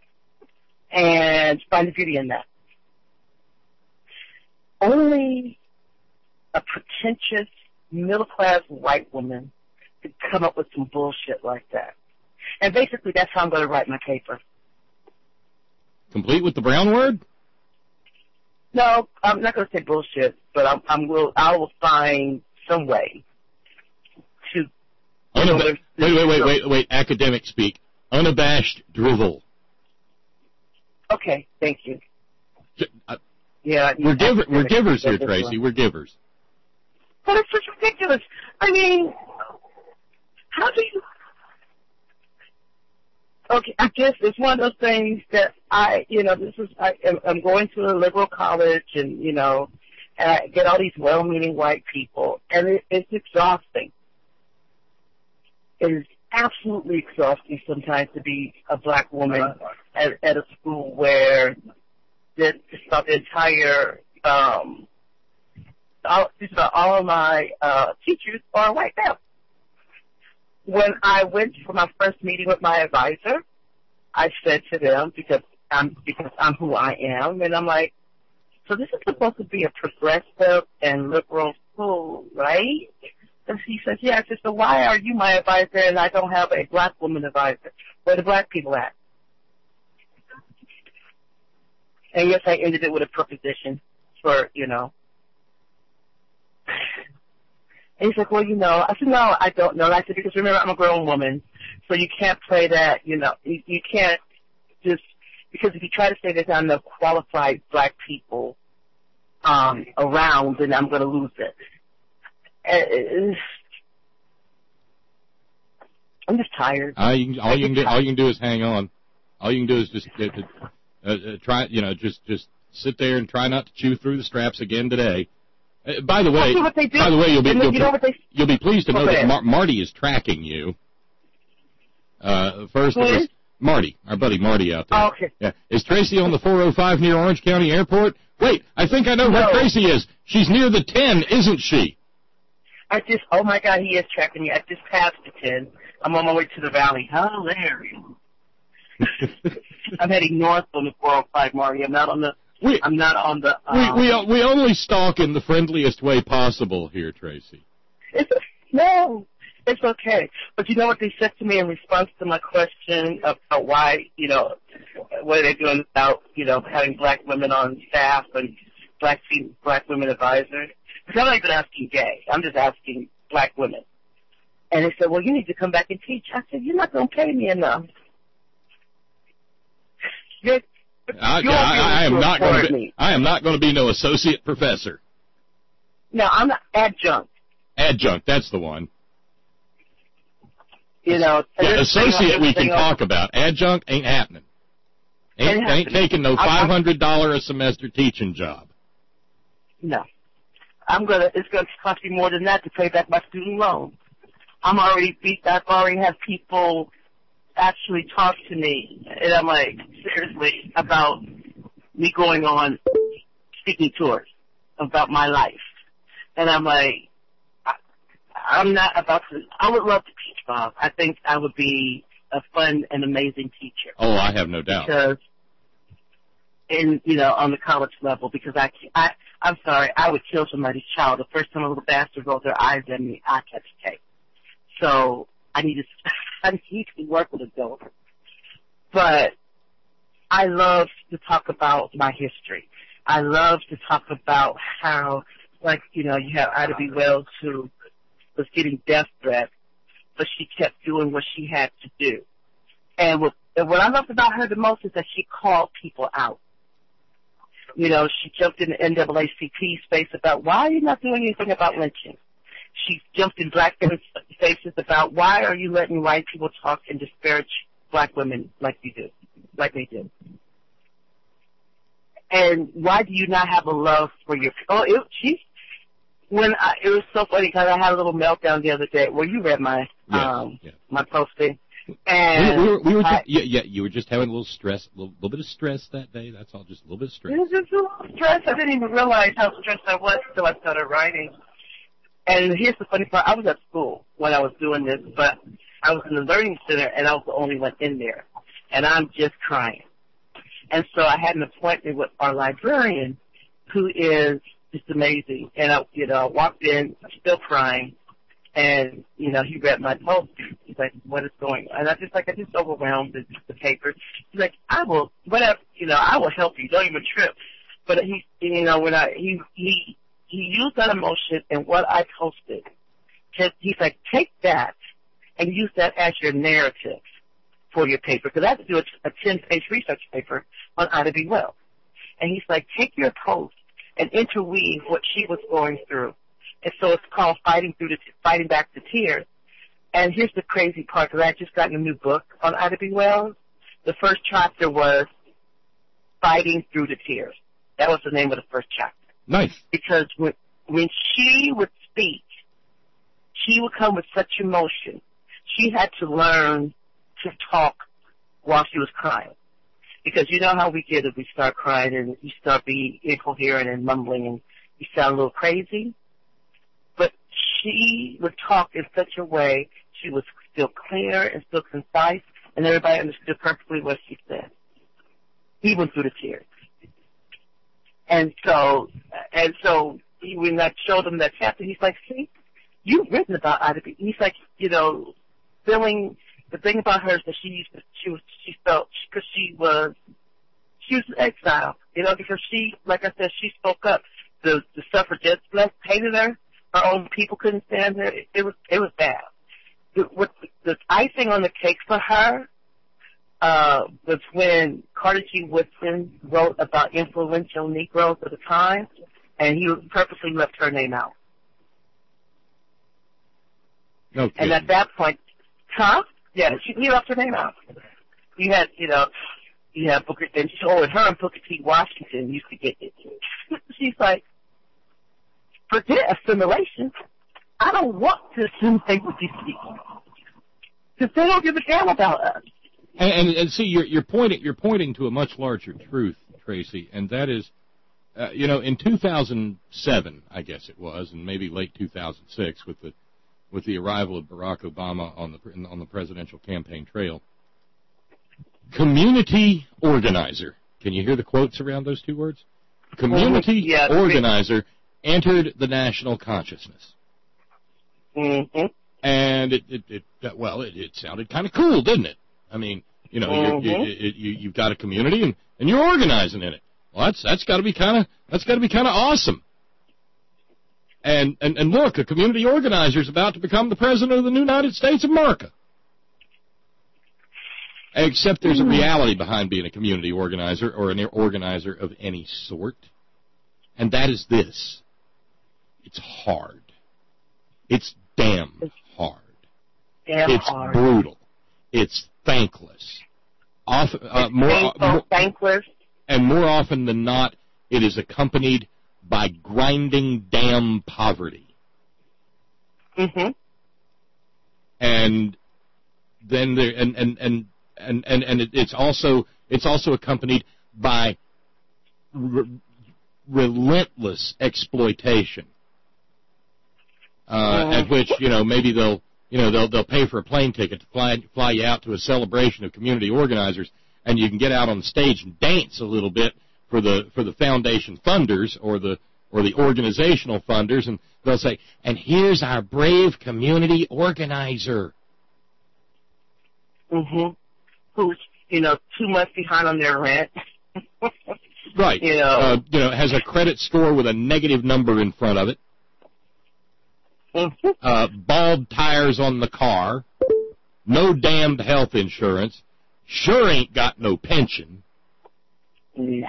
and find the beauty in that. Only a pretentious, middle-class white woman could come up with some bullshit like that. And basically, that's how I'm going to write my paper. Complete with the brown word? No, I'm not going to say bullshit, but I'm, I'm will, I will find some way to... Unab- wait, wait, wait, wait, wait, academic speak. Unabashed drivel. Okay, thank you. Uh, yeah, we're, giver, we're givers here, Tracy. We're givers. But it's just ridiculous. I mean, how do you... Okay, I guess it's one of those things that I, you know, this is, I, I'm going to a liberal college and, you know, and I get all these well-meaning white people, and it, it's exhausting. It is absolutely exhausting sometimes to be a black woman at, at a school where the, the entire um, all, just about all of my uh, teachers are white males. When I went for my first meeting with my advisor, I said to them, because I'm, because I'm who I am, and I'm like, so this is supposed to be a progressive and liberal school, right? And he said, yeah. I said, so why are you my advisor and I don't have a black woman advisor? Where the black people at? And yes, I ended it with a proposition for, you know. And he's like, well, you know. I said, no, I don't know. And I said, because remember, I'm a grown woman, so you can't play that, you know. You, you can't just, because if you try to say that I'm the qualified black people um, around, then I'm going to lose it. And, I'm just tired. All you, can, all, you can do, all you can do is hang on. All you can do is just uh, uh, uh, try, you know, just just sit there and try not to chew through the straps again today. Uh, by the way, what they do. by the way, you'll be you'll, you know what they, you'll be pleased to know okay. that Mar- Marty is tracking you. Uh, first, it was Marty, our buddy Marty out there. Oh, okay. Yeah. Is Tracy on the four oh five near Orange County Airport? Wait, I think I know no. where Tracy is. She's near the ten, isn't she? I just, oh my God, he is tracking me. I just passed the ten. I'm on my way to the valley. Hilarious. I'm heading north on the four oh five, Marty. I'm not on the, we, I'm not on the, um, we, we, we only stalk in the friendliest way possible here, Tracy. It's, no, it's okay. But you know what they said to me in response to my question about why, you know, what are they doing about, you know, having black women on staff and black black women advisors? Because I'm not even asking gay. I'm just asking black women. And they said, well, you need to come back and teach. I said, you're not going to pay me enough. You're, I, you're I, I am not going to be. Me. I am not going to be no associate professor. No, I'm not adjunct. Adjunct, that's the one. You know, yeah, associate we can talk about. Adjunct ain't happening. Ain't, ain't, ain't taking no five hundred dollar a semester teaching job. No, I'm gonna. It's gonna cost me more than that to pay back my student loan. I'm already beat. I've already had people actually talk to me, and I'm like, seriously, about me going on speaking tours about my life. And I'm like, I, I'm not about to, I would love to teach, Bob. I think I would be a fun and amazing teacher. Oh, I have no doubt. Because, in, you know, on the college level, because I, I, I'm sorry, I would kill somebody's child. The first time a little bastard rolled their eyes at me, I catch a cake. So, I need to, I need to work with adults. But I love to talk about my history. I love to talk about how, like, you know, you have Ida B. Wells who was getting death threats, but she kept doing what she had to do. And what, and what I loved about her the most is that she called people out. You know, she jumped in the N double A C P space about why are you not doing anything about lynching? She jumped in black women's faces about why are you letting white people talk and disparage black women like you do, like they do. And why do you not have a love for your? Oh, it, she. When I, it was so funny because I had a little meltdown the other day. Well, you read my yeah, um yeah. my posting, and we, we were, we were I, just, yeah, yeah, you were just having a little stress, a little, little bit of stress that day. That's all, just a little bit of stress. It was just a little stress. I didn't even realize how stressed I was until I started writing. And here's the funny part: I was at school when I was doing this, but I was in the learning center, and I was the only one in there, and I'm just crying. And so I had an appointment with our librarian, who is just amazing. And I, you know, walked in, still crying, and you know, he read my post. He's like, "What is going on?" And I just like, I just overwhelmed the, the paper. He's like, "I will, whatever, you know, I will help you. Don't even trip." But he, you know, when I he he he used that emotion in what I posted. He's like, "Take that and use that as your narrative for your paper," because I had to do a, a ten-page research paper on Ida B. Wells. And he's like, "Take your post and interweave what she was going through." And so it's called Fighting Through the Fighting Back the Tears. And here's the crazy part, because I had just gotten a new book on Ida B. Wells. The first chapter was Fighting Through the Tears. That was the name of the first chapter. Nice. Because when, when she would speak, she would come with such emotion. She had to learn to talk while she was crying. Because you know how we get it, we start crying and you start being incoherent and mumbling and you sound a little crazy. But she would talk in such a way, she was still clear and still concise, and everybody understood perfectly what she said, even through the tears. And so, and so when I showed him that chapter, he's like, see, you've written about Ida B. He's like, you know, feeling, the thing about her is that she used to, she was, she felt, because she was, she was in exile, you know, because she, like I said, she spoke up. The, the suffragettes hated her. Her own people couldn't stand her. It, it was, it was bad. The, what, the icing on the cake for her, uh, was when Carter G. Woodson wrote about influential Negroes at the time, and he purposely left her name out. Okay. And at that point, huh? Yeah, she, he left her name out. You had, you know, you had Booker, and she, oh, and her and Booker T. Washington used to get it. She's like, forget assimilation. I don't want to assimilate with these people because they don't give a damn about us. And, and, and see, you're, you're pointing you're pointing to a much larger truth, Tracy, and that is, uh, you know, in two thousand seven, I guess it was, and maybe late two thousand six, with the with the arrival of Barack Obama on the on the presidential campaign trail, community organizer. Can you hear the quotes around those two words? Community yeah, organizer entered the national consciousness. Mm-hmm. And it, it, it well, it, it sounded kind of cool, didn't it? I mean, you know, mm-hmm. you're, you, you, you, you've got a community and, and you're organizing in it. Well, that's that's got to be kind of that's got to be kind of awesome. And, and and look, a community organizer is about to become the president of the United States of America. Except there's a reality behind being a community organizer or an organizer of any sort, and that is this: it's hard. It's damn hard. Damn it's hard. brutal. It's thankless. Often, uh, more, painful, more, thankless. And more often than not, it is accompanied by grinding damn poverty. Mm-hmm. And then there, and and and and and, and it, it's also it's also accompanied by re- relentless exploitation. Uh, mm-hmm. At which, you know, maybe they'll you know they'll they'll pay for a plane ticket to fly fly you out to a celebration of community organizers, and you can get out on the stage and dance a little bit for the for the foundation funders or the or the organizational funders, and they'll say, and here's our brave community organizer. Mm-hmm. Who's, you know, two months behind on their rent. Right. You know. Uh, you know, has a credit score with a negative number in front of it. Mm-hmm. Uh, bald tires on the car. No damned health insurance. Sure ain't got no pension. No.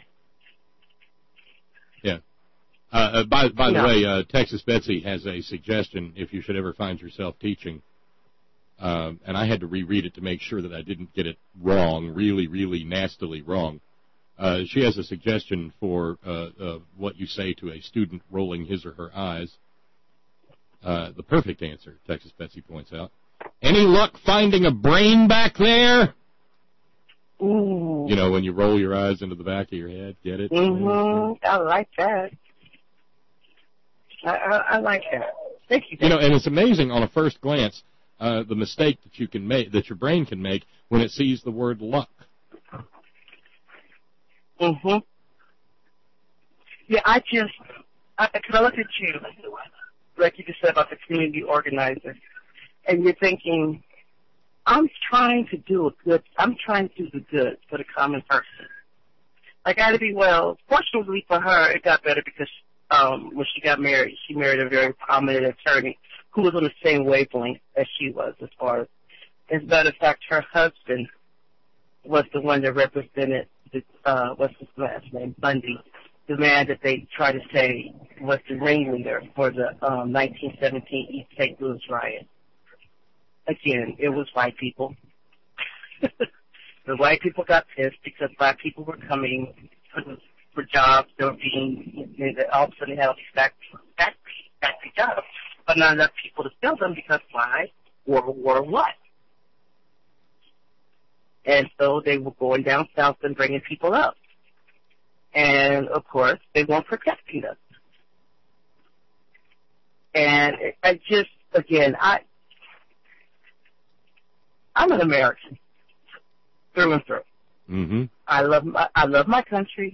Yeah. Uh, uh, by by the no. way, uh, Texas Betsy has a suggestion if you should ever find yourself teaching, uh, and I had to reread it to make sure that I didn't get it wrong, really, really nastily wrong. Uh, she has a suggestion for uh, uh, what you say to a student rolling his or her eyes. Uh, the perfect answer, Texas Betsy points out. Any luck finding a brain back there? Ooh. You know, when you roll your eyes into the back of your head, get it? Mm-hmm. I like that. I, I, I like that. Thank you. You know, and it's amazing on a first glance uh, the mistake that you can make, that your brain can make when it sees the word luck. Mm-hmm. Yeah, I just, I, cause I look at you, like you just said about the community organizer, and you're thinking, I'm trying to do a good, I'm trying to do the good for the common person. Like Ida B. Wells, fortunately for her, it got better because um, when she got married, she married a very prominent attorney who was on the same wavelength as she was as far as, as a matter of fact, her husband was the one that represented, the, uh, what's his last name, Bundy, the man that they try to say was the ringleader for the um, nineteen seventeen East Saint Louis riot. Again, it was white people. The white people got pissed because black people were coming for, for jobs. They were being, you know, all of a sudden they had all these factory, factory, factory jobs, but not enough people to fill them because why? World War One. And so they were going down south and bringing people up. And, of course, they weren't protecting us. And I just, again, I, I'm an American through and through. Mm-hmm. I love my, I love my country,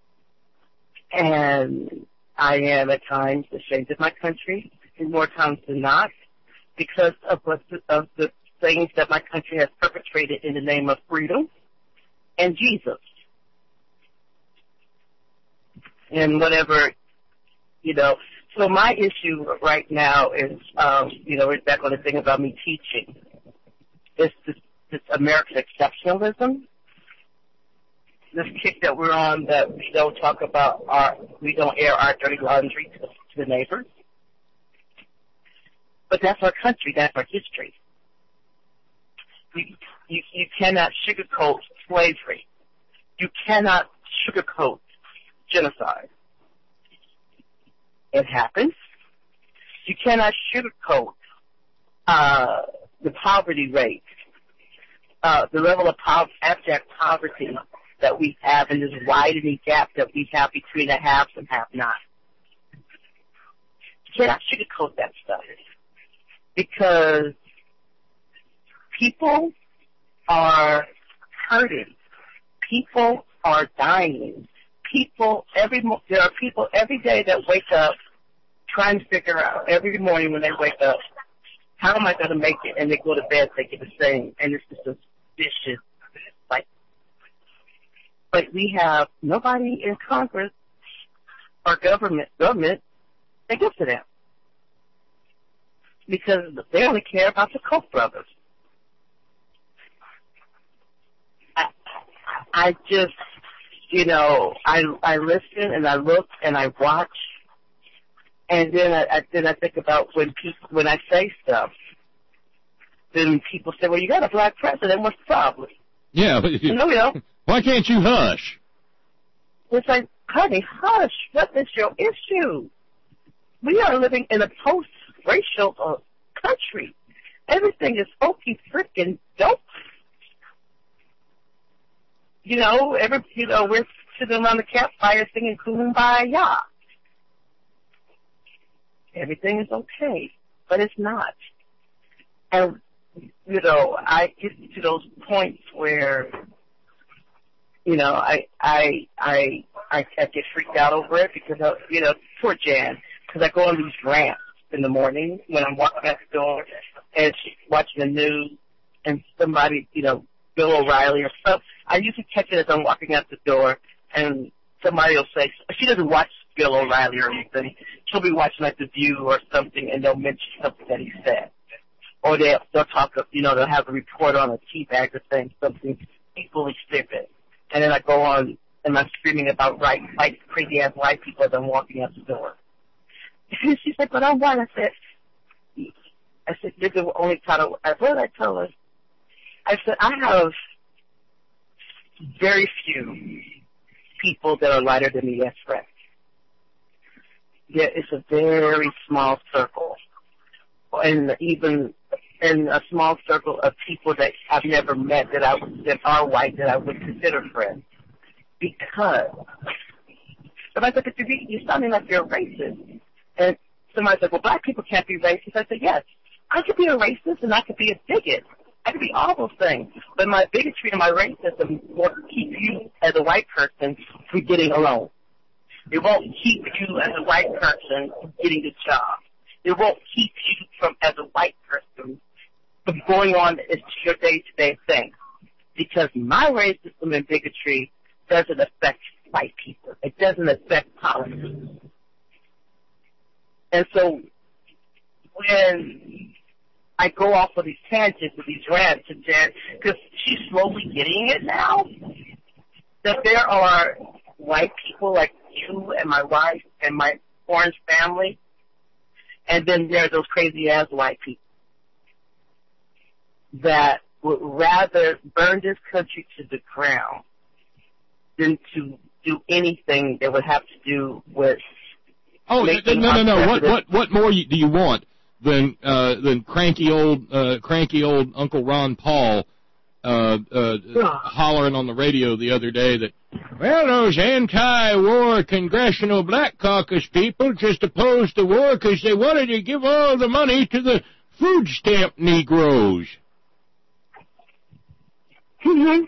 and I am at times ashamed of my country, and more times than not, because of what the, of the things that my country has perpetrated in the name of freedom and Jesus. And whatever, you know. So my issue right now is, um, you know, we're back on the thing about me teaching. It's this, this American exceptionalism. This kick that we're on that we don't talk about our, we don't air our dirty laundry to, to the neighbors. But that's our country, that's our history. You, you, you cannot sugarcoat slavery. You cannot sugarcoat genocide. It happens. You cannot sugarcoat uh, the poverty rate, uh, the level of po- abject poverty that we have, and this widening gap that we have between the haves and have-nots. You cannot sugarcoat that stuff because people are hurting. People are dying. People every mo- there are people every day that wake up trying to figure out every morning when they wake up, how am I going to make it? And they go to bed thinking the same, and it's just a vicious cycle. But we have nobody in Congress or government government that gives to them because they only care about the Koch brothers. I, I just. You know, I I listen and I look and I watch, and then I, I then I think about when people when I say stuff, then people say, "Well, you got a black president. What's the problem?" Yeah, but no, we don't. Why can't you hush? It's like, honey, hush. What is your issue? We are living in a post-racial uh, country. Everything is hokey freaking dope. You know, every, you know, we're sitting around the campfire singing Kumbaya. Everything is okay, but it's not. And, you know, I get to those points where, you know, I, I, I, I, I get freaked out over it because, of, you know, poor Jan, because I go on these rants in the morning when I'm walking out the door and she's watching the news and somebody, you know, Bill O'Reilly or stuff. I usually catch it as I'm walking out the door, and somebody will say, she doesn't watch Bill O'Reilly or anything. She'll be watching, like, The View or something, and they'll mention something that he said. Or they'll, they'll talk, you know, they'll have a report on a teabagger saying something equally stupid. And then I go on, and I'm screaming about right, white, crazy-ass white people as I'm walking out the door. And she said, but I'm white. I said, I said, you're the only title. What did I tell her? I said, I have very few people that are lighter than me as friends. Yeah, it's a very small circle. And even in a small circle of people that I've never met that I would, that are white that I would consider friends. Because somebody's like, you're sounding like you're a racist. And somebody's like, well, black people can't be racist. I said, yes, I could be a racist and I could be a bigot. I could be all those things, but my bigotry and my racism won't keep you as a white person from getting along. It won't keep you as a white person from getting a job. It won't keep you from, as a white person, from going on into your day-to-day thing. Because my racism and bigotry doesn't affect white people. It doesn't affect politics. And so when I go off of these tangents with these rants, and because she's slowly getting it now, that there are white people like you and my wife and my orange family, and then there are those crazy-ass white people that would rather burn this country to the ground than to do anything that would have to do with Oh, no, no, no, no. What, what, what more do you want than, uh, than cranky old, uh, cranky old Uncle Ron Paul, uh, uh, hollering on the radio the other day that Well, those anti-war Congressional Black Caucus people just opposed the war because they wanted to give all the money to the food stamp Negroes. Mm-hmm.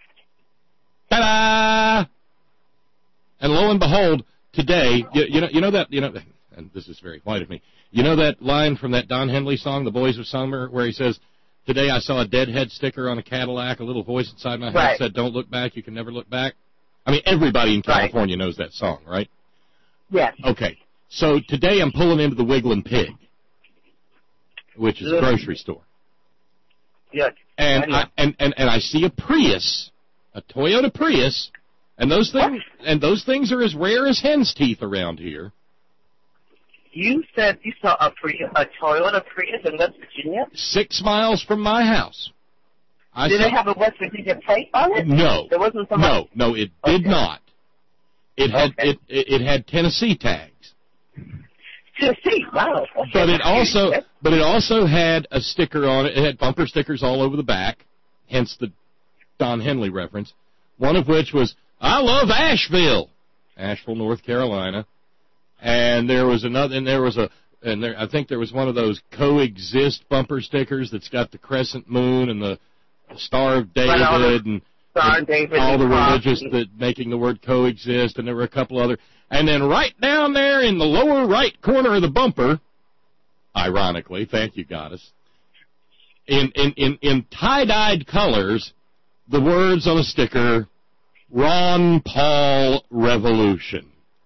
Ta-da! And lo and behold, today, you, you know, you know that, you know, and this is very white of me. You know that line from that Don Henley song, "The Boys of Summer," where he says, "Today I saw a deadhead sticker on a Cadillac. A little voice inside my head right. said, 'Don't look back. You can never look back.'" I mean, everybody in California right. knows that song, right? Yes. Okay. So today I'm pulling into the Wigglin' Pig, which is a grocery store. Yes. And I, and, and and I see a Prius, a Toyota Prius, and those things and those things are as rare as hen's teeth around here. You said you saw a Prius, a Toyota Prius in West Virginia? Six miles from my house. I did saw, it have a West Virginia plate on it? No. There wasn't somebody... No, no, it did okay. not. It had okay. it, it it had Tennessee tags. Tennessee, wow. Okay. But it also but it also had a sticker on it. It had bumper stickers all over the back, hence the Don Henley reference. One of which was, "I love Asheville," Asheville, North Carolina. And there was another, and there was a, and there I think there was one of those coexist bumper stickers that's got the crescent moon and the Star of David and, Star and David all the and religious that making the word coexist, and there were a couple other. And then right down there in the lower right corner of the bumper, ironically, thank you, Goddess, in in in, in tie-dyed colors, the words on a sticker, "Ron Paul Revolution."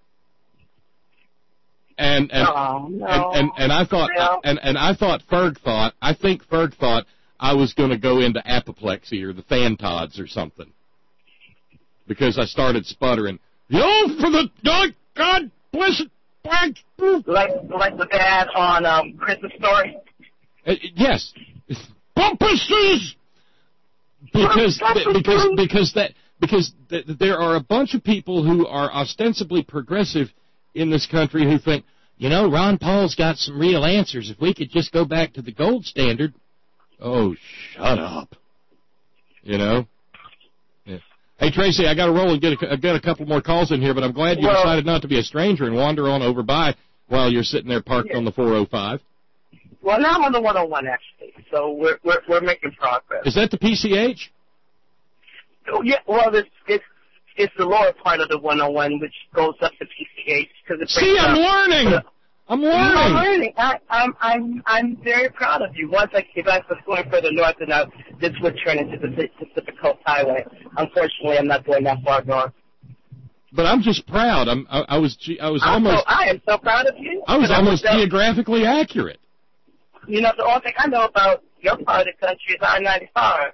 And and, oh, no. and and and I thought no. and and I thought Ferg thought I think Ferg thought I was going to go into apoplexy or the Fantods or something because I started sputtering. Yo, for the oh, God bless it, like like the dad on um, Christmas Story. Uh, yes, bumpuses. Because because because that because th- there are a bunch of people who are ostensibly progressive in this country who think, you know, Ron Paul's got some real answers. If we could just go back to the gold standard. Oh, shut up. You know? Yeah. Hey, Tracy, I got to roll and get a, I got a couple more calls in here, but I'm glad you well, decided not to be a stranger and wander on over by while you're sitting there parked yeah. on the four oh five. Well, now I'm on the one oh one, actually, so we're we're, we're making progress. Is that the P C H? Oh, yeah, well, it's, it's It's the lower part of the one oh one, which goes up to P C H. Cause it See, I'm learning. The, I'm learning. I'm learning. I, I'm, I'm, I'm very proud of you. Once I, if I was going further north, and I, this would turn into the Pacific Coast Highway. Unfortunately, I'm not going that far north. But I'm just proud. I'm, I, I was, I was I'm almost. So, I am so proud of you. I was almost I was geographically so, accurate. You know, the only thing I know about your part of the country is I ninety-five.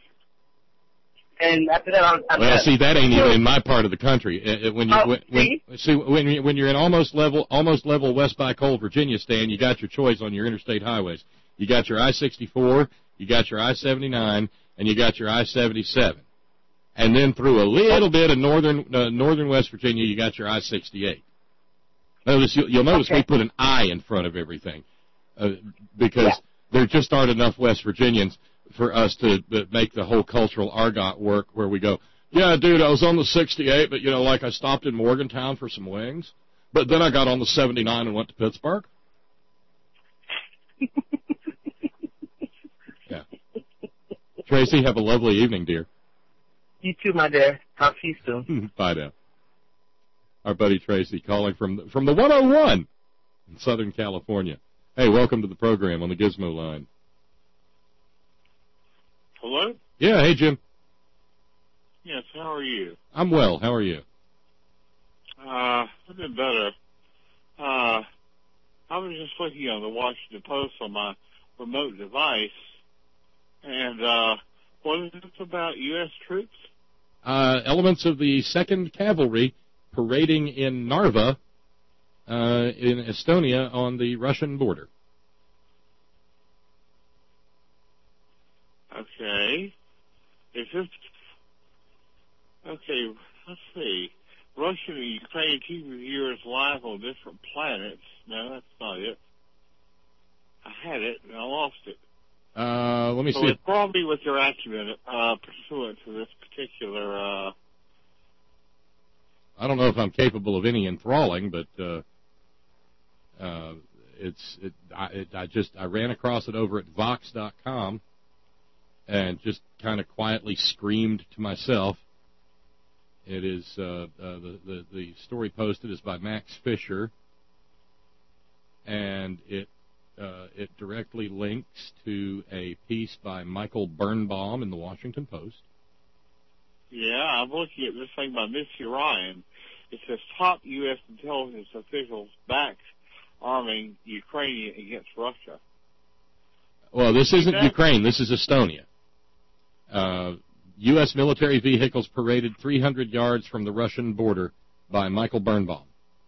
And after that, I'm, I'm well, done. see, that ain't even in my part of the country. Uh, when you oh, when, see? when see when you, when you're in almost level almost level West by Coal, Virginia, Stan, you got your choice on your interstate highways. You got your I sixty-four, you got your I seventy-nine, and you got your I seventy-seven. And then through a little bit of northern uh, northern West Virginia, you got your I sixty-eight. Notice you'll, you'll notice okay. we put an I in front of everything uh, because yeah. there just aren't enough West Virginians for us to make the whole cultural argot work where we go, yeah, dude, I was on the sixty-eight, but, you know, like I stopped in Morgantown for some wings, but then I got on the seventy-nine and went to Pittsburgh. Yeah. Tracy, have a lovely evening, dear. You too, my dear. Talk to you soon. Bye now. Our buddy Tracy calling from, from the one oh one in Southern California. Hey, welcome to the program on the Gizmo line. Hello? Yeah, hey, Jim. Yes, how are you? I'm well. How are you? Uh, I've been better. Uh, I was just looking on the Washington Post on my remote device, and, uh, what is this about U S troops? Uh, elements of the second Cavalry parading in Narva, uh, in Estonia on the Russian border. Okay. Is this... Okay, let's see. Russia and Ukraine keeping viewers live on different planets. No, that's not it. I had it, and I lost it. Uh, let me so see. It's probably with your acumen, uh, pursuant to this particular, uh, I don't know if I'm capable of any enthralling, but uh, uh, it's it I, it I just I ran across it over at Vox dot com and just kind of quietly screamed to myself. It is uh, uh, the, the the story posted is by Max Fisher, and it uh, it directly links to a piece by Michael Birnbaum in the Washington Post. Yeah, I'm looking at this thing by Missy Ryan. It says top U S intelligence officials back arming Ukraine against Russia. Well, this isn't exactly. Ukraine. This is Estonia. Uh, U S military vehicles paraded three hundred yards from the Russian border by Michael Birnbaum.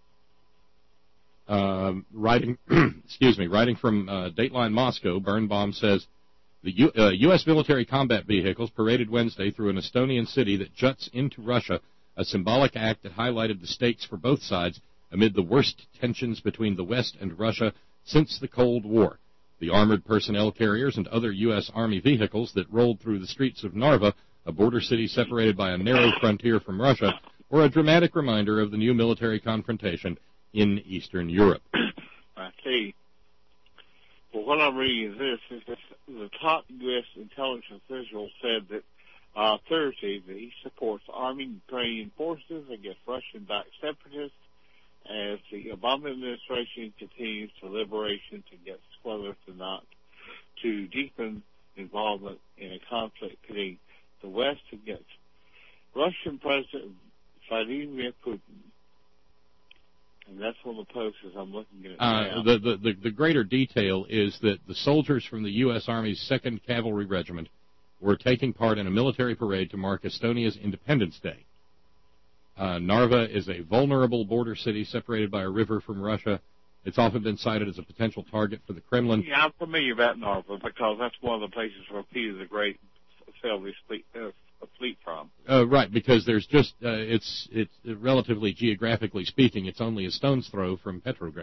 Uh, writing, excuse me, writing from uh, Dateline Moscow, Birnbaum says the U, uh, U S military combat vehicles paraded Wednesday through an Estonian city that juts into Russia, a symbolic act that highlighted the stakes for both sides amid the worst tensions between the West and Russia since the Cold War. The armored personnel carriers and other U S Army vehicles that rolled through the streets of Narva, a border city separated by a narrow frontier from Russia, were a dramatic reminder of the new military confrontation in Eastern Europe. I see. Well, what I'm reading is this, is that the top U S intelligence official said that uh, Thursday that he supports arming Ukrainian forces against Russian-backed separatists as the Obama administration continues deliberations against whether or not to deepen involvement in a conflict pitting the West against Russian President Vladimir Putin. And that's one of the posts as I'm looking at it uh, now. The, the, the, the greater detail is that the soldiers from the U S Army's second Cavalry Regiment were taking part in a military parade to mark Estonia's Independence Day. Uh, Narva is a vulnerable border city separated by a river from Russia. It's often been cited as a potential target for the Kremlin. Yeah, I'm familiar about Narva because that's one of the places where Peter the Great sailed his fleet, uh, fleet from. Uh, right, because there's just, uh, it's, it's uh, relatively geographically speaking, it's only a stone's throw from Petrograd.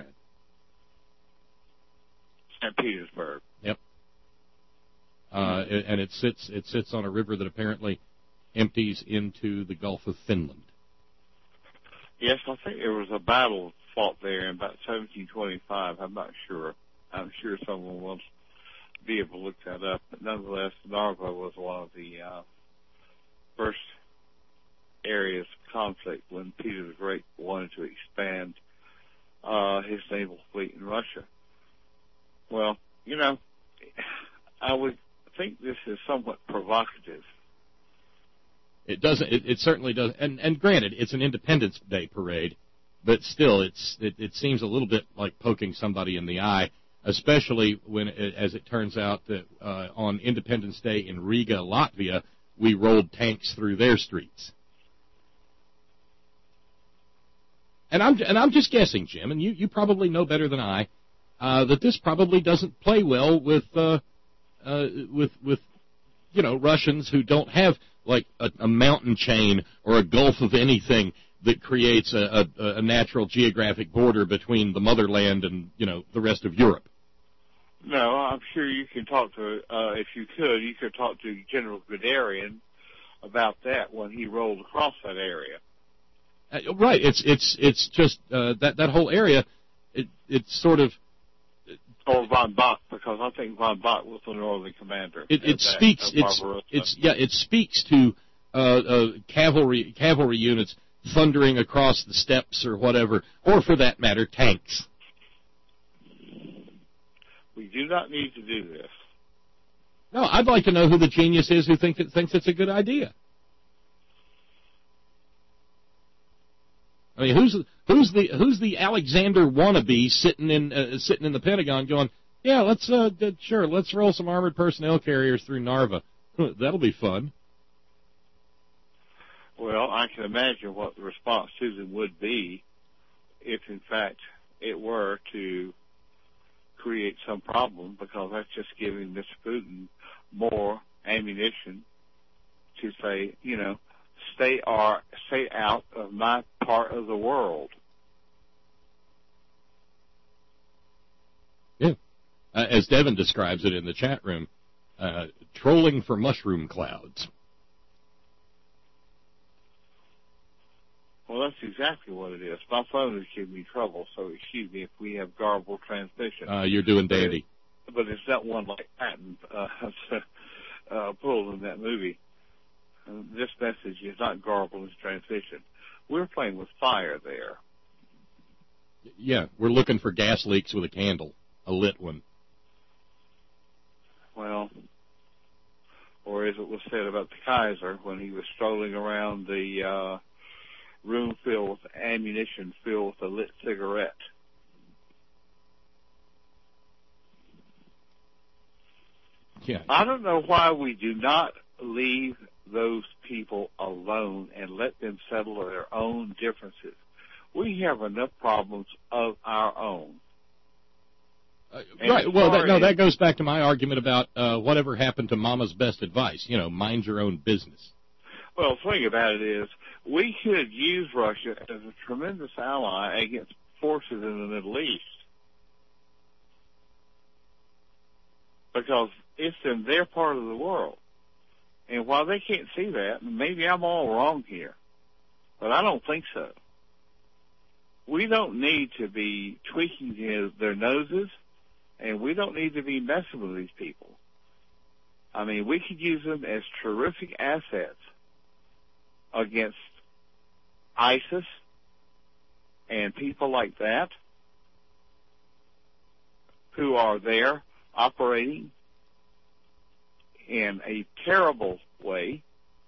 Saint Petersburg. Yep. Uh, and it sits, it sits on a river that apparently empties into the Gulf of Finland. Yes, I think there was a battle fought there in about seventeen twenty-five. I'm not sure. I'm sure someone will be able to look that up. But nonetheless, Narva was one of the uh, first areas of conflict when Peter the Great wanted to expand uh, his naval fleet in Russia. Well, you know, I would think this is somewhat provocative. It doesn't. It, it certainly does. And, and granted, it's an Independence Day parade, but still, it's it, it seems a little bit like poking somebody in the eye, especially when, as it turns out, that uh, on Independence Day in Riga, Latvia, we rolled tanks through their streets. And I'm and I'm just guessing, Jim, and you, you probably know better than I, uh, that this probably doesn't play well with uh, uh, with with you know Russians who don't have like a, a mountain chain or a gulf of anything that creates a, a, a natural geographic border between the motherland and, you know, the rest of Europe. No, I'm sure you can talk to, uh, if you could, you could talk to General Guderian about that when he rolled across that area. Uh, right. It's it's it's just uh, that that whole area. It it's sort of. Or von Bach, because I think von Bach was the northern commander. It, it speaks. It's, it's yeah. It speaks to uh, uh, cavalry cavalry units thundering across the steppes or whatever, or for that matter, tanks. We do not need to do this. No, I'd like to know who the genius is who think it, thinks it's a good idea. I mean, who's who's the who's the Alexander wannabe sitting in uh, sitting in the Pentagon going, yeah, let's uh, sure, let's roll some armored personnel carriers through Narva. That'll be fun. Well, I can imagine what the response to them would be if, in fact, it were to create some problem, because that's just giving Mister Putin more ammunition to say, you know, stay are stay out of my part of the world. Yeah, uh, as Devin describes it in the chat room, uh, trolling for mushroom clouds. Well, Well, that's exactly what it is. My phone is giving me trouble, so excuse me if we have garbled transmission. Uh, you're doing dandy. But, it, but it's not one like Patton uh, uh, pulled in that movie. Uh, this message is not garbled in transmission. We're playing with fire there. Yeah, we're looking for gas leaks with a candle, a lit one. Well, or as it was said about the Kaiser when he was strolling around the uh, room filled with ammunition filled with a lit cigarette. Yeah. I don't know why we do not leave those people alone and let them settle their own differences. We have enough problems of our own. Uh, right. Well, that, no, that goes back to my argument about uh, whatever happened to Mama's best advice. You know, mind your own business. Well, the thing about it is, we could use Russia as a tremendous ally against forces in the Middle East. Because it's in their part of the world. And while they can't see that, and maybe I'm all wrong here, but I don't think so. We don't need to be tweaking his, their noses, and we don't need to be messing with these people. I mean, we could use them as terrific assets against ISIS and people like that who are there operating in a terrible way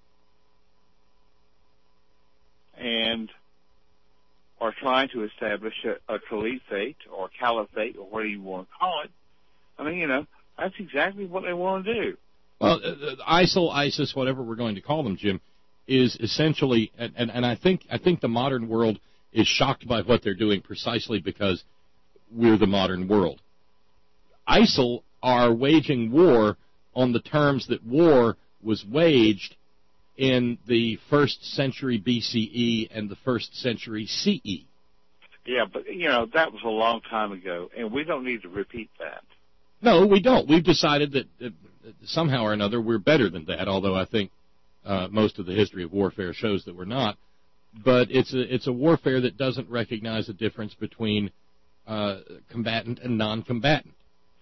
and are trying to establish a, a caliphate or caliphate or whatever you want to call it. I mean, you know, that's exactly what they want to do. Well, uh, ISIL, ISIS, whatever we're going to call them, Jim, is essentially, and, and, and I think I think the modern world is shocked by what they're doing precisely because we're the modern world. ISIL are waging war on the terms that war was waged in the first century B C E and the first century C E. Yeah, but, you know, that was a long time ago, and we don't need to repeat that. No, we don't. We've decided that uh, somehow or another we're better than that, although I think uh, most of the history of warfare shows that we're not. But it's a, it's a warfare that doesn't recognize a difference between uh, combatant and non-combatant.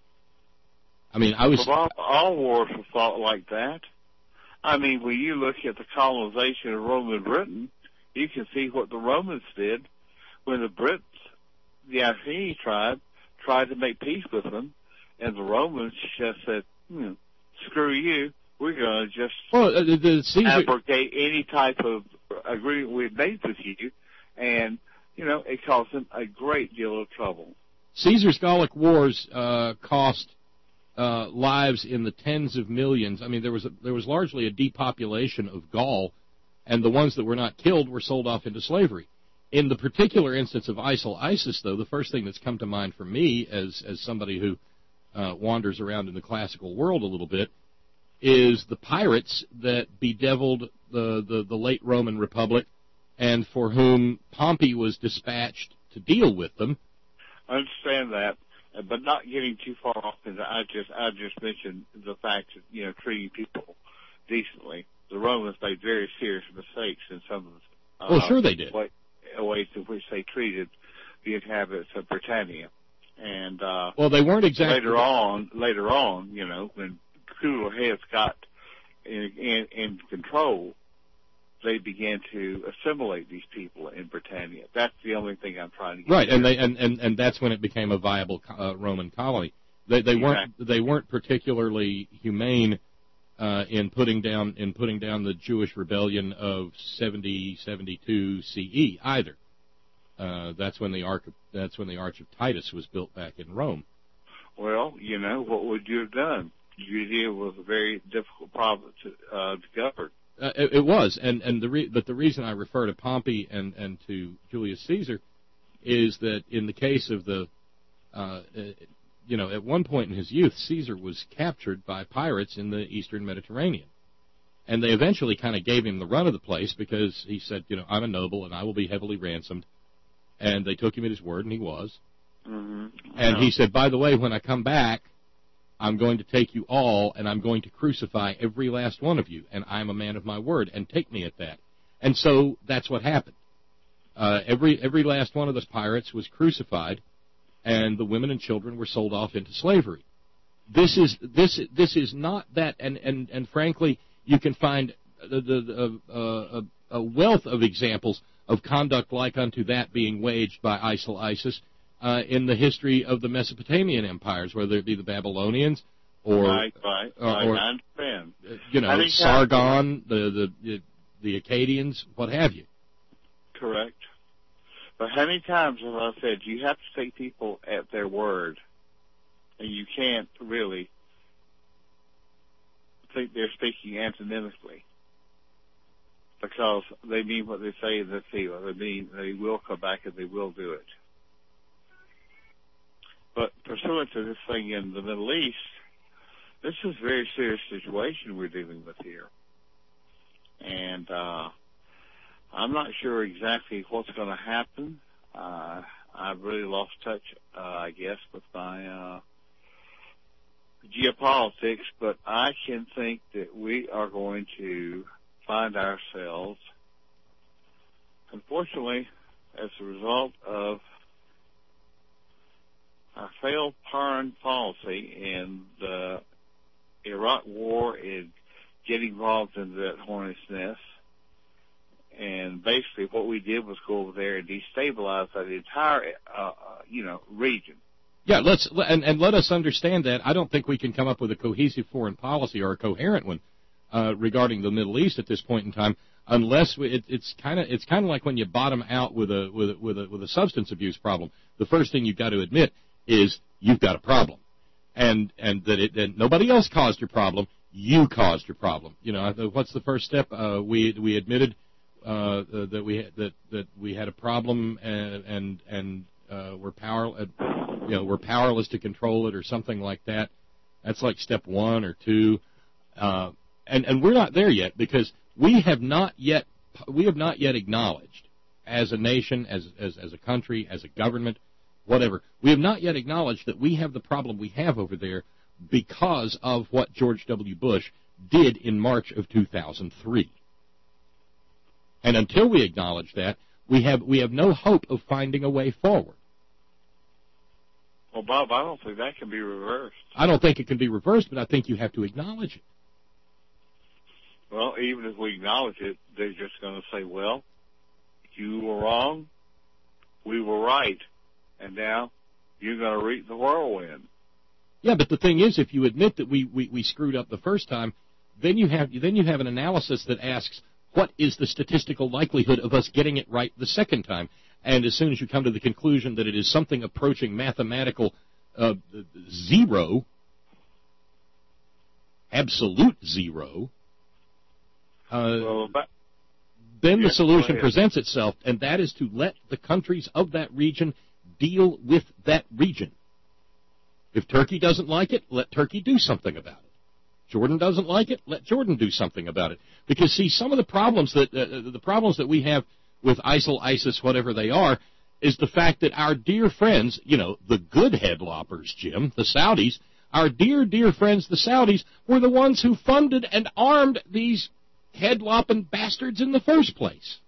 I mean, I was... Well, all, all wars were fought like that. I mean, when you look at the colonization of Roman Britain, you can see what the Romans did when the Brits, the Iceni tribe, tried to make peace with them, and the Romans just said, hmm, screw you, we're going to just well, uh, the, the Caesar... abrogate any type of agreement we've made with you, and, you know, it caused them a great deal of trouble. Caesar's Gallic Wars uh, cost uh, lives in the tens of millions. I mean, there was a, there was largely a depopulation of Gaul, and the ones that were not killed were sold off into slavery. In the particular instance of ISIL, ISIS, though, the first thing that's come to mind for me as as somebody who uh, wanders around in the classical world a little bit is the pirates that bedeviled the, the, the late Roman Republic and for whom Pompey was dispatched to deal with them. I understand that, but not getting too far off into I just I just mentioned the fact that, you know, treating people decently. The Romans made very serious mistakes in some of the uh, well, sure they did. Way, ways in which they treated the inhabitants of Britannia. And uh, well, they weren't exactly later on. Later on, you know, when cooler heads got in, in, in control, they began to assimilate these people in Britannia. That's the only thing I'm trying to get right, to. and they and, and, and that's when it became a viable uh, Roman colony. They they weren't exactly. they weren't particularly humane uh, in putting down in putting down the Jewish rebellion of seventy, seventy-two C E either. Uh, that's when the ark that's when the Arch of Titus was built back in Rome. Well, you know, what would you have done? Judea was a very difficult problem to, uh, to govern. Uh, it, it was, and and the re- but the reason I refer to Pompey and, and to Julius Caesar is that in the case of the, uh, you know, at one point in his youth, Caesar was captured by pirates in the eastern Mediterranean, and they eventually kind of gave him the run of the place because he said, you know, I'm a noble and I will be heavily ransomed, and they took him at his word, and he was. Mm-hmm. And he said, by the way, when I come back, I'm going to take you all, and I'm going to crucify every last one of you, and I'm a man of my word, and take me at that. And so that's what happened. Uh, every every last one of those pirates was crucified, and the women and children were sold off into slavery. This is this this is not that, and and, and frankly, you can find the, the, uh, uh, a wealth of examples of conduct like unto that being waged by ISIL ISIS uh, in the history of the Mesopotamian empires, whether it be the Babylonians or right, right, or, right. or I understand. you know, Sargon, the, the the Akkadians, what have you. Correct. But how many times have I said you have to take people at their word, and you can't really think they're speaking antonymically, because they mean what they say and they feel. They mean they will come back and they will do it. But pursuant to this thing in the Middle East, this is a very serious situation we're dealing with here. And uh, I'm not sure exactly what's going to happen. Uh, I've really lost touch, uh, I guess, with my uh, geopolitics, but I can think that we are going to find ourselves, unfortunately, as a result of our failed foreign policy and the Iraq War and getting involved in that hornet's nest. And basically what we did was go over there and destabilize that entire, uh, you know, region. Yeah, let's and, and let us understand that. I don't think we can come up with a cohesive foreign policy or a coherent one uh, regarding the Middle East at this point in time, unless we, it, it's kind of it's kind of like when you bottom out with a with a, with a with a substance abuse problem. The first thing you've got to admit is you've got a problem, and and that it that nobody else caused your problem. You caused your problem. You know, what's the first step? Uh, we we admitted uh, that we had, that that we had a problem, and and and uh, we're power, you know, we're powerless to control it, or something like that. That's like step one or two, uh, and and we're not there yet, because we have not yet we have not yet acknowledged as a nation, as as as a country, as a government, whatever. We have not yet acknowledged that we have the problem we have over there because of what George W. Bush did in March of two thousand three. And until we acknowledge that, we have we have no hope of finding a way forward. Well, Bob, I don't think that can be reversed. I don't think it can be reversed, but I think you have to acknowledge it. Well, even if we acknowledge it, they're just going to say, well, you were wrong, we were right, and now you're going to reap the whirlwind. Yeah, but the thing is, if you admit that we, we, we screwed up the first time, then you have then you have an analysis that asks, what is the statistical likelihood of us getting it right the second time? And as soon as you come to the conclusion that it is something approaching mathematical uh, zero, absolute zero, uh, well, but, then yeah, the solution presents itself, and that is to let the countries of that region deal with that region. If Turkey doesn't like it, let Turkey do something about it. Jordan doesn't like it, let Jordan do something about it. Because, see, some of the problems that uh, the problems that we have with ISIL, ISIS, whatever they are, is the fact that our dear friends, you know, the good headloppers, Jim, the Saudis, our dear, dear friends, the Saudis, were the ones who funded and armed these headlopping bastards in the first place.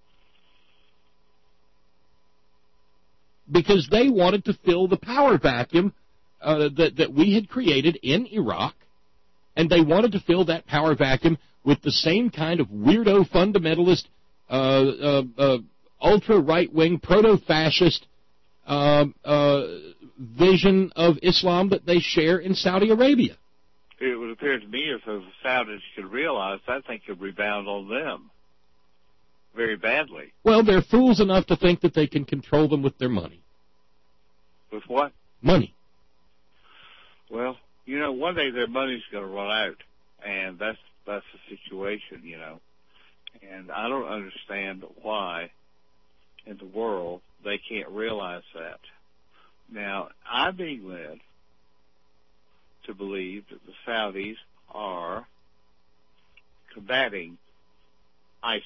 Because they wanted to fill the power vacuum uh, that, that we had created in Iraq, and they wanted to fill that power vacuum with the same kind of weirdo fundamentalist, uh, uh, uh, ultra-right-wing, proto-fascist uh, uh, vision of Islam that they share in Saudi Arabia. It would appear to me as though the Saudis could realize that thing could rebound on them very badly. Well, they're fools enough to think that they can control them with their money. With what? Money. Well, you know, one day their money's going to run out, and that's that's the situation, you know. And I don't understand why in the world they can't realize that. Now, I'm being led to believe that the Saudis are combating ISIS.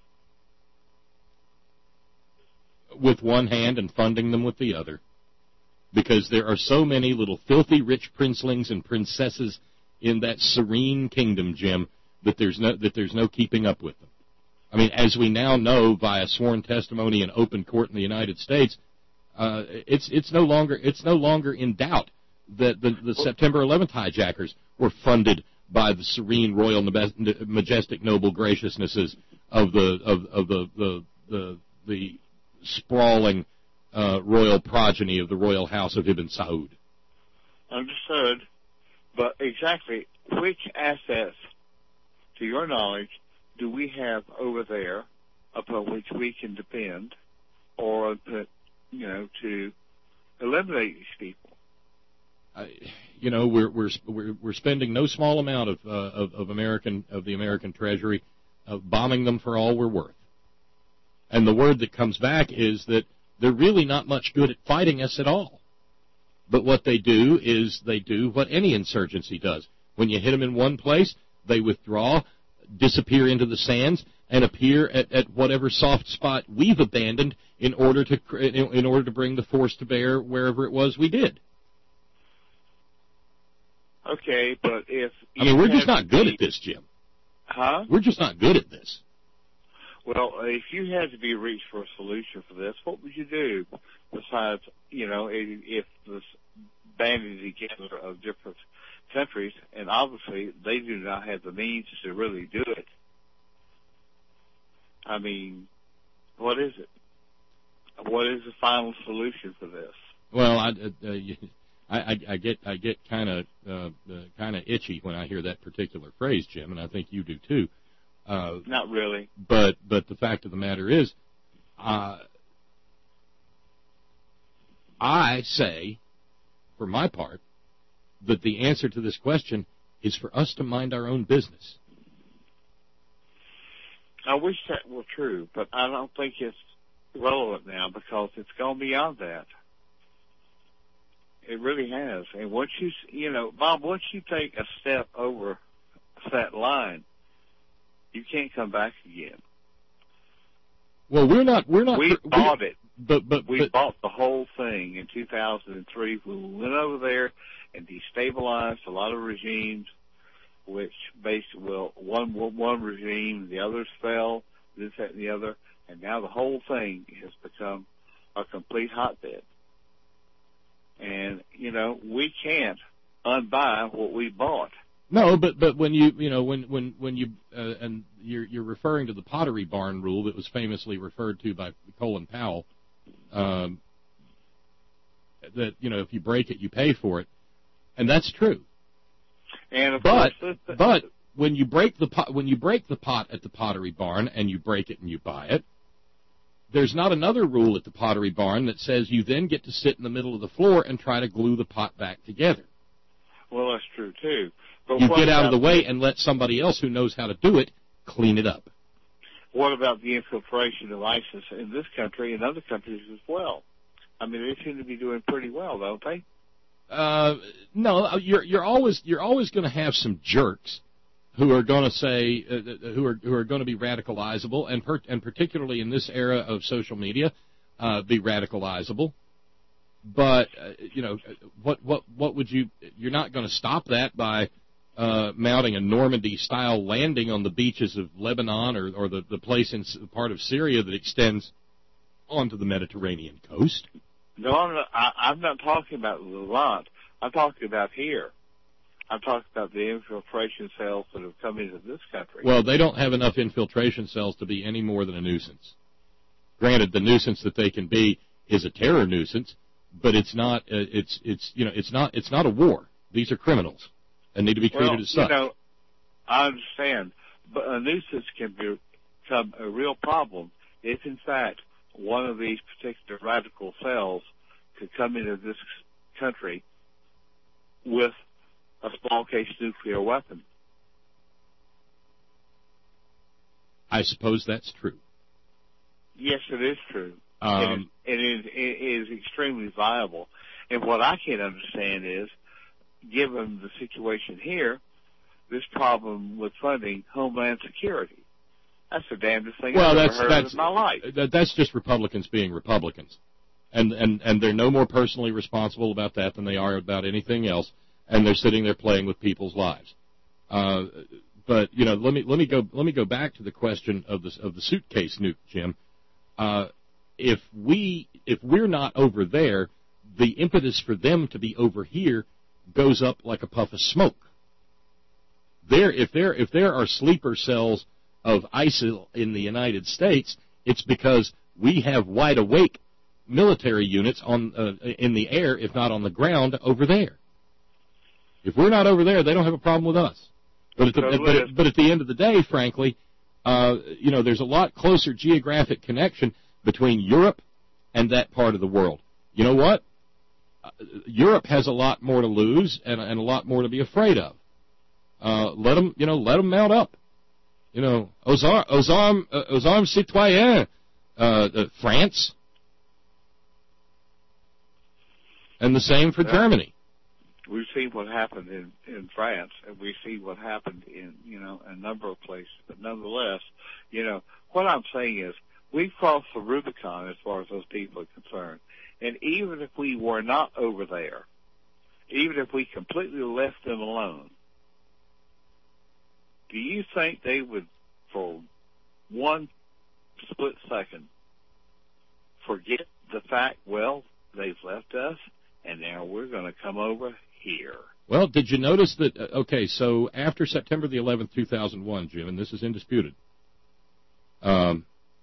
With one hand and funding them with the other. Because there are so many little filthy rich princelings and princesses in that serene kingdom, Jim, that there's no that there's no keeping up with them. I mean, as we now know via sworn testimony in open court in the United States, uh, it's it's no longer it's no longer in doubt that the, the September eleventh hijackers were funded by the serene, royal, majestic, noble graciousnesses of the of, of the, the the the sprawling uh, royal progeny of the royal house of Ibn Saud. Understood, but exactly which assets, to your knowledge, do we have over there upon which we can depend, or to, you know, to eliminate these people? I, you know, we're we're we're we're spending no small amount of uh, of, of American of the American Treasury uh, bombing them for all we're worth. And the word that comes back is that they're really not much good at fighting us at all. But what they do is they do what any insurgency does. When you hit them in one place, they withdraw, disappear into the sands, and appear at, at whatever soft spot we've abandoned in order to in, in order to bring the force to bear wherever it was we did. Okay, but if I mean, we're just not good at this, Jim. Huh? We're just not good at this. Well, if you had to be reached for a solution for this, what would you do besides, you know, if, if this banding together of different countries, and obviously they do not have the means to really do it. I mean, what is it? What is the final solution for this? Well, I, uh, I, I get I get kind of uh, uh, kind of itchy when I hear that particular phrase, Jim, and I think you do too. Uh, Not really. But but the fact of the matter is, uh, I say, for my part, that the answer to this question is for us to mind our own business. I wish that were true, but I don't think it's relevant now because it's gone beyond that. It really has. And once you, you know, Bob, once you take a step over that line, you can't come back again. Well, we're not, we're not. We we're, bought it. But, but, we but, bought the whole thing in two thousand three. We went over there and destabilized a lot of regimes, which basically, well, one, one regime, the others fell, this, that, and the other, and now the whole thing has become a complete hotbed. And, you know, we can't unbuy what we bought. No, but but when you you know when when when you uh, and you're you're referring to the Pottery Barn rule that was famously referred to by Colin Powell, um, that you know if you break it you pay for it, and that's true. And of but course, the, the, but when you break the pot when you break the pot at the Pottery Barn and you break it and you buy it, there's not another rule at the Pottery Barn that says you then get to sit in the middle of the floor and try to glue the pot back together. Well, that's true too. But you what get out of about the way and let somebody else who knows how to do it clean it up. What about the infiltration of ISIS in this country and other countries as well? I mean, they seem to be doing pretty well, don't they? Uh, no, you're you're always you're always going to have some jerks who are going to say uh, who are who are going to be radicalizable, and per, and particularly in this era of social media, uh, be radicalizable. But uh, you know, what what what would you? You're not going to stop that by uh, mounting a Normandy-style landing on the beaches of Lebanon or or the the place in part of Syria that extends onto the Mediterranean coast. No, I'm not, I, I'm not talking about Levant. I'm talking about here. I'm talking about the infiltration cells that have come into this country. Well, they don't have enough infiltration cells to be any more than a nuisance. Granted, the nuisance that they can be is a terror nuisance, but it's not. Uh, it's it's you know it's not it's not a war. These are criminals and need to be treated well, as such. You know, I understand, but a nuisance can be, become a real problem if, in fact, one of these particular radical cells could come into this country with a small-case nuclear weapon. I suppose that's true. Yes, it is true. Um, it, is, it, is, it is extremely viable. And what I can't understand is, given the situation here, this problem with funding Homeland Security. That's the damnedest thing well, I've that's, ever heard that's, in my life. That, that's just Republicans being Republicans. And, and, and they're no more personally responsible about that than they are about anything else. And they're sitting there playing with people's lives. Uh, but you know, let me let me go let me go back to the question of the of the suitcase nuke, Jim. Uh, if we if we're not over there, the impetus for them to be over here goes up like a puff of smoke. There, if there if there are sleeper cells of ISIL in the United States, it's because we have wide awake military units on uh, in the air, if not on the ground, over there. If we're not over there, they don't have a problem with us. But at the, but, at, but at the end of the day, frankly, uh, you know, there's a lot closer geographic connection between Europe and that part of the world. You know what? Uh, Europe has a lot more to lose and, and a lot more to be afraid of. Uh, let them, you know, let them mount up. You know, aux armes, aux armes, uh, aux armes citoyens, uh, uh, France, and the same for yeah. Germany. We've seen what happened in, in France, and we see what happened in, you know, a number of places. But nonetheless, you know, what I'm saying is we've crossed the Rubicon as far as those people are concerned. And even if we were not over there, even if we completely left them alone, do you think they would, for one split second, forget the fact, well, they've left us, and now we're going to come over here? Well, did you notice that, uh, okay, so after September the eleventh, two thousand one, Jim, and this is indisputed, um,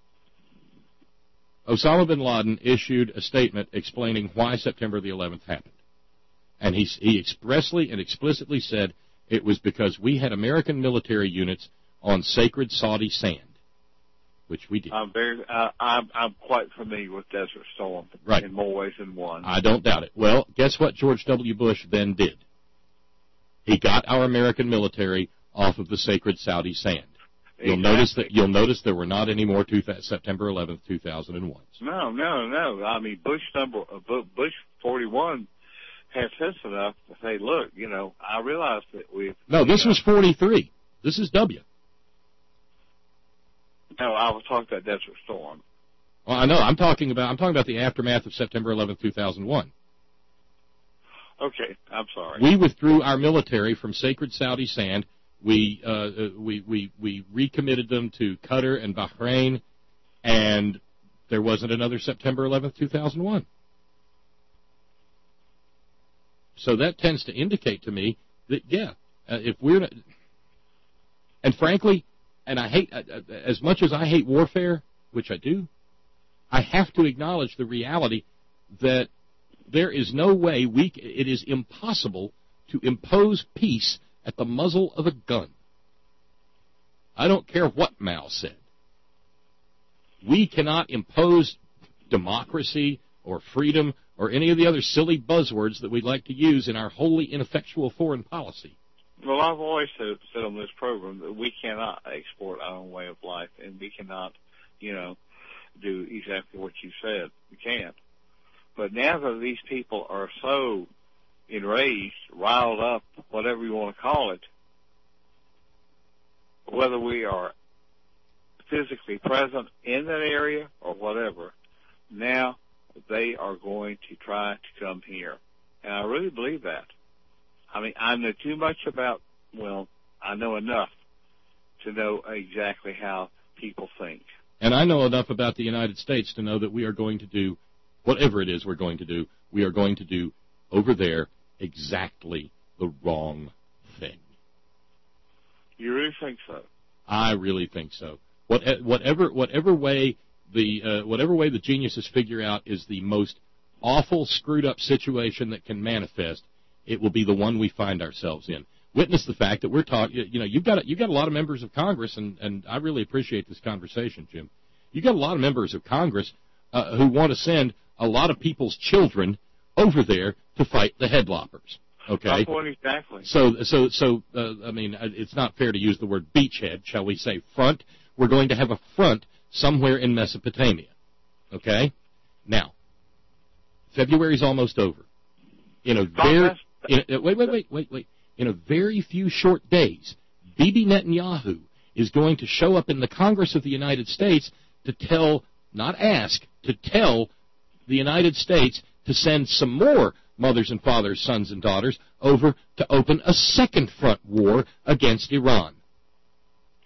Osama bin Laden issued a statement explaining why September the eleventh happened. And he, he expressly and explicitly said it was because we had American military units on sacred Saudi sand, which we did. I'm very, uh, I'm, I'm quite familiar with Desert Storm right. in more ways than one. I don't doubt it. Well, guess what George W. Bush then did? He got our American military off of the sacred Saudi sand. You'll exactly. notice that you'll notice there were not any more two, September eleventh, two thousand one. No, no, no. I mean, Bush number uh, Bush forty-one had sense enough to say, look, you know, I realize that we've... No, this know, was forty-three. This is W. No, I was talking about Desert Storm. Well, I know. I'm talking about I'm talking about the aftermath of September eleventh, two thousand one. Okay, I'm sorry. We withdrew our military from sacred Saudi sand. We uh, we we we recommitted them to Qatar and Bahrain, and there wasn't another September eleventh, two thousand one. So that tends to indicate to me that yeah, uh, if we're not, and frankly, and I hate uh, as much as I hate warfare, which I do, I have to acknowledge the reality that there is no way we it is impossible to impose peace at the muzzle of a gun. I don't care what Mao said. We cannot impose democracy or freedom or any of the other silly buzzwords that we'd like to use in our wholly ineffectual foreign policy. Well, I've always said, said on this program that we cannot export our own way of life, and we cannot, you know, do exactly what you said. We can't. But now that these people are so enraged, riled up, whatever you want to call it, whether we are physically present in that area or whatever, now they are going to try to come here. And I really believe that. I mean, I know too much about, well, I know enough to know exactly how people think. And I know enough about the United States to know that we are going to do, whatever it is we're going to do, we are going to do over there exactly the wrong thing. You really think so? I really think so. What, whatever, whatever way the uh, whatever way the geniuses figure out is the most awful, screwed up situation that can manifest, it will be the one we find ourselves in. Witness the fact that we're talking. You know, you've got you've got a lot of members of Congress, and and I really appreciate this conversation, Jim. You've got a lot of members of Congress uh, who want to send a lot of people's children over there to fight the headloppers. Okay. That's what exactly. So, so, so. Uh, I mean, it's not fair to use the word beachhead. Shall we say front? We're going to have a front somewhere in Mesopotamia. Okay. Now, February's almost over. In a very in a, wait, wait, wait, wait, wait. In a very few short days, Bibi Netanyahu is going to show up in the Congress of the United States to tell, not ask, to tell the United States to send some more mothers and fathers, sons and daughters, over to open a second front war against Iran.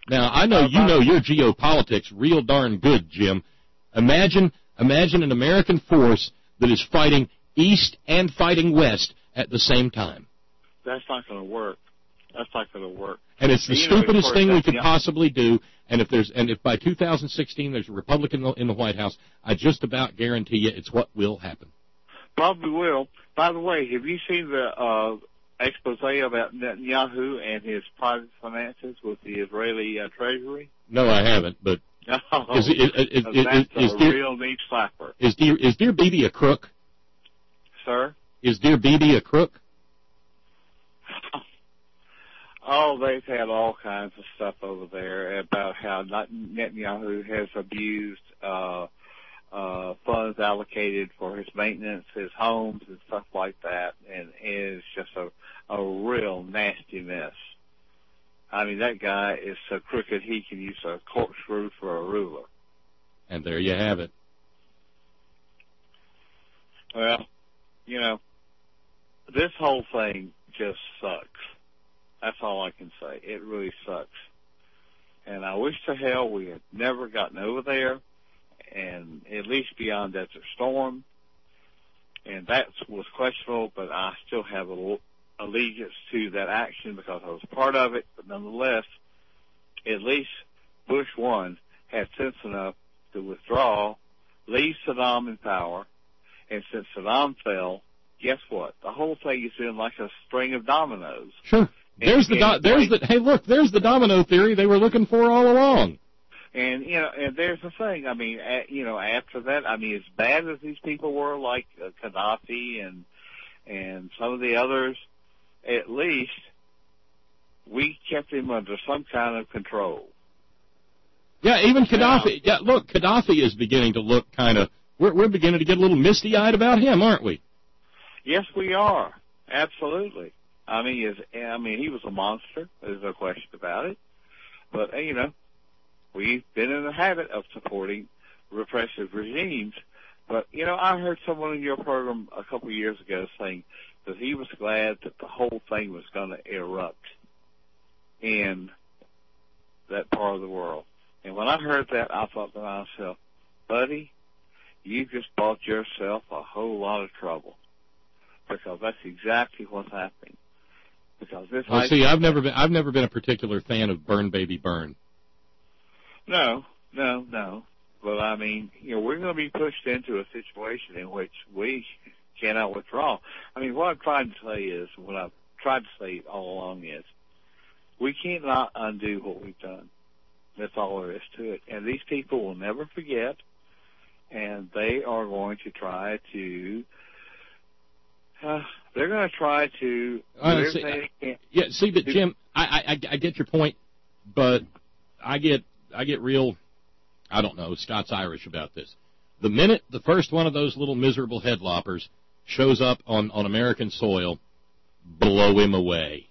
Now, I know you know your geopolitics real darn good, Jim. Imagine, imagine an American force that is fighting east and fighting west at the same time. That's not going to work. That's not going to work. And it's the you stupidest know, thing we could yeah. possibly do. And if there's, and if by two thousand sixteen there's a Republican in the White House, I just about guarantee you it's what will happen. Probably will. By the way, have you seen the uh, expose about Netanyahu and his private finances with the Israeli uh, Treasury? No, I haven't. But oh, is, is, is, is, that's is, a is dear, real neat slapper. Is dear, is dear Bibi a crook? Sir? Is dear Bibi a crook? Oh, they've had all kinds of stuff over there about how Netanyahu has abused uh, uh, funds allocated for his maintenance, his homes, and stuff like that, and it's just a, a real nasty mess. I mean, that guy is so crooked he can use a corkscrew for a ruler. And there you have it. Well, you know, this whole thing just sucks. That's all I can say. It really sucks. And I wish to hell we had never gotten over there, and at least beyond Desert Storm. And that was questionable, but I still have a allegiance to that action because I was part of it. But nonetheless, at least Bush one had sense enough to withdraw, leave Saddam in power, and since Saddam fell, guess what? The whole thing is in like a string of dominoes. Sure. There's the do- there's the hey look there's the domino theory they were looking for all along. And you know, and there's the thing. I mean, at, you know, after that, I mean, as bad as these people were, like uh, Gaddafi and and some of the others, at least we kept him under some kind of control. Yeah, even Gaddafi. Yeah, look, Gaddafi is beginning to look kind of. We're we're beginning to get a little misty-eyed about him, aren't we? Yes, we are. Absolutely. I mean, is I mean, he was a monster. There's no question about it. But, you know, we've been in the habit of supporting repressive regimes. But, you know, I heard someone in your program a couple of years ago saying that he was glad that the whole thing was going to erupt in that part of the world. And when I heard that, I thought to myself, buddy, you just bought yourself a whole lot of trouble. Because that's exactly what's happening. Because this well, see, I've never been I've never been a particular fan of Burn Baby Burn. No, no, no. But I mean, you know, we're going to be pushed into a situation in which we cannot withdraw. I mean, what I'm trying to say is, what I've tried to say all along is, we cannot undo what we've done. That's all there is to it. And these people will never forget, and they are going to try to. Uh, they're going to try to. Uh, see, I, yeah, see, but Jim, I, I I get your point, but I get I get real, I don't know, Scots Irish about this. The minute the first one of those little miserable headloppers shows up on, on American soil, blow him away.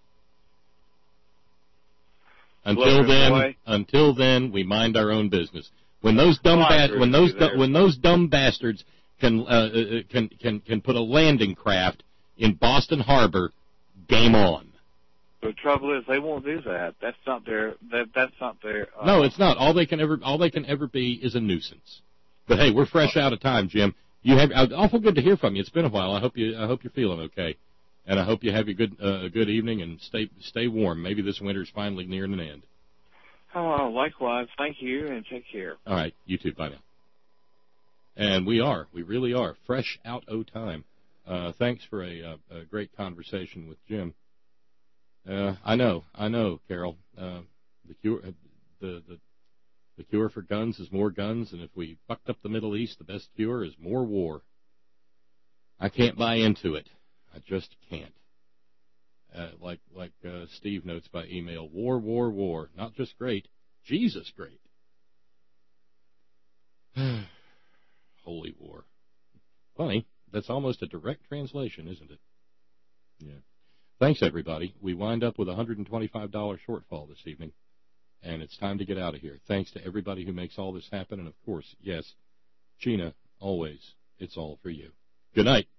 Until then, away. until then, we mind our own business. When those dumb oh, ba- when those du- when those dumb bastards can uh, can can can put a landing craft in Boston Harbor, game on. The trouble is, they won't do that. That's not their. That that's not their. Uh, no, it's not. All they can ever all they can ever be is a nuisance. But hey, we're fresh out of time, Jim. You have uh, awful good to hear from you. It's been a while. I hope you I hope you're feeling okay, and I hope you have a good uh, a good evening and stay stay warm. Maybe this winter's finally nearing an end. Oh, likewise. Thank you, and take care. All right, you too. Bye now. And we are, we really are, fresh out of time. Uh, thanks for a, a, a great conversation with Jim. Uh, I know, I know, Carol. Uh, the cure, uh, the, the the cure for guns is more guns, and if we fucked up the Middle East, the best cure is more war. I can't buy into it. I just can't. Uh, like like uh, Steve notes by email, war, war, war. Not just great, Jesus great. Holy war. Funny, that's almost a direct translation, isn't it? Yeah. Thanks, everybody. We wind up with a one hundred twenty-five dollars shortfall this evening, and it's time to get out of here. Thanks to everybody who makes all this happen, and, of course, yes, Gina, always, it's all for you. Good night.